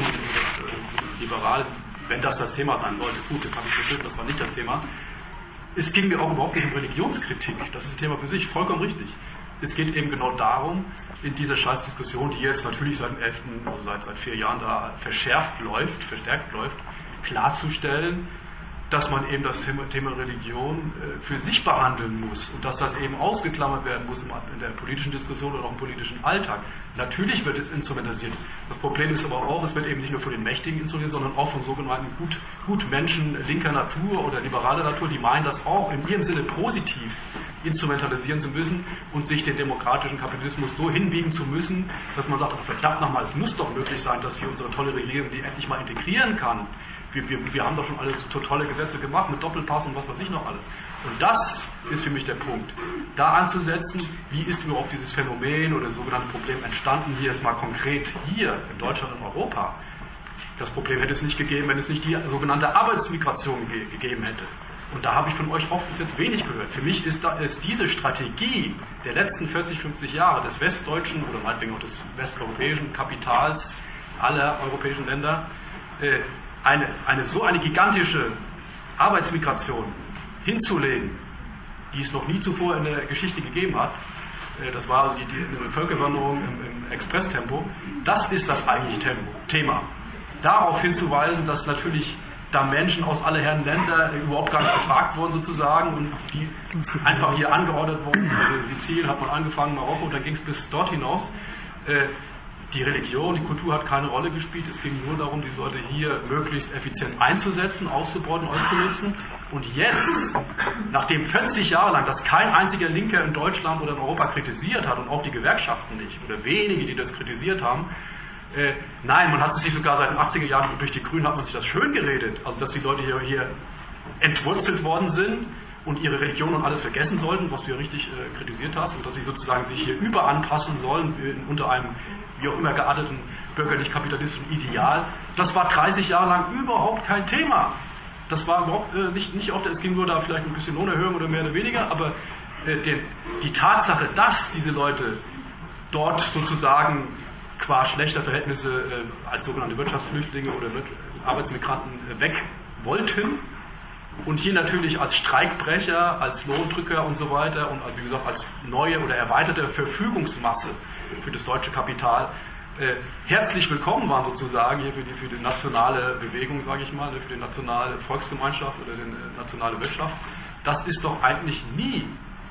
liberal, wenn das Thema sein sollte. Gut, jetzt habe ich verstanden, das war nicht das Thema. Es ging mir auch überhaupt nicht um Religionskritik, das ist ein Thema für sich, vollkommen richtig. Es geht eben genau darum, in dieser Scheißdiskussion, die jetzt natürlich seit dem 11., also seit 4 Jahren da verstärkt läuft, klarzustellen, dass man eben das Thema Religion für sich behandeln muss und dass das eben ausgeklammert werden muss in der politischen Diskussion oder auch im politischen Alltag. Natürlich wird es instrumentalisiert. Das Problem ist aber auch, es wird eben nicht nur von den Mächtigen instrumentalisiert, sondern auch von sogenannten Gutmenschen linker Natur oder liberaler Natur, die meinen, das auch in ihrem Sinne positiv instrumentalisieren zu müssen und sich den demokratischen Kapitalismus so hinbiegen zu müssen, dass man sagt, oh, verdammt nochmal, es muss doch möglich sein, dass wir unsere tolle Regierung die endlich mal integrieren kann. Wir haben doch schon alle so tolle Gesetze gemacht mit Doppelpass und was weiß ich noch alles. Und das ist für mich der Punkt. Da anzusetzen, wie ist überhaupt dieses Phänomen oder sogenannte Problem entstanden, hier ist mal konkret hier in Deutschland und Europa. Das Problem hätte es nicht gegeben, wenn es nicht die sogenannte Arbeitsmigration gegeben hätte. Und da habe ich von euch auch bis jetzt wenig gehört. Für mich ist diese Strategie der letzten 40, 50 Jahre des westdeutschen oder meinetwegen auch des westeuropäischen Kapitals aller europäischen Länder eine gigantische Arbeitsmigration hinzulegen, die es noch nie zuvor in der Geschichte gegeben hat. Das war also die Völkerwanderung im Expresstempo. Das ist das eigentliche Thema. Darauf hinzuweisen, dass natürlich da Menschen aus aller Herren Länder überhaupt gar nicht gefragt wurden sozusagen und die einfach hier angeordnet wurden. Also Sizilien hat man angefangen, Marokko, dann ging es bis dort hinaus. Die Religion, die Kultur hat keine Rolle gespielt. Es ging nur darum, die Leute hier möglichst effizient einzusetzen, auszubeuten, auszunutzen. Und jetzt, nachdem 40 Jahre lang das kein einziger Linker in Deutschland oder in Europa kritisiert hat und auch die Gewerkschaften nicht oder wenige, die das kritisiert haben, nein, man hat es sich sogar seit den 80er Jahren durch die Grünen hat man sich das schön geredet, also dass die Leute hier entwurzelt worden sind und ihre Religion und alles vergessen sollten, was du ja richtig kritisiert hast, und dass sie sozusagen sich hier überanpassen sollen unter einem wie auch immer gearteten bürgerlich-kapitalistischen Ideal. Das war 30 Jahre lang überhaupt kein Thema. Das war überhaupt nicht oft, es ging nur da vielleicht ein bisschen Lohnerhöhung oder mehr oder weniger, aber die Tatsache, dass diese Leute dort sozusagen qua schlechter Verhältnisse als sogenannte Wirtschaftsflüchtlinge oder Arbeitsmigranten weg wollten und hier natürlich als Streikbrecher, als Lohndrücker und so weiter und wie gesagt als neue oder erweiterte Verfügungsmasse für das deutsche Kapital herzlich willkommen waren sozusagen hier für die nationale Bewegung, sage ich mal, für die nationale Volksgemeinschaft oder die nationale Wirtschaft. Das ist doch eigentlich nie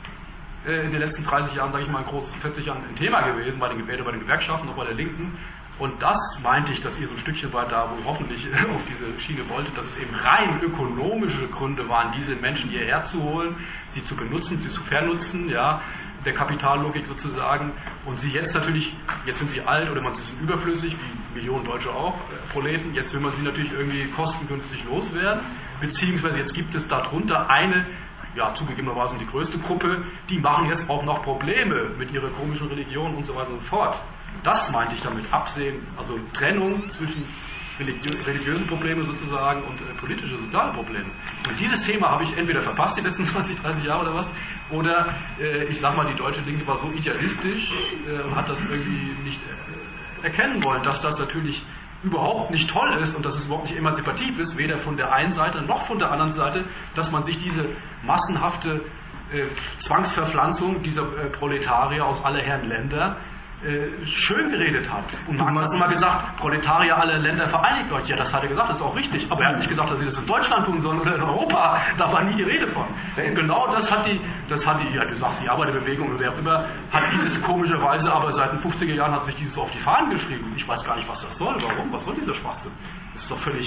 in den letzten 30 Jahren, sage ich mal, 40 Jahren ein Thema gewesen, weder bei den Gewerkschaften noch bei der Linken. Und das meinte ich, dass ihr so ein Stückchen weit da wohl hoffentlich auf diese Schiene wolltet, dass es eben rein ökonomische Gründe waren, diese Menschen hierher zu holen, sie zu benutzen, sie zu vernutzen, ja, der Kapitallogik sozusagen. Und sie jetzt natürlich, jetzt sind sie alt oder sie sind überflüssig, wie Millionen Deutsche auch, Proleten, jetzt will man sie natürlich irgendwie kostengünstig loswerden, beziehungsweise jetzt gibt es darunter eine, ja, zugegebenermaßen die größte Gruppe, die machen jetzt auch noch Probleme mit ihrer komischen Religion und so weiter und so fort. Das meinte ich damit, absehen, also Trennung zwischen religiösen Probleme sozusagen und politische, soziale Probleme. Und dieses Thema habe ich entweder verpasst die letzten 20, 30 Jahre oder was, oder ich sag mal, die deutsche Linke war so idealistisch und hat das irgendwie nicht erkennen wollen, dass das natürlich überhaupt nicht toll ist und dass es überhaupt nicht emanzipativ ist, weder von der einen Seite noch von der anderen Seite, dass man sich diese massenhafte Zwangsverpflanzung dieser Proletarier aus aller Herren Länder schön geredet hat. Und Marx hat immer gesagt, Proletarier aller Länder vereinigt euch. Ja, das hat er gesagt, das ist auch richtig. Aber er hat nicht gesagt, dass sie das in Deutschland tun sollen oder in Europa. Da war nie die Rede von. Und genau das hat die, ja, du sagst, die Arbeiterbewegung oder wer auch immer, hat dieses komischerweise, aber seit den 50er Jahren hat sich dieses auf die Fahnen geschrieben. Ich weiß gar nicht, was das soll. Warum? Was soll dieser Schwachsinn? Das ist doch völlig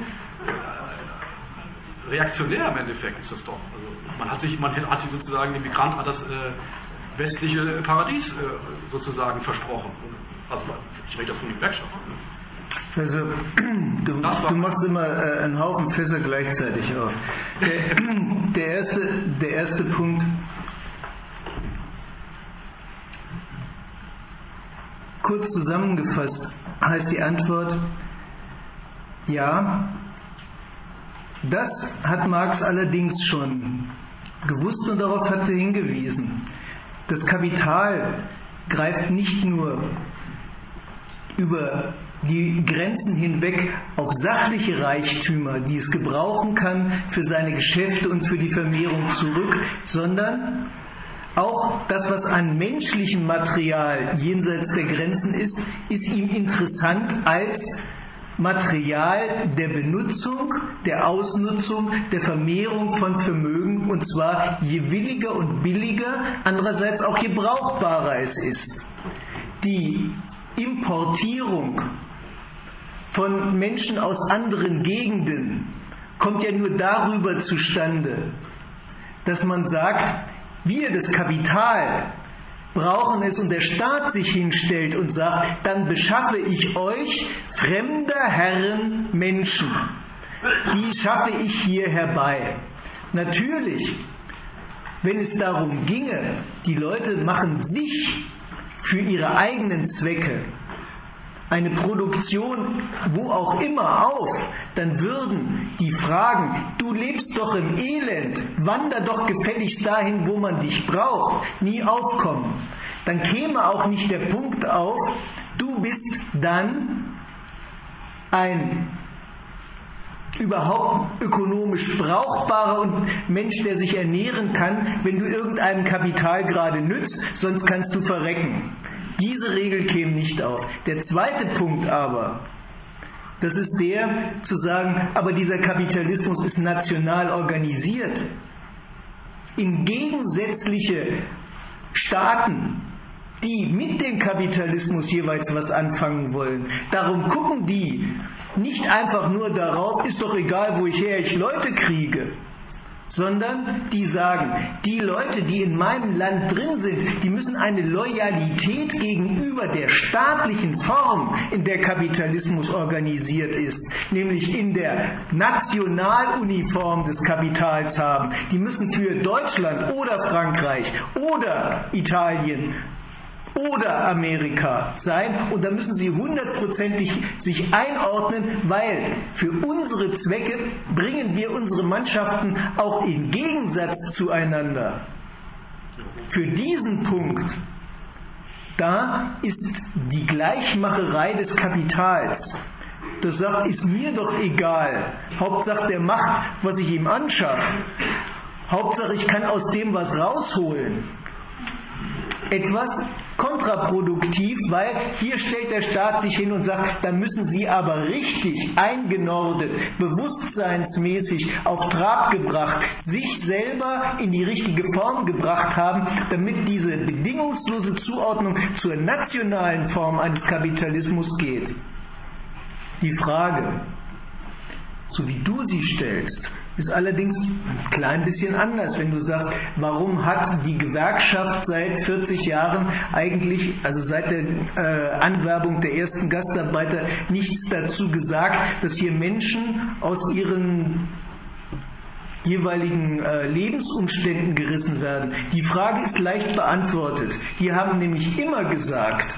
reaktionär im Endeffekt, ist das doch. Also man hat sich sozusagen dem Migrant das westliche Paradies sozusagen versprochen. Also ich rede das von den Gewerkschaften. Also, du machst immer einen Haufen Fässer gleichzeitig auf. Der erste Punkt. Kurz zusammengefasst heißt die Antwort, ja, das hat Marx allerdings schon gewusst und darauf hat er hingewiesen. Das Kapital greift nicht nur über die Grenzen hinweg auf sachliche Reichtümer, die es gebrauchen kann für seine Geschäfte und für die Vermehrung zurück, sondern auch das, was an menschlichem Material jenseits der Grenzen ist, ist ihm interessant als Material der Benutzung, der Ausnutzung, der Vermehrung von Vermögen, und zwar je williger und billiger, andererseits auch je brauchbarer es ist. Die Importierung von Menschen aus anderen Gegenden kommt ja nur darüber zustande, dass man sagt, wir, das Kapital, brauchen es und der Staat sich hinstellt und sagt, dann beschaffe ich euch fremder Herren Menschen. Die schaffe ich hier herbei. Natürlich, wenn es darum ginge, die Leute machen sich für ihre eigenen Zwecke eine Produktion wo auch immer auf, dann würden die Fragen, du lebst doch im Elend, wander doch gefälligst dahin, wo man dich braucht, nie aufkommen. Dann käme auch nicht der Punkt auf, du bist dann ein überhaupt ökonomisch brauchbarer und Mensch, der sich ernähren kann, wenn du irgendeinem Kapital gerade nützt, sonst kannst du verrecken. Diese Regel käme nicht auf. Der zweite Punkt aber, das ist der, zu sagen, aber dieser Kapitalismus ist national organisiert. In gegensätzliche Staaten, die mit dem Kapitalismus jeweils was anfangen wollen. Darum gucken die nicht einfach nur darauf, ist doch egal, woher ich Leute kriege, sondern die sagen, die Leute, die in meinem Land drin sind, die müssen eine Loyalität gegenüber der staatlichen Form, in der Kapitalismus organisiert ist, nämlich in der Nationaluniform des Kapitals haben. Die müssen für Deutschland oder Frankreich oder Italien oder Amerika sein, und da müssen sie 100%ig sich einordnen, weil für unsere Zwecke bringen wir unsere Mannschaften auch im Gegensatz zueinander. Für diesen Punkt, da ist die Gleichmacherei des Kapitals. Das sagt, ist mir doch egal. Hauptsache der macht, was ich ihm anschaffe. Hauptsache ich kann aus dem was rausholen. Etwas kontraproduktiv, weil hier stellt der Staat sich hin und sagt, da müssen Sie aber richtig eingenordet, bewusstseinsmäßig auf Trab gebracht, sich selber in die richtige Form gebracht haben, damit diese bedingungslose Zuordnung zur nationalen Form eines Kapitalismus geht. Die Frage, so wie du sie stellst, ist allerdings ein klein bisschen anders, wenn du sagst, warum hat die Gewerkschaft seit 40 Jahren eigentlich, also seit der Anwerbung der ersten Gastarbeiter, nichts dazu gesagt, dass hier Menschen aus ihren jeweiligen Lebensumständen gerissen werden. Die Frage ist leicht beantwortet. Die haben nämlich immer gesagt,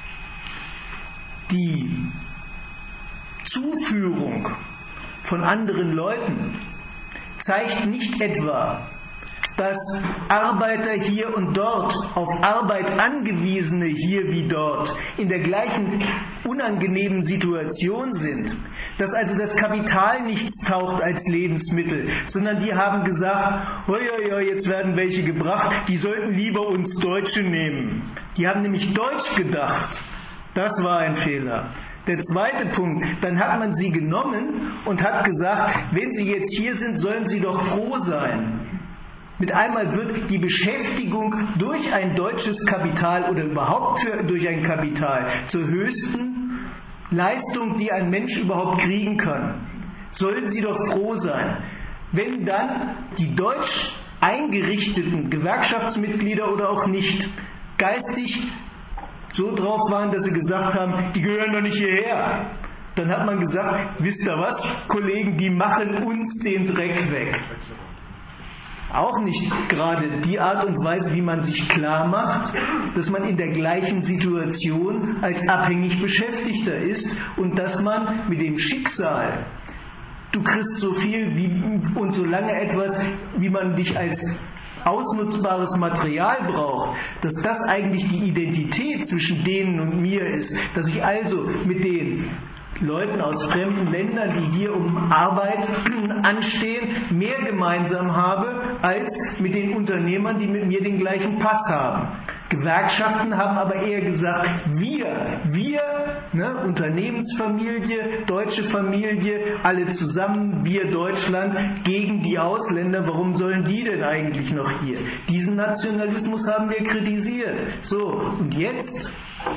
die Zuführung von anderen Leuten zeigt nicht etwa, dass Arbeiter hier und dort, auf Arbeit angewiesene hier wie dort, in der gleichen unangenehmen Situation sind, dass also das Kapital nichts taugt als Lebensmittel, sondern die haben gesagt, jetzt werden welche gebracht, die sollten lieber uns Deutsche nehmen. Die haben nämlich deutsch gedacht. Das war ein Fehler. Der zweite Punkt, dann hat man sie genommen und hat gesagt, wenn sie jetzt hier sind, sollen sie doch froh sein. Mit einmal wird die Beschäftigung durch ein deutsches Kapital oder überhaupt durch ein Kapital zur höchsten Leistung, die ein Mensch überhaupt kriegen kann. Sollen sie doch froh sein. Wenn dann die deutsch eingerichteten Gewerkschaftsmitglieder oder auch nicht geistig so drauf waren, dass sie gesagt haben, die gehören doch nicht hierher. Dann hat man gesagt, wisst ihr was, Kollegen, die machen uns den Dreck weg. Auch nicht gerade die Art und Weise, wie man sich klar macht, dass man in der gleichen Situation als abhängig Beschäftigter ist und dass man mit dem Schicksal, du kriegst so viel und so lange etwas, wie man dich als ausnutzbares Material braucht, dass das eigentlich die Identität zwischen denen und mir ist, dass ich also mit den Leuten aus fremden Ländern, die hier um Arbeit anstehen, mehr gemeinsam habe, als mit den Unternehmern, die mit mir den gleichen Pass haben. Gewerkschaften haben aber eher gesagt, wir, Unternehmensfamilie, deutsche Familie, alle zusammen, wir Deutschland, gegen die Ausländer, warum sollen die denn eigentlich noch hier? Diesen Nationalismus haben wir kritisiert. So, und jetzt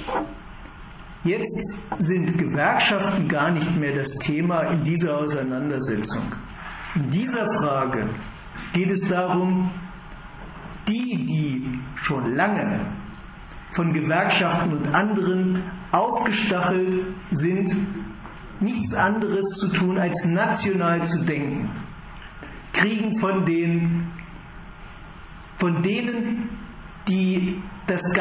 sind Gewerkschaften gar nicht mehr das Thema in dieser Auseinandersetzung. In dieser Frage geht es darum, die schon lange von Gewerkschaften und anderen aufgestachelt sind, nichts anderes zu tun, als national zu denken, kriegen von denen, die das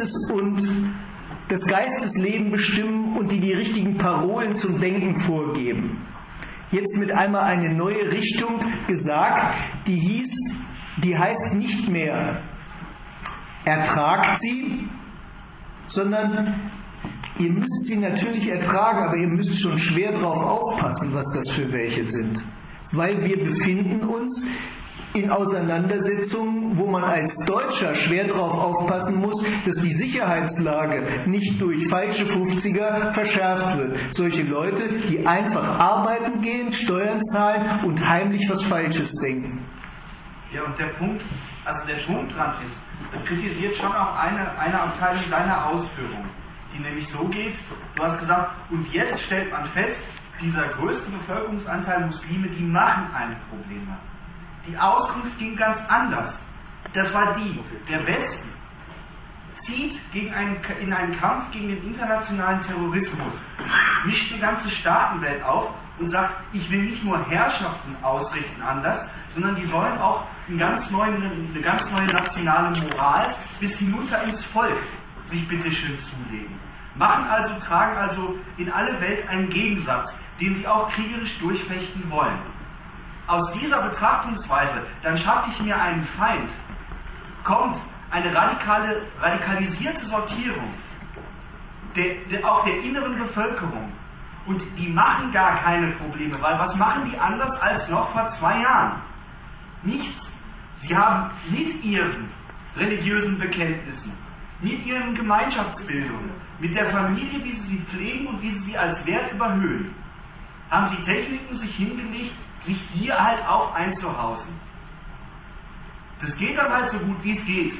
Geistesleben bestimmen und die richtigen Parolen zum Denken vorgeben. Jetzt mit einmal eine neue Richtung gesagt, die heißt nicht mehr ertragt sie, sondern Ihr müsst sie natürlich ertragen, aber ihr müsst schon schwer drauf aufpassen, was das für welche sind. Weil wir befinden uns in Auseinandersetzungen, wo man als Deutscher schwer drauf aufpassen muss, dass die Sicherheitslage nicht durch falsche 50er verschärft wird. Solche Leute, die einfach arbeiten gehen, Steuern zahlen und heimlich was Falsches denken. Ja, und der Punkt dran ist, das kritisiert schon auch eine Abteilung deiner Ausführung, die nämlich so geht, du hast gesagt, und jetzt stellt man fest, dieser größte Bevölkerungsanteil Muslime, die machen eine Probleme. Die Auskunft ging ganz anders. Das war der Westen zieht in einen Kampf gegen den internationalen Terrorismus, mischt die ganze Staatenwelt auf und sagt, ich will nicht nur Herrschaften ausrichten anders, sondern die sollen auch eine ganz neue nationale Moral bis hinunter ins Volk sich bitteschön zulegen. Tragen also in alle Welt einen Gegensatz, den sie auch kriegerisch durchfechten wollen. Aus dieser Betrachtungsweise, dann schaffe ich mir einen Feind, kommt eine radikalisierte Sortierung auch der inneren Bevölkerung. Und die machen gar keine Probleme, weil was machen die anders als noch vor 2 Jahren? Nichts. Sie haben mit ihren religiösen Bekenntnissen, mit ihren Gemeinschaftsbildungen, mit der Familie, wie sie pflegen und wie sie als Wert überhöhen, haben sie Techniken sich hingelegt, sich hier halt auch einzuhausen. Das geht dann halt so gut, wie es geht.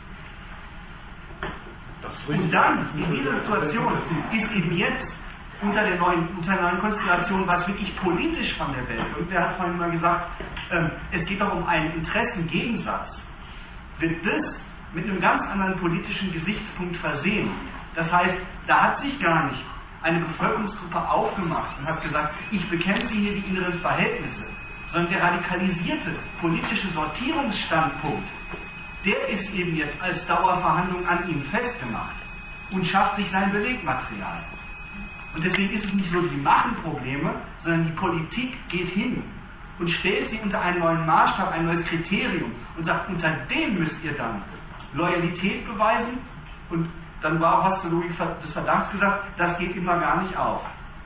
Und dann, in dieser Situation, ist eben jetzt unter der neuen Konstellation, was wirklich politisch von der Welt, irgendwer hat vorhin mal gesagt, es geht doch um einen Interessengegensatz, wird das mit einem ganz anderen politischen Gesichtspunkt versehen. Das heißt, da hat sich gar nicht eine Bevölkerungsgruppe aufgemacht und hat gesagt, ich bekämpfe hier die inneren Verhältnisse, sondern der radikalisierte politische Sortierungsstandpunkt, der ist eben jetzt als Dauerverhandlung an ihm festgemacht und schafft sich sein Belegmaterial. Und deswegen ist es nicht so, die machen Probleme, sondern die Politik geht hin und stellt sie unter einen neuen Maßstab, ein neues Kriterium und sagt, unter dem müsst ihr dann Loyalität beweisen. Und dann hast du Logik des Verdachts gesagt, das geht immer gar nicht auf.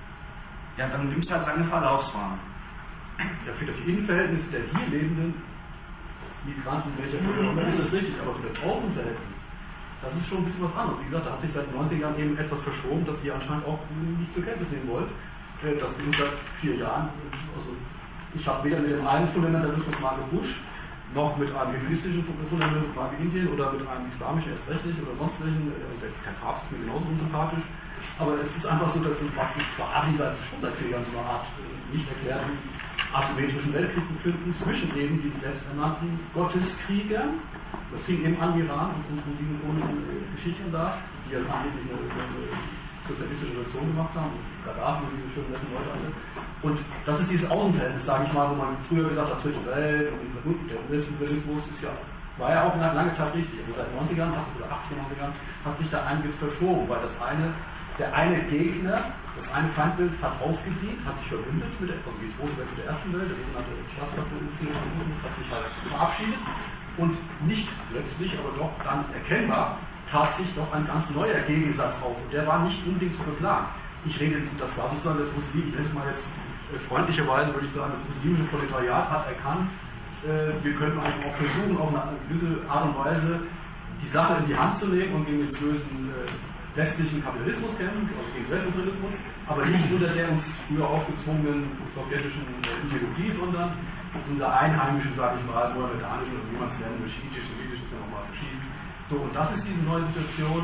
Ja, dann nimmst du halt seine Verlaufsform. Ja, für das Innenverhältnis der hier lebenden Migranten, welcher Bürger, ist das richtig, aber für das Außenverhältnis, das ist schon ein bisschen was anderes. Wie gesagt, da hat sich seit den 90er Jahren eben etwas verschoben, das ihr anscheinend auch nicht zur Kenntnis nehmen wollt, dass wir uns seit 4 Jahren, also ich habe weder mit dem einen Fundamentalismus Marke Bush, noch mit einem feministischen Fundamentalismus Marke Indien oder mit einem islamischen erst rechtlich oder sonst welchen, der Papst ist mir genauso unsympathisch, aber es ist einfach so, dass wir praktisch quasi schon seit 4 Jahren so eine Art nicht erklärten asymmetrischen Weltkrieg befinden zwischen eben diesen selbsternannten Gotteskriegern, das fing eben an Iran und diesen Geschichten da, die ja angeblich eine sozialistische Revolution gemacht haben, und Gaddafi und diese schönen netten Leute alle. Und das ist dieses Außenverhältnis, sage ich mal, wo man früher gesagt hat, dritte Welt und der US-Imperialismus war ja auch lange Zeit richtig, aber seit den 90ern oder 80er, 90ern hat sich da einiges verschoben, weil der eine Gegner, das eine Feindbild hat ausgedient, hat sich verbündet mit die zweite Welt mit der ersten Welt, der sogenannte Staatskapitalismus hat sich halt verabschiedet und nicht letztlich, aber doch dann erkennbar, tat sich doch ein ganz neuer Gegensatz auf. Und der war nicht unbedingt so geplant. Das war sozusagen das Muslim, ich nenne es mal jetzt freundlicherweise, würde ich sagen, das muslimische Proletariat hat erkannt, wir können eigentlich auch versuchen, auf eine gewisse Art und Weise die Sache in die Hand zu nehmen und gegen den bösen westlichen Kapitalismus kämpfen, also gegen den Westimperialismus, aber nicht unter der uns früher aufgezwungenen sowjetischen Ideologie, sondern unserer einheimischen, sage ich mal, mohammedanischen, oder wie man es nennt, schiitisch, sunnitisch ist ja nochmal verschieden. So, und das ist diese neue Situation,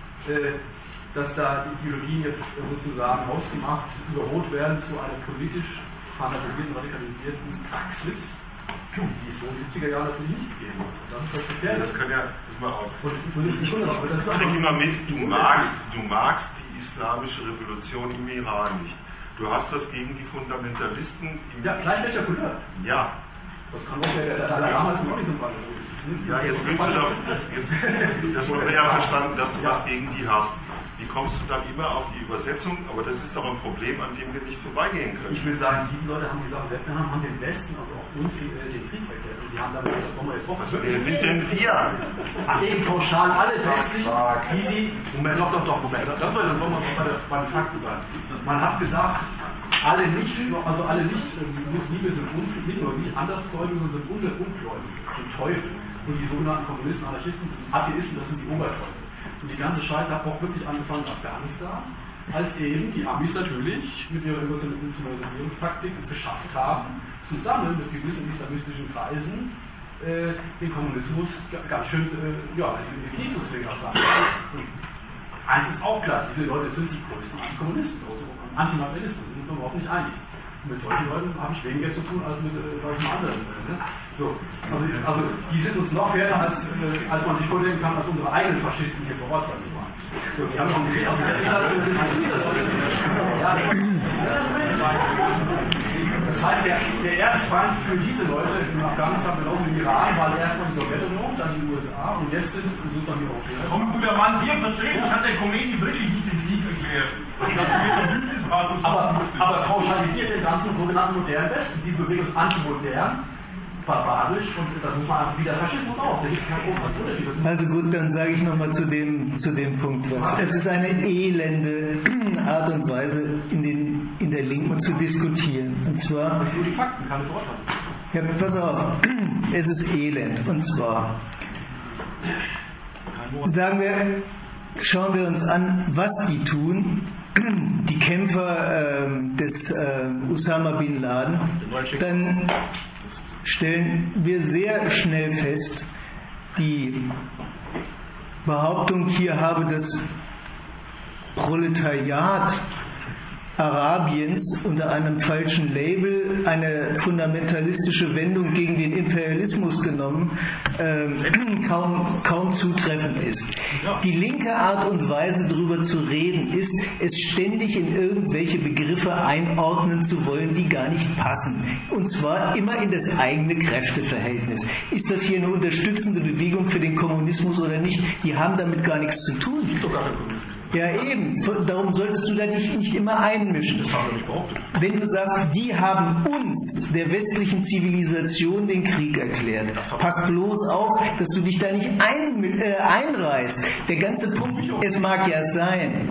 dass da die Ideologien jetzt sozusagen ausgemacht, überholt werden zu einer politisch fanatisierten, radikalisierten Praxis, die es so in den 70er Jahren natürlich nicht gegeben hat. Und das ist das Gefährliche. Das kann ja, das mal auch. Ich kriege immer mit, du magst die islamische Revolution im Iran nicht. Du hast was gegen die Fundamentalisten im Ja, gleich welcher Couleur. Ja. Das kann auch der Dalai Lama ist auch nicht so Ja, jetzt willst du doch, das haben wir ja verstanden, dass du was gegen die hast. Wie kommst du dann immer auf die Übersetzung? Aber das ist doch ein Problem, an dem wir nicht vorbeigehen können. Ich will sagen, diese Leute haben die Sache selbst haben den Westen, also auch uns, den Krieg erklärt. Und sie haben damit, das wollen wir jetzt Also wer sind denn wir? Eben pauschal alle westlichen, wie sie, Moment, Moment, das wollen wir mal bei den Fakten bleiben. Man hat gesagt, alle Muslime sind nicht nur nicht Andersgläubige, sondern sind Ungläubige, sind Teufel. Und die sogenannten Kommunisten, Anarchisten, Atheisten, das sind die Oberteufel. Und die ganze Scheiße hat auch wirklich angefangen in Afghanistan, als eben die Amis natürlich mit ihrer Inszenierungstaktik es geschafft haben, zusammen mit gewissen islamistischen Kreisen den Kommunismus ganz schön in die Knie zu zwingen. Eins ist auch klar, diese Leute sind die größten Antikommunisten, also Antimaterialisten, sind wir überhaupt nicht einig. Und mit solchen Leuten habe ich weniger zu tun als mit solchen anderen. Ne? So, also die sind uns noch ferner, als man sich vorstellen kann, als unsere eigenen Faschisten hier vor Ort sein waren. So, die haben schon das heißt, der Erzfeind für diese Leute in Afghanistan, genauso wie im Iran, war erstmal die Sowjetunion, dann die USA und jetzt sind sozusagen die Europäer. Komm, guter Mann, dir persönlich hat der Khomeini wirklich nicht den Krieg erklärt. Aber pauschalisiert den ganzen sogenannten modernen Westen. Diese Bewegung ist antimodern, barbarisch und das muss man einfach wieder Faschismus auch. Da gibt es keinen großen Unterschied. Also gut, dann sage ich nochmal zu dem Punkt was. Es ist eine elende Art und Weise, in der Linken zu diskutieren. Und zwar... Das sind nur die Fakten, keine Vorteile. Ja, pass auf, es ist elend. Und zwar schauen wir uns an, was die tun, die Kämpfer des Osama Bin Laden, dann stellen wir sehr schnell fest, die Behauptung, hier habe das Proletariat Arabiens unter einem falschen Label eine fundamentalistische Wendung gegen den Imperialismus genommen, kaum zutreffend ist. Die linke Art und Weise, darüber zu reden, ist, es ständig in irgendwelche Begriffe einordnen zu wollen, die gar nicht passen. Und zwar immer in das eigene Kräfteverhältnis. Ist das hier eine unterstützende Bewegung für den Kommunismus oder nicht? Die haben damit gar nichts zu tun. Ja eben, darum solltest du da dich nicht immer einmischen. Wenn du sagst, die haben uns, der westlichen Zivilisation, den Krieg erklärt, pass bloß auf, dass du dich da nicht einreißt. Der ganze Punkt, es mag sein,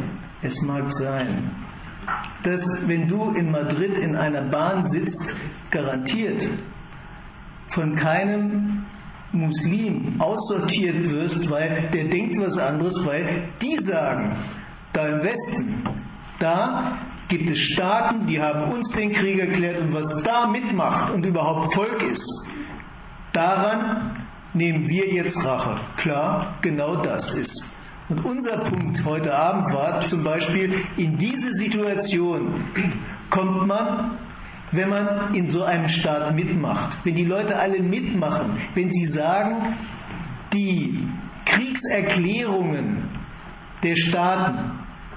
dass wenn du in Madrid in einer Bahn sitzt, garantiert von keinem Muslim aussortiert wirst, weil der denkt was anderes, weil die sagen, da im Westen, da gibt es Staaten, die haben uns den Krieg erklärt und was da mitmacht und überhaupt Volk ist, daran nehmen wir jetzt Rache. Klar, genau das ist. Und unser Punkt heute Abend war zum Beispiel, in diese Situation kommt man, wenn man in so einem Staat mitmacht, wenn die Leute alle mitmachen, wenn sie sagen, die Kriegserklärungen der Staaten,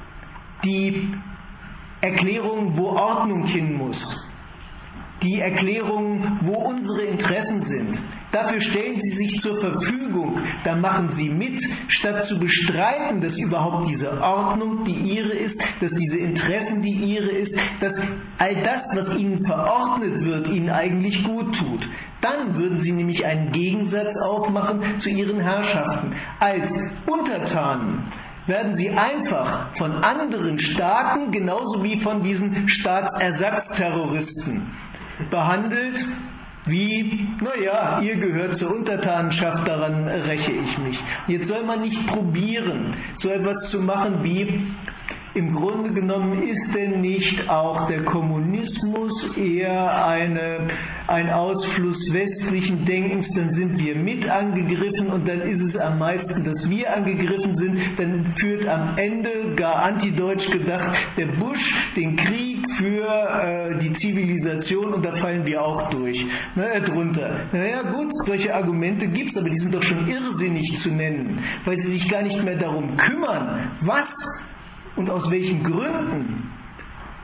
die Erklärungen, wo Ordnung hin muss, die Erklärungen, wo unsere Interessen sind, dafür stellen sie sich zur Verfügung, da machen sie mit, statt zu bestreiten, dass überhaupt diese Ordnung die ihre ist, dass diese Interessen die ihre ist, dass all das, was ihnen verordnet wird, ihnen eigentlich gut tut. Dann würden sie nämlich einen Gegensatz aufmachen zu ihren Herrschaften. Als Untertanen werden sie einfach von anderen Staaten, genauso wie von diesen Staatsersatzterroristen, behandelt wie, naja, ihr gehört zur Untertanenschaft, daran räche ich mich. Jetzt soll man nicht probieren, so etwas zu machen wie, im Grunde genommen ist denn nicht auch der Kommunismus eher ein Ausfluss westlichen Denkens, dann sind wir mit angegriffen und dann ist es am meisten, dass wir angegriffen sind, dann führt am Ende, gar antideutsch gedacht, der Bush den Krieg für die Zivilisation und da fallen wir auch drunter. Naja gut, solche Argumente gibt es, aber die sind doch schon irrsinnig zu nennen, weil sie sich gar nicht mehr darum kümmern, was und aus welchen Gründen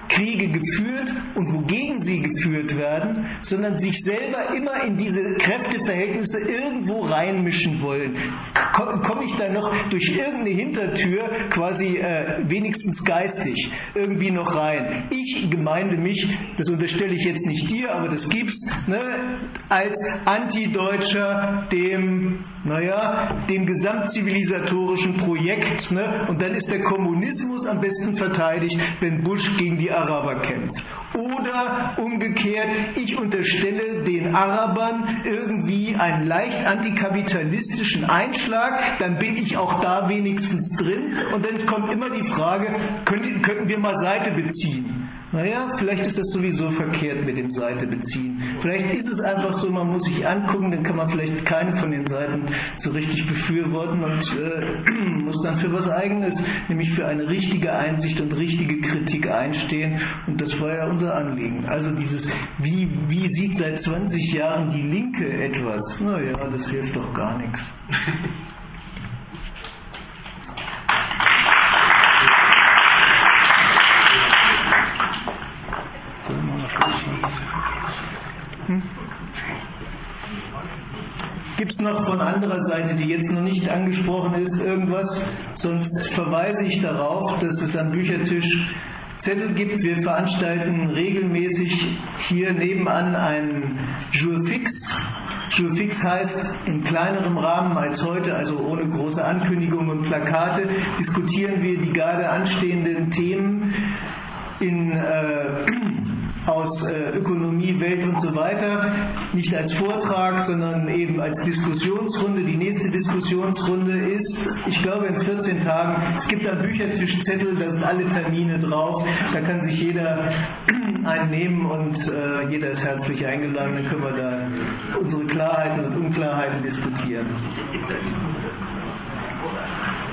Kriege geführt und wogegen sie geführt werden, sondern sich selber immer in diese Kräfteverhältnisse irgendwo reinmischen wollen. Komme ich da noch durch irgendeine Hintertür quasi wenigstens geistig irgendwie noch rein? Ich gemeinde mich, das unterstelle ich jetzt nicht dir, aber das gibt's, ne, als Antideutscher dem gesamtzivilisatorischen Projekt, ne, und dann ist der Kommunismus am besten verteidigt, wenn Bush gegen die Araber kämpft. Oder umgekehrt, ich unterstelle den Arabern irgendwie einen leicht antikapitalistischen Einschlag, dann bin ich auch da wenigstens drin und dann kommt immer die Frage, könnten wir mal Seite beziehen? Naja, vielleicht ist das sowieso verkehrt mit dem Seite beziehen. Vielleicht ist es einfach so, man muss sich angucken, dann kann man vielleicht keine von den Seiten so richtig befürworten und muss dann für was Eigenes, nämlich für eine richtige Einsicht und richtige Kritik einstehen. Und das war ja unser Anliegen. Also dieses, wie sieht seit 20 Jahren die Linke etwas? Naja, das hilft doch gar nichts. Gibt es noch von anderer Seite, die jetzt noch nicht angesprochen ist, irgendwas? Sonst verweise ich darauf, dass es am Büchertisch Zettel gibt. Wir veranstalten regelmäßig hier nebenan einen Jour fix. Jour fix heißt, in kleinerem Rahmen als heute, also ohne große Ankündigungen und Plakate, diskutieren wir die gerade anstehenden Themen aus Ökonomie, Welt und so weiter, nicht als Vortrag, sondern eben als Diskussionsrunde. Die nächste Diskussionsrunde ist, ich glaube, in 14 Tagen. Es gibt einen Büchertischzettel, da sind alle Termine drauf, da kann sich jeder einen nehmen und jeder ist herzlich eingeladen, dann können wir da unsere Klarheiten und Unklarheiten diskutieren.